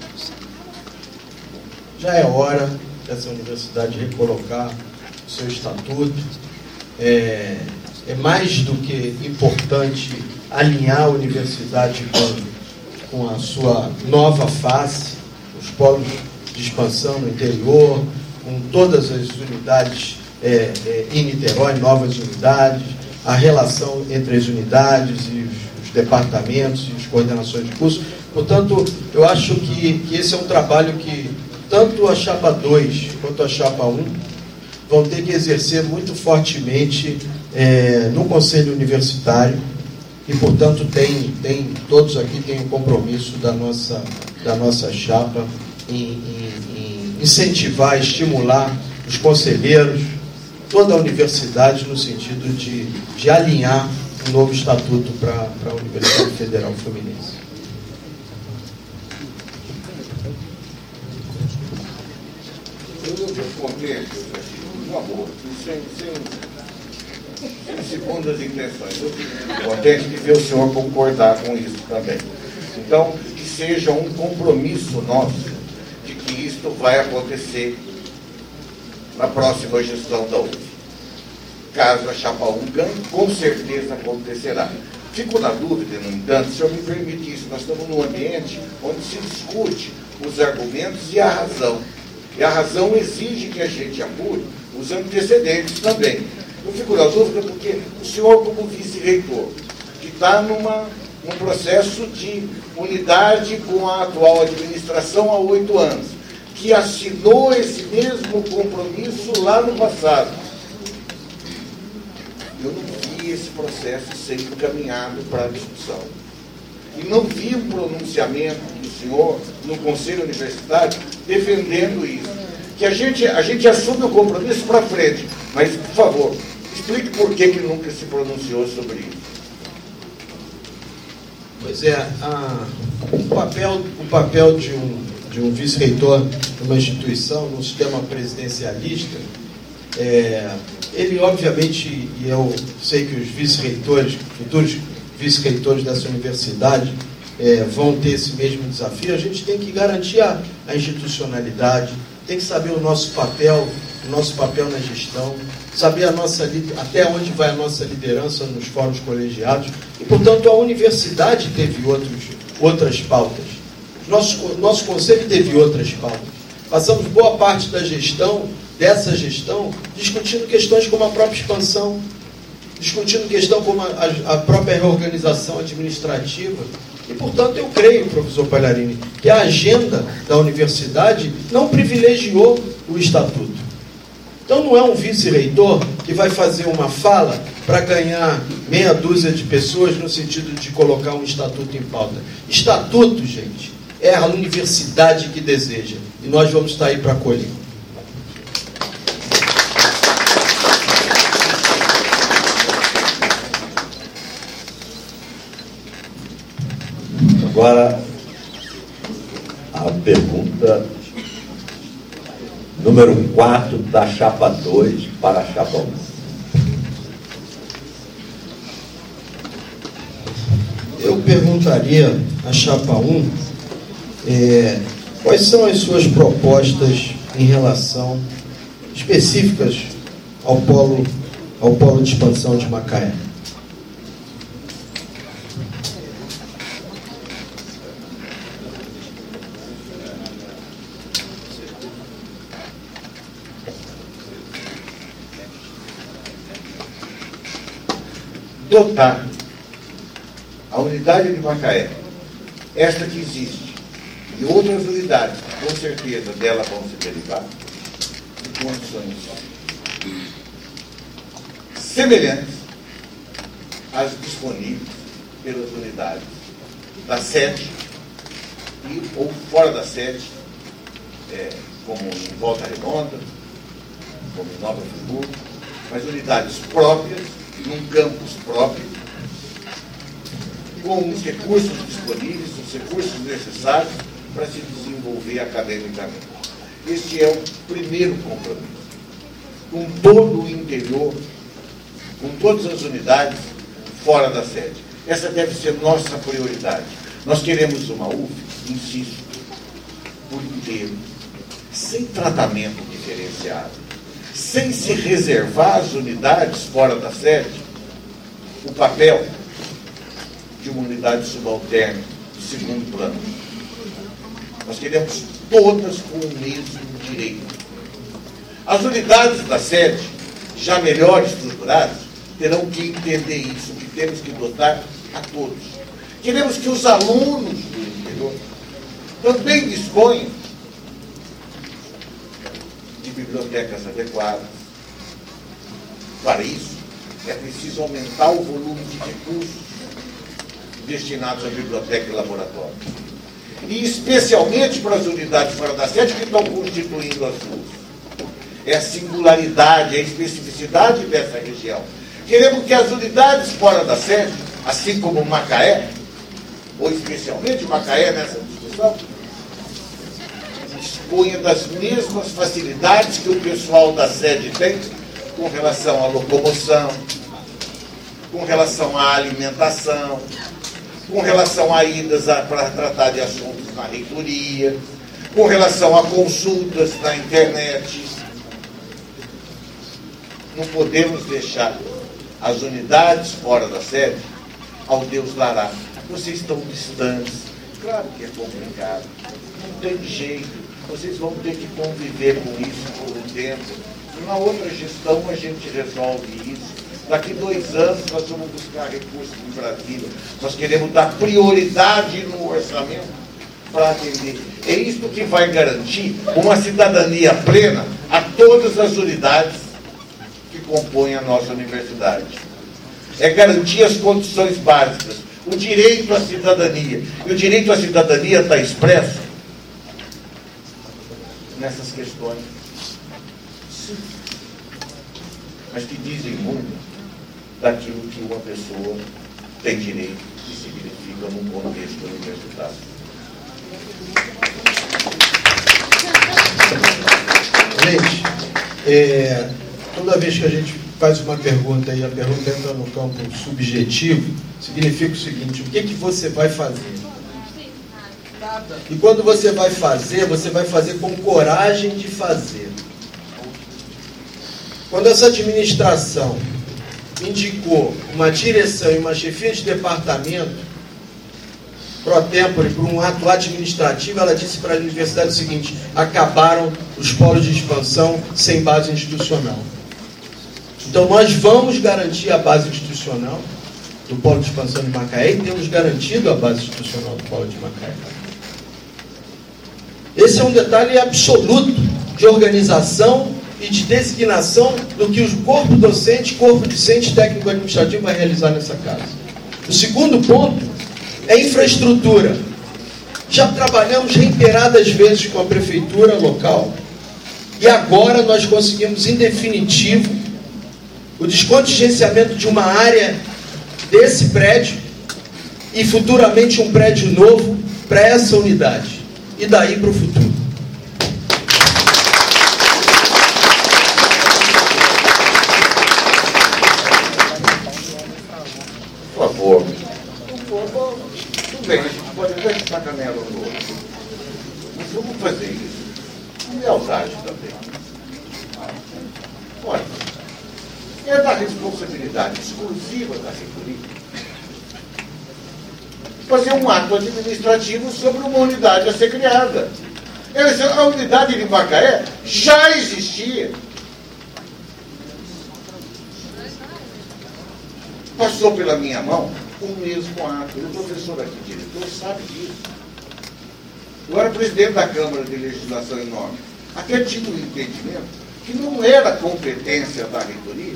Já é hora dessa universidade recolocar o seu estatuto. É, é mais do que importante alinhar a universidade com, com a sua nova face, os polos de expansão no interior, com todas as unidades é, é, em Niterói, novas unidades, a relação entre as unidades e os, os departamentos e as coordenações de curso. Portanto, eu acho que, que esse é um trabalho que tanto a chapa dois quanto a chapa um vão ter que exercer muito fortemente é, no Conselho Universitário e, portanto, tem, tem, todos aqui têm o compromisso da nossa, da nossa chapa em, em, em incentivar, estimular os conselheiros, toda a universidade, no sentido de, de alinhar um novo estatuto para a Universidade Federal Fluminense. Eu estou contente, por favor, sem, sem, sem segundas intenções. Eu fico contente de ver o senhor concordar com isso também. Então, que seja um compromisso nosso de que isto vai acontecer na próxima gestão da U F. Caso a chapa um ganhe, com certeza acontecerá. Fico na dúvida, no entanto, se eu me permite isso, nós estamos num ambiente onde se discute os argumentos e a razão. E a razão exige que a gente apure os antecedentes também. Eu fico na dúvida porque o senhor, como vice-reitor, que está numa, num processo de unidade com a atual administração há oito anos, que assinou esse mesmo compromisso lá no passado, eu não vi esse processo ser encaminhado para a discussão. E não vi um pronunciamento do senhor no Conselho Universitário defendendo isso. Que a gente, a gente assume o compromisso para frente, mas, por favor, explique por que, que nunca se pronunciou sobre isso. Pois é, a, o papel, o papel de um, de um vice-reitor de uma instituição, num sistema presidencialista, é, ele, obviamente, e eu sei que os vice-reitores, futuros vice-reitores dessa universidade é, vão ter esse mesmo desafio, a gente tem que garantir a, a institucionalidade, tem que saber o nosso papel, o nosso papel na gestão, saber a nossa, até onde vai a nossa liderança nos fóruns colegiados, e, portanto, a universidade teve outros, outras pautas. Nosso, nosso conselho teve outras pautas. Passamos boa parte da gestão, dessa gestão, discutindo questões como a própria expansão, discutindo questão como a, a própria reorganização administrativa. E, portanto, eu creio, professor Palarini, que a agenda da universidade não privilegiou o estatuto. Então, não é um vice-reitor que vai fazer uma fala para ganhar meia dúzia de pessoas no sentido de colocar um estatuto em pauta. Estatuto, gente, é a universidade que deseja. E nós vamos estar aí para acolher. Agora, a pergunta número quatro da chapa dois para a chapa um. Eu perguntaria à chapa um é, quais são as suas propostas em relação específicas ao polo, ao polo de expansão de Macaé. Dotar a unidade de Macaé, esta que existe, e outras unidades, que com certeza dela vão se derivar, de condições semelhantes às disponíveis pelas unidades da sede e, ou fora da sede, é, como em Volta Redonda, como em Nova Friburgo, mas unidades próprias, num campus próprio, com os recursos disponíveis, os recursos necessários para se desenvolver academicamente. Este é o primeiro compromisso. Com todo o interior, com todas as unidades fora da sede. Essa deve ser nossa prioridade. Nós queremos uma U F, insisto, por inteiro, sem tratamento diferenciado, sem se reservar às unidades fora da sede o papel de uma unidade subalterna, de segundo plano. Nós queremos todas com o mesmo direito. As unidades da sede, já melhor estruturadas, terão que entender isso, que temos que dotar a todos. Queremos que os alunos do interior também disponham de bibliotecas adequadas. Para isso, é preciso aumentar o volume de recursos destinados à biblioteca e laboratório. E especialmente para as unidades fora da sede que estão constituindo as suas. É a singularidade, é a especificidade dessa região. Queremos que as unidades fora da sede, assim como Macaé, ou especialmente Macaé nessa discussão, disponha das mesmas facilidades que o pessoal da sede tem com relação à locomoção, com relação à alimentação, com relação a idas a, para tratar de assuntos na reitoria, com relação a consultas na internet. Não podemos deixar as unidades fora da sede ao Deus dará. Vocês estão distantes. Claro que é complicado. Não tem jeito. Vocês vão ter que conviver com isso por um tempo. Na outra gestão a gente resolve isso. Daqui dois anos nós vamos buscar recursos em Brasília. Nós queremos dar prioridade no orçamento para atender. É isso que vai garantir uma cidadania plena a todas as unidades que compõem a nossa universidade. É garantir as condições básicas, o direito à cidadania. E o direito à cidadania está expresso nessas questões, sim, mas que dizem muito daquilo que uma pessoa tem direito e significa num contexto universitário. Gente, é, toda vez que a gente faz uma pergunta e a pergunta entra no campo subjetivo, significa o seguinte: o que, que você vai fazer? E quando você vai fazer, você vai fazer com coragem de fazer. Quando essa administração indicou uma direção e uma chefia de departamento pro tempore por um ato administrativo, ela disse para a universidade o seguinte: acabaram os polos de expansão sem base institucional. Então nós vamos garantir a base institucional do polo de expansão de Macaé e temos garantido a base institucional do polo de Macaé. Esse é um detalhe absoluto de organização e de designação do que o corpo docente, corpo docente técnico-administrativo vai realizar nessa casa. O segundo ponto é infraestrutura. Já trabalhamos reiteradas vezes com a prefeitura local e agora nós conseguimos, em definitivo, o descontingenciamento de uma área desse prédio e futuramente um prédio novo para essa unidade. E daí para o futuro. Por favor. Tudo bem, a gente pode até sacanear um no outro. Mas vamos fazer isso. Com lealdade também. Olha, é da responsabilidade exclusiva da reitoria fazer um ato administrativo sobre uma unidade a ser criada. A unidade de Macaé já existia. Passou pela minha mão o mesmo ato. O professor aqui, diretor, sabe disso. Eu era presidente da Câmara de Legislação e Normas. Até tinha um entendimento que não era competência da reitoria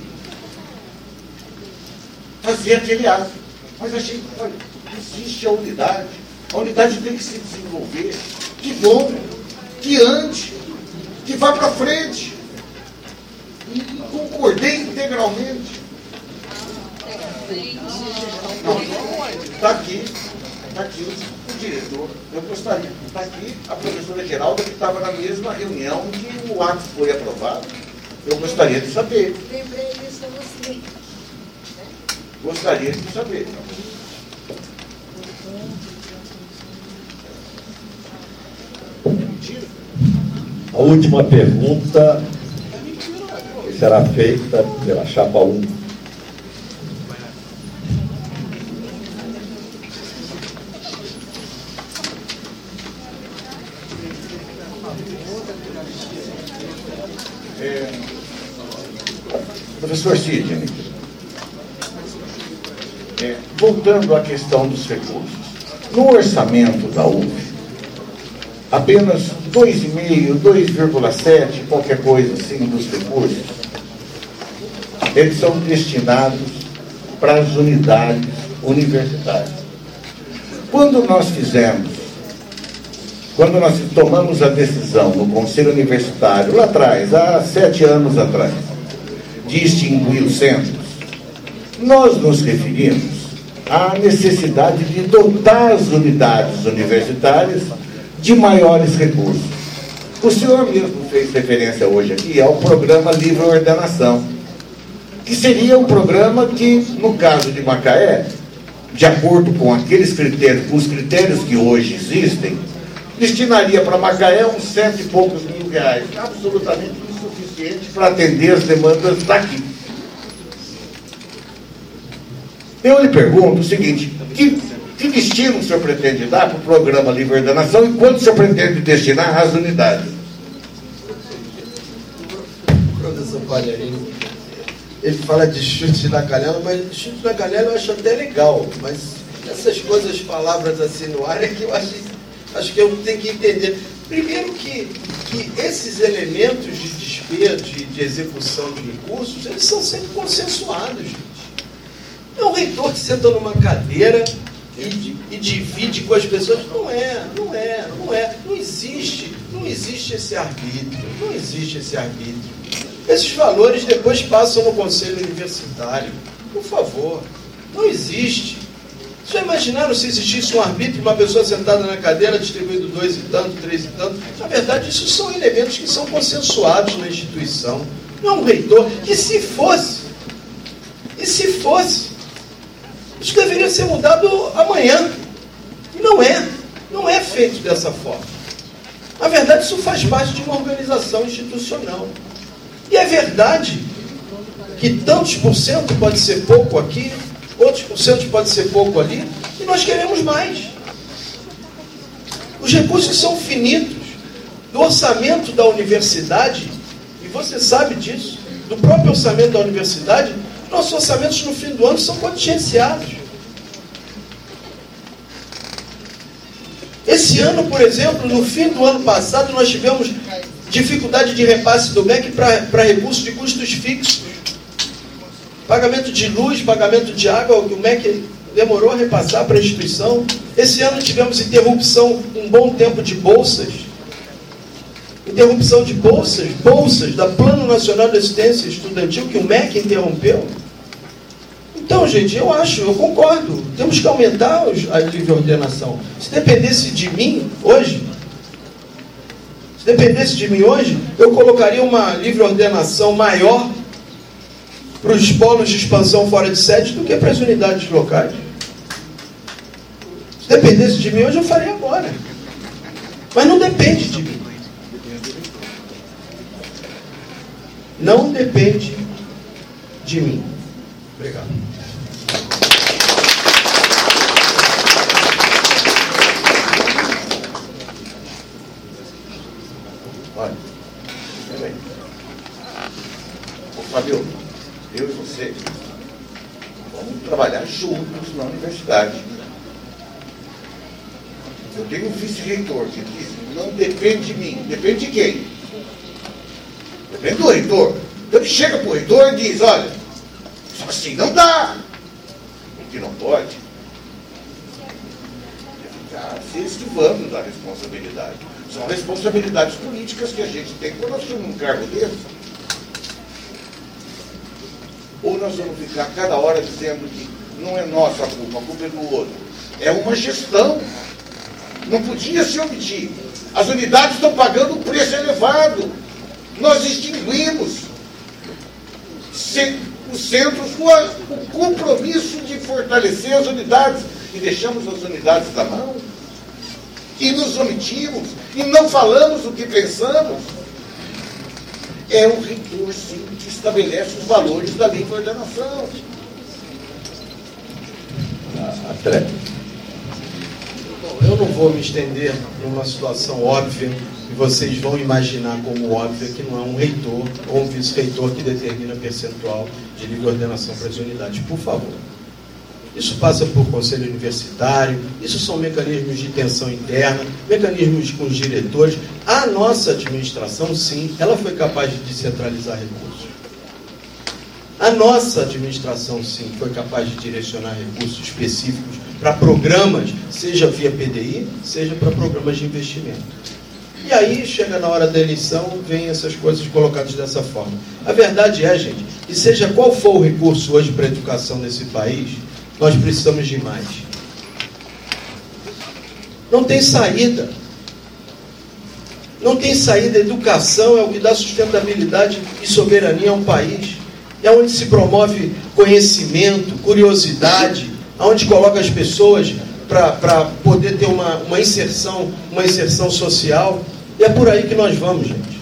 fazer aquele ato. Mas achei, olha, existe a unidade. A unidade tem que se desenvolver. Que bom, que ande, que vá para frente. E concordei integralmente. Está aqui, está aqui o, o diretor. Eu gostaria, está aqui a professora Geralda, que estava na mesma reunião que o ato foi aprovado. Eu gostaria de saber. Lembrei disso a você. Gostaria de saber. A última pergunta será feita pela chapa um. É, professor Sidney, é, voltando à questão dos recursos, no orçamento da U F, apenas dois vírgula cinco, dois vírgula sete, qualquer coisa assim dos recursos, eles são destinados para as unidades universitárias. Quando nós fizemos, quando nós tomamos a decisão no Conselho Universitário, lá atrás, há sete anos atrás, de extinguir os centros, nós nos referimos à necessidade de dotar as unidades universitárias de maiores recursos. O senhor mesmo fez referência hoje aqui ao programa Livre Ordenação, que seria um programa que, no caso de Macaé, de acordo com aqueles critérios, com os critérios que hoje existem, destinaria para Macaé uns cento e poucos mil reais, absolutamente insuficiente para atender as demandas daqui. Eu lhe pergunto o seguinte, que, que destino o senhor pretende dar para o programa Livre Ordenação e quanto o senhor pretende destinar às unidades? Professor Palharini, ele fala de chute na canela, mas chute na canela eu acho até legal, mas essas coisas, palavras assim no ar, é que eu acho, acho que eu tenho que entender. Primeiro que, que esses elementos de despesa, de, de execução de recursos, eles são sempre consensuados, gente. É o reitor que senta numa cadeira e, e divide com as pessoas. Não é, não é, não é. Não existe, não existe esse arbítrio. Não existe esse arbítrio. Esses valores depois passam no Conselho Universitário. Por favor, não existe. Já imaginaram se existisse um arbítrio, uma pessoa sentada na cadeira distribuindo dois e tanto, três e tanto? Na verdade, isso são elementos que são consensuados na instituição. Não é um reitor. E se fosse? E se fosse? Isso deveria ser mudado amanhã. E não é. Não é feito dessa forma. Na verdade, isso faz parte de uma organização institucional. E é verdade que tantos por cento pode ser pouco aqui, outros por cento pode ser pouco ali, e nós queremos mais. Os recursos são finitos. Do orçamento da universidade, e você sabe disso, do próprio orçamento da universidade, nossos orçamentos no fim do ano são contingenciados. Esse ano, por exemplo, no fim do ano passado, nós tivemos dificuldade de repasse do M E C para recursos de custos fixos. Pagamento de luz, pagamento de água, o M E C demorou a repassar para a instituição. Esse ano tivemos interrupção, um bom tempo de bolsas. Interrupção de bolsas, bolsas da Plano Nacional de Assistência Estudantil, que o M E C interrompeu. Então, gente, eu acho, eu concordo, temos que aumentar os, a livre ordenação. Se dependesse de mim hoje, se dependesse de mim hoje, eu colocaria uma livre ordenação maior para os polos de expansão fora de sede do que para as unidades locais. Se dependesse de mim hoje, eu faria agora. Mas não depende de mim. Não depende de mim. Obrigado. Olha, peraí. Ô, Fabio, eu e você vamos trabalhar juntos na universidade. Eu tenho um vice-reitor que diz, não depende de mim. Depende de quem? Depende do reitor. Então ele chega para o reitor e diz, olha, só assim não dá. O que não pode é ficar se esquivando da responsabilidade. São responsabilidades políticas que a gente tem quando nós temos um cargo desse. Ou nós vamos ficar cada hora dizendo que não é nossa a culpa, a culpa é do outro. É uma gestão. Não podia se omitir. As unidades estão pagando um preço elevado. Nós extinguimos os centros com a, o compromisso de fortalecer as unidades e deixamos as unidades na mão. E nos omitimos e não falamos o que pensamos. É o reitor, sim, que estabelece os valores da lei de ordenação. André. Bom, eu não vou me estender numa situação óbvia, e vocês vão imaginar como óbvia que não é um reitor ou um vice-reitor que determina percentual de livre ordenação para as unidades. Por favor. Isso passa por conselho universitário, isso são mecanismos de tensão interna, mecanismos com os diretores. A nossa administração, sim, ela foi capaz de descentralizar recursos. A nossa administração, sim, foi capaz de direcionar recursos específicos para programas, seja via P D I, seja para programas de investimento. E aí, chega na hora da eleição, vem essas coisas colocadas dessa forma. A verdade é, gente, que seja qual for o recurso hoje para a educação nesse país, nós precisamos de mais. Não tem saída. Não tem saída. Educação é o que dá sustentabilidade e soberania a um país. É onde se promove conhecimento, curiosidade, onde coloca as pessoas para poder ter uma, uma inserção, uma inserção social. E é por aí que nós vamos, gente.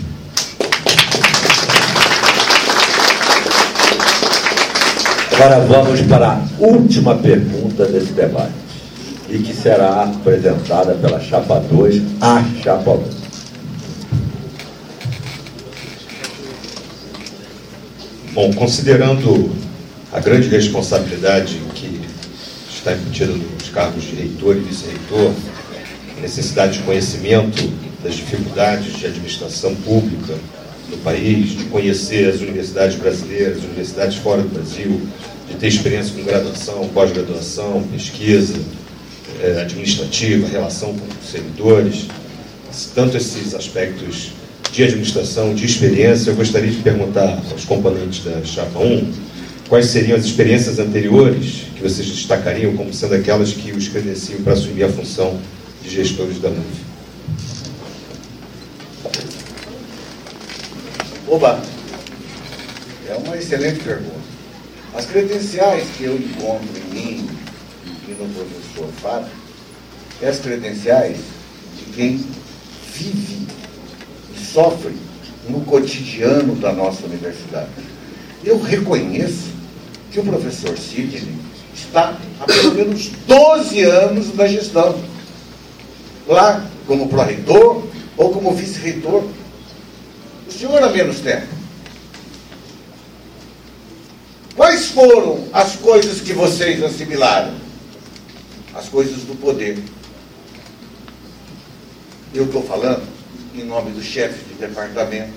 Agora vamos para a última pergunta desse debate, e que será apresentada pela chapa dois, a chapa um. Bom, considerando a grande responsabilidade que está embutida nos cargos de reitor e vice-reitor, a necessidade de conhecimento das dificuldades de administração pública no país, de conhecer as universidades brasileiras, as universidades fora do Brasil, de ter experiência com graduação, pós-graduação, pesquisa eh, administrativa, relação com os servidores, tanto esses aspectos de administração, de experiência. Eu gostaria de perguntar aos componentes da chapa um quais seriam as experiências anteriores que vocês destacariam como sendo aquelas que os credenciam para assumir a função de gestores da U F. Oba, é uma excelente pergunta. As credenciais que eu encontro em mim e no professor Fábio, é as credenciais de quem vive e sofre no cotidiano da nossa universidade. Eu reconheço que o professor Sidney está há pelo menos doze anos na gestão, lá como pró-reitor ou como vice-reitor. O senhor há menos tempo. Quais foram as coisas que vocês assimilaram? As coisas do poder. Eu estou falando em nome dos chefes de departamento,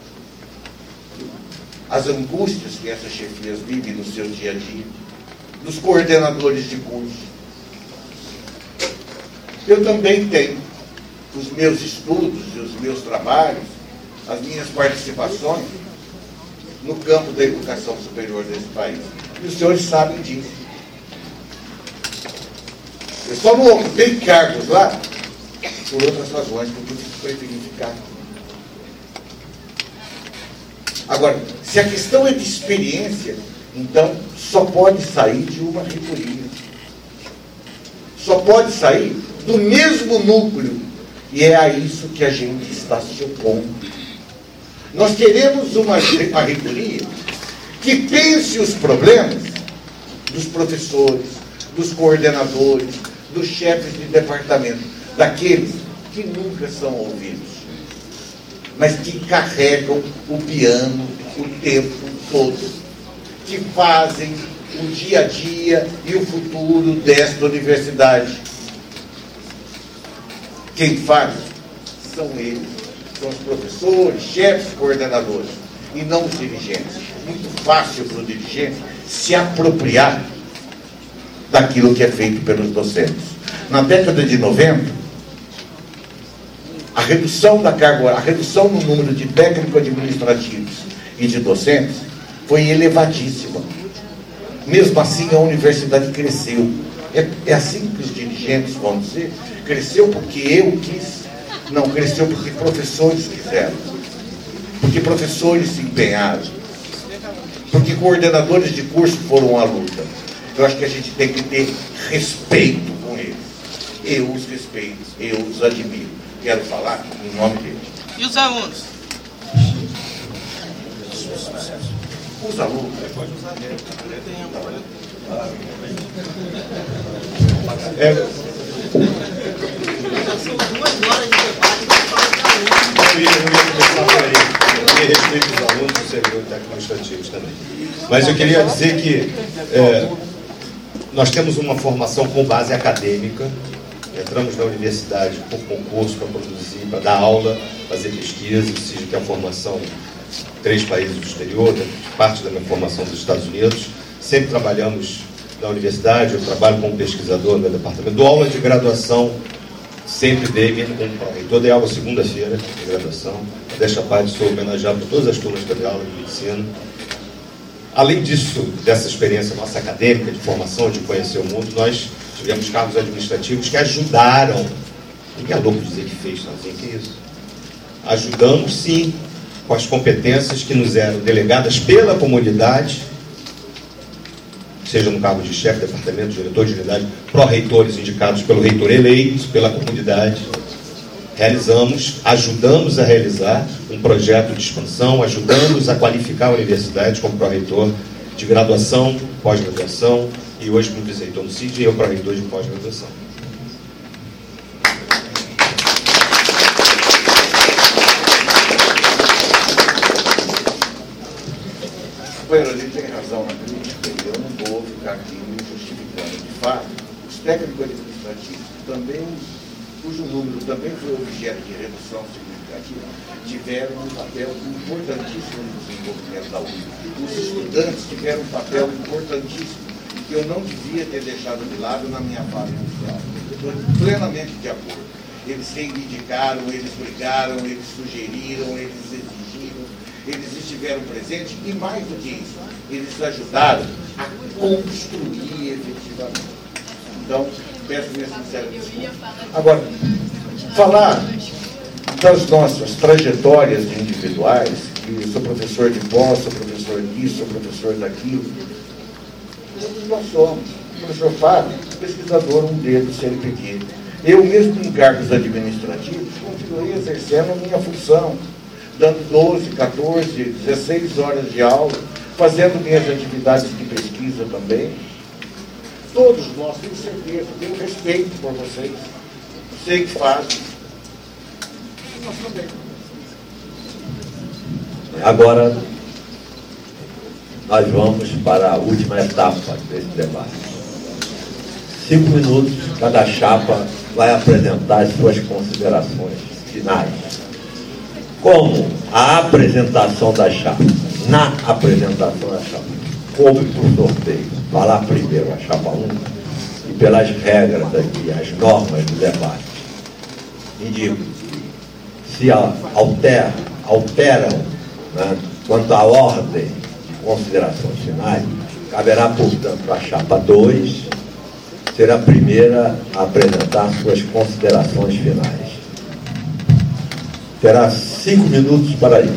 as angústias que essas chefias vivem no seu dia a dia, dos coordenadores de curso. Eu também tenho os meus estudos e os meus trabalhos, as minhas participações no campo da educação superior desse país. E os senhores sabem disso. Eu só não ocupei cargos lá por outras razões que eu preferi ficar. Agora, se a questão é de experiência, então só pode sair de uma reitoria. Só pode sair do mesmo núcleo. E é a isso que a gente está se opondo. Nós queremos uma, uma reitoria que pense os problemas dos professores, dos coordenadores, dos chefes de departamento, daqueles que nunca são ouvidos, mas que carregam o piano o tempo todo, que fazem o dia a dia e o futuro desta universidade. Quem faz são eles, são os professores, chefes, coordenadores, e não os dirigentes. Muito fácil para o dirigente se apropriar daquilo que é feito pelos docentes. Na década de noventa, a redução da carga, a redução no número de técnico-administrativos e de docentes foi elevadíssima. Mesmo assim, a universidade cresceu. É, é assim que os dirigentes vão dizer, cresceu porque eu quis. Não, cresceu porque professores quiseram. Porque professores se empenharam. Porque coordenadores de curso foram à luta. Eu acho que a gente tem que ter respeito com eles. Eu os respeito, eu os admiro. Quero falar em nome deles. E os alunos? Os alunos. É, Já são duas horas de debate. eu ia, eu ia começar por aí. Eu ia respeito os alunos do servidor técnico-administrativos também. Mas eu queria dizer que é, nós temos uma formação com base acadêmica. Entramos na universidade por concurso para produzir, para dar aula, fazer pesquisa, ou seja, que é a formação em três países do exterior, parte da minha formação dos Estados Unidos. Sempre trabalhamos na universidade, eu trabalho como pesquisador no meu departamento. Dou aula de graduação, sempre dei, mesmo como pró-reitor, dei aula segunda-feira de graduação. Desta parte, sou homenageado por todas as turmas que eu dei aula de medicina. Além disso, dessa experiência nossa acadêmica, de formação, de conhecer o mundo, nós tivemos cargos administrativos que ajudaram. Ninguém é louco dizer que fez sozinho, que isso? Ajudamos, sim, com as competências que nos eram delegadas pela comunidade, seja no cargo de chefe de departamento, diretor de unidade, pró-reitores indicados pelo reitor eleito, pela comunidade. Realizamos, ajudamos a realizar um projeto de expansão, ajudamos a qualificar a universidade como pró-reitor de graduação, pós-graduação, e hoje como vice-reitor no C I D e eu pró-reitor de pós-graduação. Companheiro, ele tem razão na crítica, e eu não vou ficar aqui me justificando. De fato, os técnicos administrativos, também, cujo número também foi objeto de redução significativa, tiveram um papel importantíssimo no desenvolvimento da U F. Os estudantes tiveram um papel importantíssimo, que eu não devia ter deixado de lado na minha fala inicial. Estou plenamente de acordo. Eles reivindicaram, eles brigaram, eles sugeriram, eles exigiram, eles estiveram presentes e, mais do que isso, eles ajudaram a construir efetivamente. Então, peço minha sincera desculpa. Agora, falar das nossas trajetórias individuais, que sou professor de pós, sou professor disso, sou professor daquilo, todos nós somos. O professor Fábio, pesquisador, um dedo do C N P Q. Eu mesmo em cargos administrativos continuei exercendo a minha função, dando doze, quatorze, dezesseis horas de aula, fazendo minhas atividades de pesquisa também. Todos nós, tenho certeza, tenho respeito por vocês. Sei que fazem. Nós também. Agora, nós vamos para a última etapa desse debate. Cinco minutos, cada chapa vai apresentar as suas considerações finais. Como a apresentação da chapa, na apresentação da chapa, coube por sorteio, falar primeiro a chapa um, e pelas regras aqui, as normas do debate, indico, se altera, alteram, né, quanto à ordem de considerações finais, caberá, portanto, a chapa dois ser a primeira a apresentar suas considerações finais. Terá cinco minutos para isso.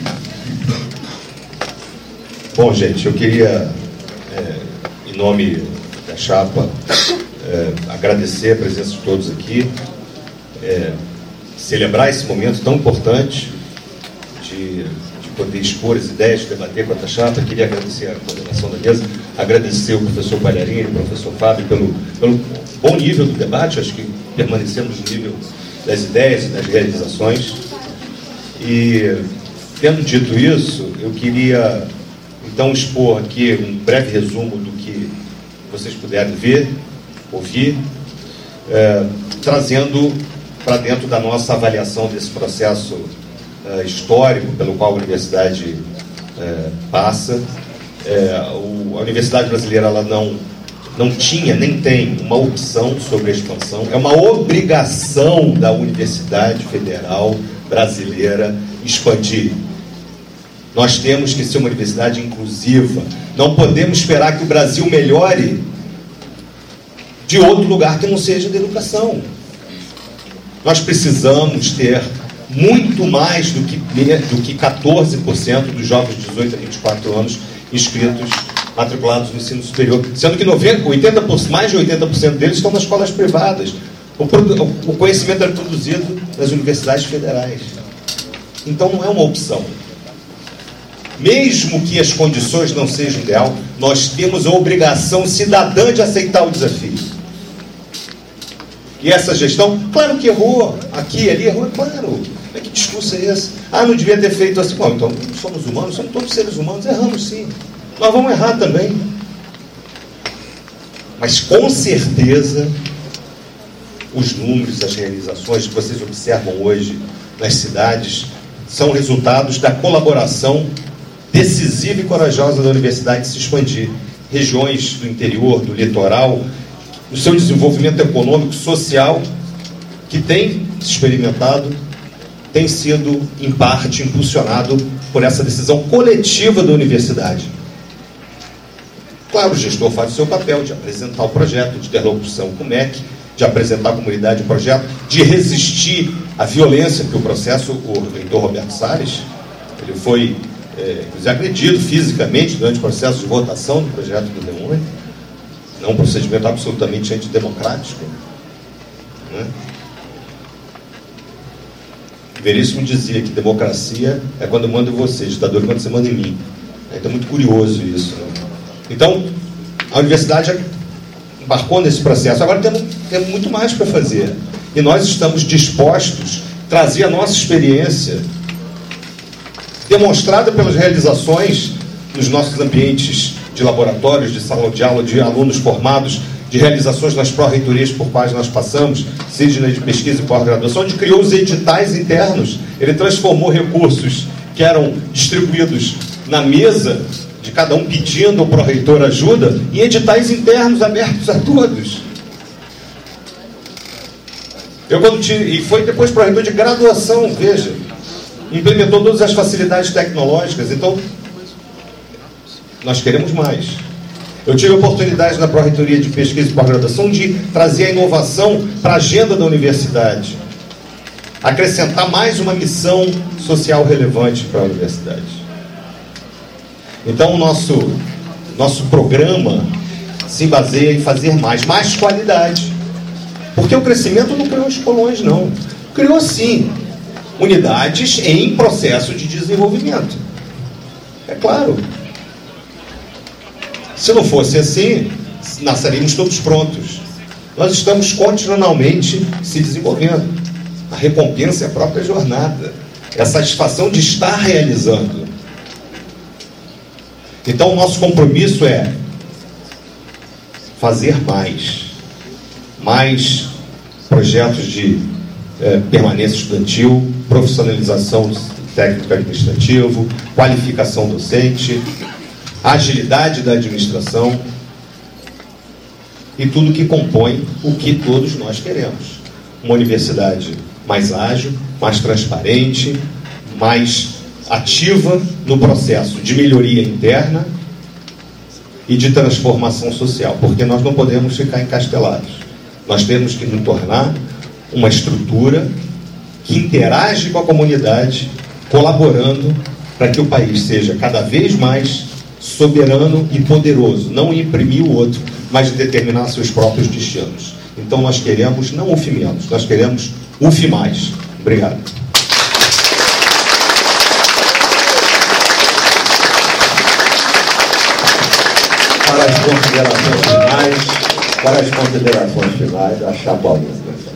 Bom, gente, eu queria, é, em nome da chapa, é, agradecer a presença de todos aqui, é, celebrar esse momento tão importante de, de poder expor as ideias, de debater com a chapa. Queria agradecer a coordenação da mesa, agradecer o professor Palharini, o professor Fábio, pelo, pelo bom nível do debate. Acho que permanecemos no nível das ideias e das realizações. E, tendo dito isso, eu queria então expor aqui um breve resumo do que vocês puderem ver, ouvir, é, trazendo para dentro da nossa avaliação desse processo é, histórico pelo qual a universidade é, passa. É, o, a universidade brasileira ela não, não tinha, nem tem uma opção sobre a expansão. É uma obrigação da Universidade Federal Brasileira expandir. Nós temos que ser uma universidade inclusiva. Não podemos esperar que o Brasil melhore de outro lugar que não seja da educação. Nós precisamos ter muito mais do que, do que quatorze por cento dos jovens de dezoito a vinte e quatro anos inscritos, matriculados no ensino superior, sendo que noventa, oitenta por cento, mais de oitenta por cento deles estão nas escolas privadas. O, o conhecimento é produzido nas universidades federais. Então não é uma opção. Mesmo que as condições não sejam ideal, nós temos a obrigação cidadã de aceitar o desafio. E essa gestão, claro que errou, aqui e ali errou, é claro. Mas que discurso é esse? Ah, não devia ter feito assim. Bom, então somos humanos, somos todos seres humanos, erramos sim. Nós vamos errar também. Mas com certeza, os números, as realizações que vocês observam hoje nas cidades são resultados da colaboração decisiva e corajosa da universidade de se expandir. Regiões do interior, do litoral, o seu desenvolvimento econômico, social, que tem se experimentado, tem sido, em parte, impulsionado por essa decisão coletiva da universidade. Claro, o gestor faz o seu papel de apresentar o projeto, de interlocução com o M E C, de apresentar à comunidade o projeto, de resistir à violência que o processo, o reitor Roberto Salles, ele foi, é, inclusive, agredido fisicamente durante o processo de votação do projeto do D um, não um procedimento absolutamente antidemocrático, né? Veríssimo dizia que democracia é quando eu mando em você, ditadura é quando você manda em mim. Então é muito curioso isso, né? Então, a universidade embarcou nesse processo. Agora temos, temos muito mais para fazer. E nós estamos dispostos a trazer a nossa experiência, demonstrada pelas realizações nos nossos ambientes de laboratórios, de sala de aula, de alunos formados, de realizações nas pró-reitorias por quais nós passamos, Sidney de pesquisa e pós-graduação, onde criou os editais internos. Ele transformou recursos que eram distribuídos na mesa de cada um pedindo ao pró-reitor ajuda, em editais internos abertos a todos. Eu quando tive, e foi depois pró-reitor de graduação, veja, implementou todas as facilidades tecnológicas. Então, nós queremos mais. Eu tive a oportunidade na pró-reitoria de pesquisa e pós-graduação de trazer a inovação para a agenda da universidade, acrescentar mais uma missão social relevante para a universidade. Então, o nosso, nosso programa se baseia em fazer mais, mais qualidade. Porque o crescimento não criou escolões, não. Criou, sim, unidades em processo de desenvolvimento. É claro. Se não fosse assim, nasceríamos todos prontos. Nós estamos continuamente se desenvolvendo. A recompensa é a própria jornada. É a satisfação de estar realizando. Então, o nosso compromisso é fazer mais. Mais projetos de é, permanência estudantil, profissionalização técnico-administrativo, qualificação docente, agilidade da administração e tudo que compõe o que todos nós queremos. Uma universidade mais ágil, mais transparente, mais ativa no processo de melhoria interna e de transformação social, porque nós não podemos ficar encastelados. Nós temos que nos tornar uma estrutura que interage com a comunidade, colaborando para que o país seja cada vez mais soberano e poderoso, não imprimir o outro, mas determinar seus próprios destinos. Então nós queremos, não U F menos, nós queremos U F mais. Obrigado. Para as considerações finais, para as considerações finais, a chapa alguma.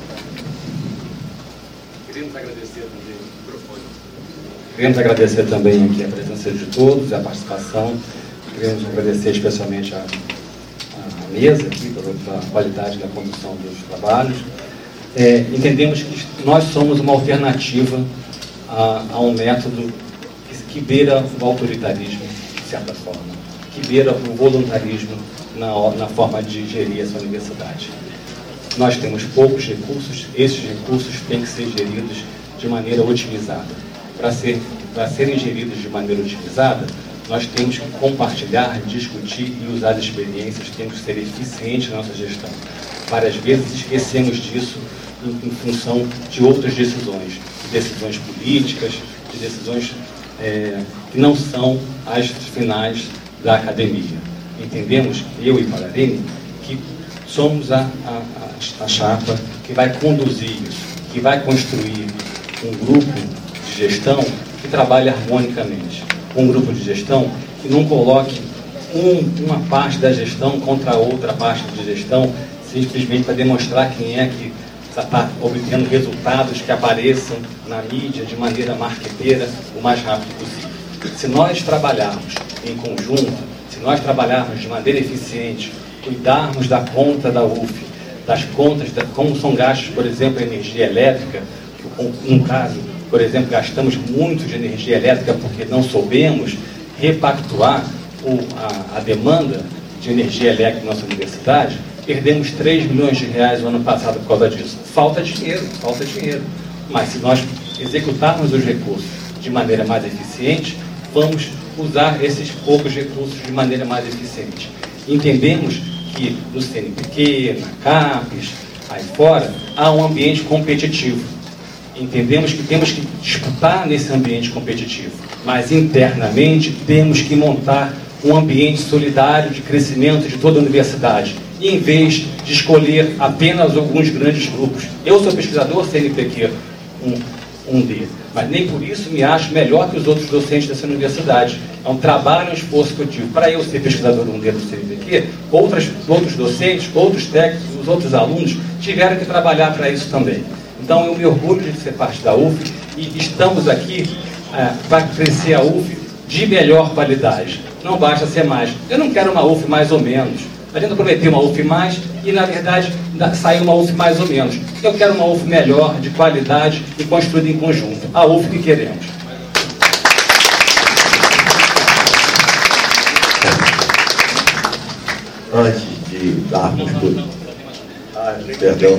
Queremos agradecer também o microfone. Queremos agradecer também aqui a presença de todos, a participação. Queremos agradecer especialmente a, a mesa aqui pela, pela qualidade da condução dos trabalhos. É, entendemos que nós somos uma alternativa a, a um método que, que beira o autoritarismo, de certa forma, que beira o voluntarismo na, na forma de gerir essa universidade. Nós temos poucos recursos, esses recursos têm que ser geridos de maneira otimizada. para ser, para serem geridos de maneira otimizada, nós temos que compartilhar, discutir e usar as experiências, temos que ser eficientes na nossa gestão. Várias vezes esquecemos disso em, em função de outras decisões, de decisões políticas, de decisões é, que não são as finais da academia. Entendemos, eu e Palarene, que somos a, a, a chapa que vai conduzir isso, que vai construir um grupo de gestão que trabalhe harmonicamente. Um grupo de gestão que não coloque um, uma parte da gestão contra a outra parte de gestão, simplesmente para demonstrar quem é que está obtendo resultados que apareçam na mídia de maneira marqueteira o mais rápido possível. Se nós trabalharmos em conjunto, se nós trabalharmos de maneira eficiente, cuidarmos da conta da U F, das contas, da, como são gastos, por exemplo, a energia elétrica, um caso, por exemplo, gastamos muito de energia elétrica porque não soubemos repactuar o, a, a demanda de energia elétrica na nossa universidade, perdemos três milhões de reais no ano passado por causa disso. Falta dinheiro, falta dinheiro. Mas se nós executarmos os recursos de maneira mais eficiente, vamos usar esses poucos recursos de maneira mais eficiente. Entendemos que no C N P Q, na CAPES, aí fora, há um ambiente competitivo. Entendemos que temos que disputar nesse ambiente competitivo, mas internamente temos que montar um ambiente solidário de crescimento de toda a universidade, e em vez de escolher apenas alguns grandes grupos. Eu sou pesquisador C N P Q, um, um D, mas nem por isso me acho melhor que os outros docentes dessa universidade. É um trabalho, um esforço que eu tive. Para eu ser pesquisador um D do C N P Q, outras, outros docentes, outros técnicos, os outros alunos tiveram que trabalhar para isso também. Então, eu me orgulho de ser parte da U F e estamos aqui ah, para crescer a U F de melhor qualidade. Não basta ser mais. Eu não quero uma U F mais ou menos. A gente prometeu uma U F mais e, na verdade, saiu uma U F mais ou menos. Eu quero uma U F melhor, de qualidade e construída em conjunto. A U F que queremos. Antes de darmos tudo. Ah, perdão.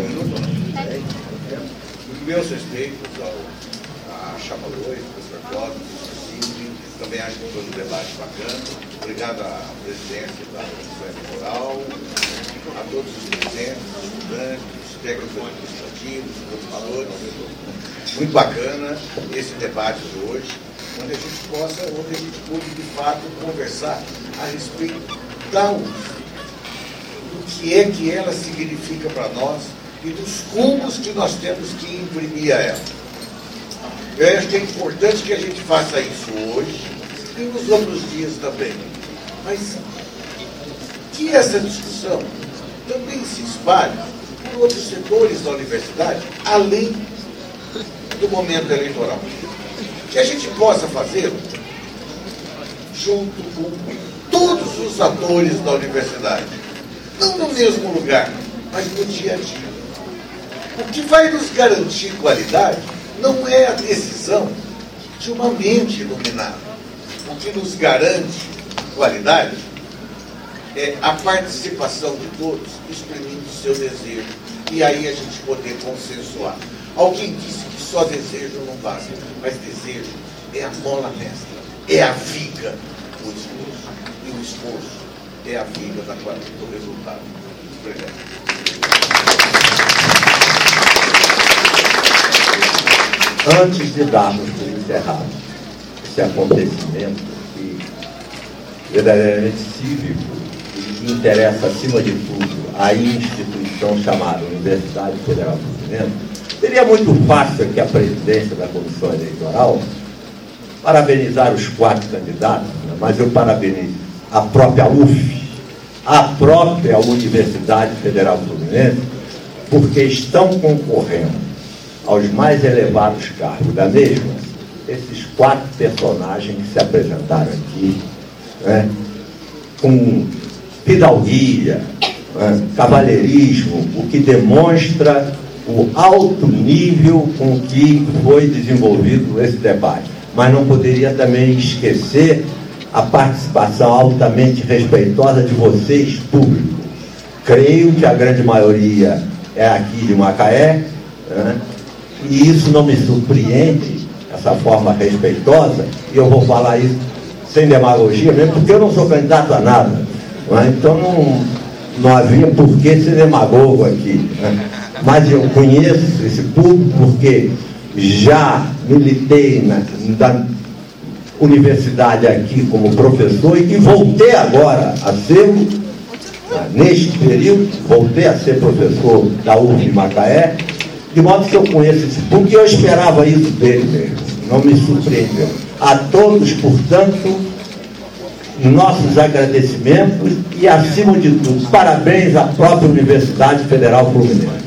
Meus respeitos ao, à Chapa dois, professor Cláudio, professor Silvio, também acho que foi um debate bacana. Obrigado à presidência da Comissão Eleitoral, a todos os presentes, os estudantes, os técnicos administrativos, os valores. Muito bacana esse debate de hoje, onde a gente possa, onde a gente pode de fato conversar a respeito da U F, do que é que ela significa para nós e dos rumos que nós temos que imprimir a ela. Eu acho que é importante que a gente faça isso hoje e nos outros dias também. Mas que essa discussão também se espalhe por outros setores da universidade, além do momento eleitoral. Que a gente possa fazê-lo junto com todos os atores da universidade. Não no mesmo lugar, mas no dia a dia. O que vai nos garantir qualidade não é a decisão de uma mente iluminada. O que nos garante qualidade é a participação de todos, exprimindo o seu desejo. E aí a gente poder consensuar. Alguém disse que só desejo não basta, mas desejo é a mola mestra, é a viga do esforço. E o esforço é a viga da qualidade do resultado. Obrigado. Antes de darmos por encerrado esse acontecimento que verdadeiramente cívico e interessa, acima de tudo, a instituição chamada Universidade Federal Fluminense, seria muito fácil aqui a presidência da Comissão Eleitoral parabenizar os quatro candidatos, né? Mas eu parabenizo a própria U F, a própria Universidade Federal Fluminense, porque estão concorrendo aos mais elevados cargos da mesma, esses quatro personagens que se apresentaram aqui, né, com fidalguia, né, cavalheirismo, o que demonstra o alto nível com que foi desenvolvido esse debate. Mas não poderia também esquecer a participação altamente respeitosa de vocês, público. Creio que a grande maioria é aqui de Macaé, né? E isso não me surpreende, essa forma respeitosa, e eu vou falar isso sem demagogia mesmo, porque eu não sou candidato a nada. Né? Então não, não havia por que ser demagogo aqui. Né? Mas eu conheço esse público porque já militei na, na universidade aqui como professor e voltei agora a ser, neste período, voltei a ser professor da U F Macaé, de modo que eu conheço esse público e eu esperava isso dele mesmo, não me surpreendeu. A todos, portanto, nossos agradecimentos e, acima de tudo, parabéns à própria Universidade Federal Fluminense.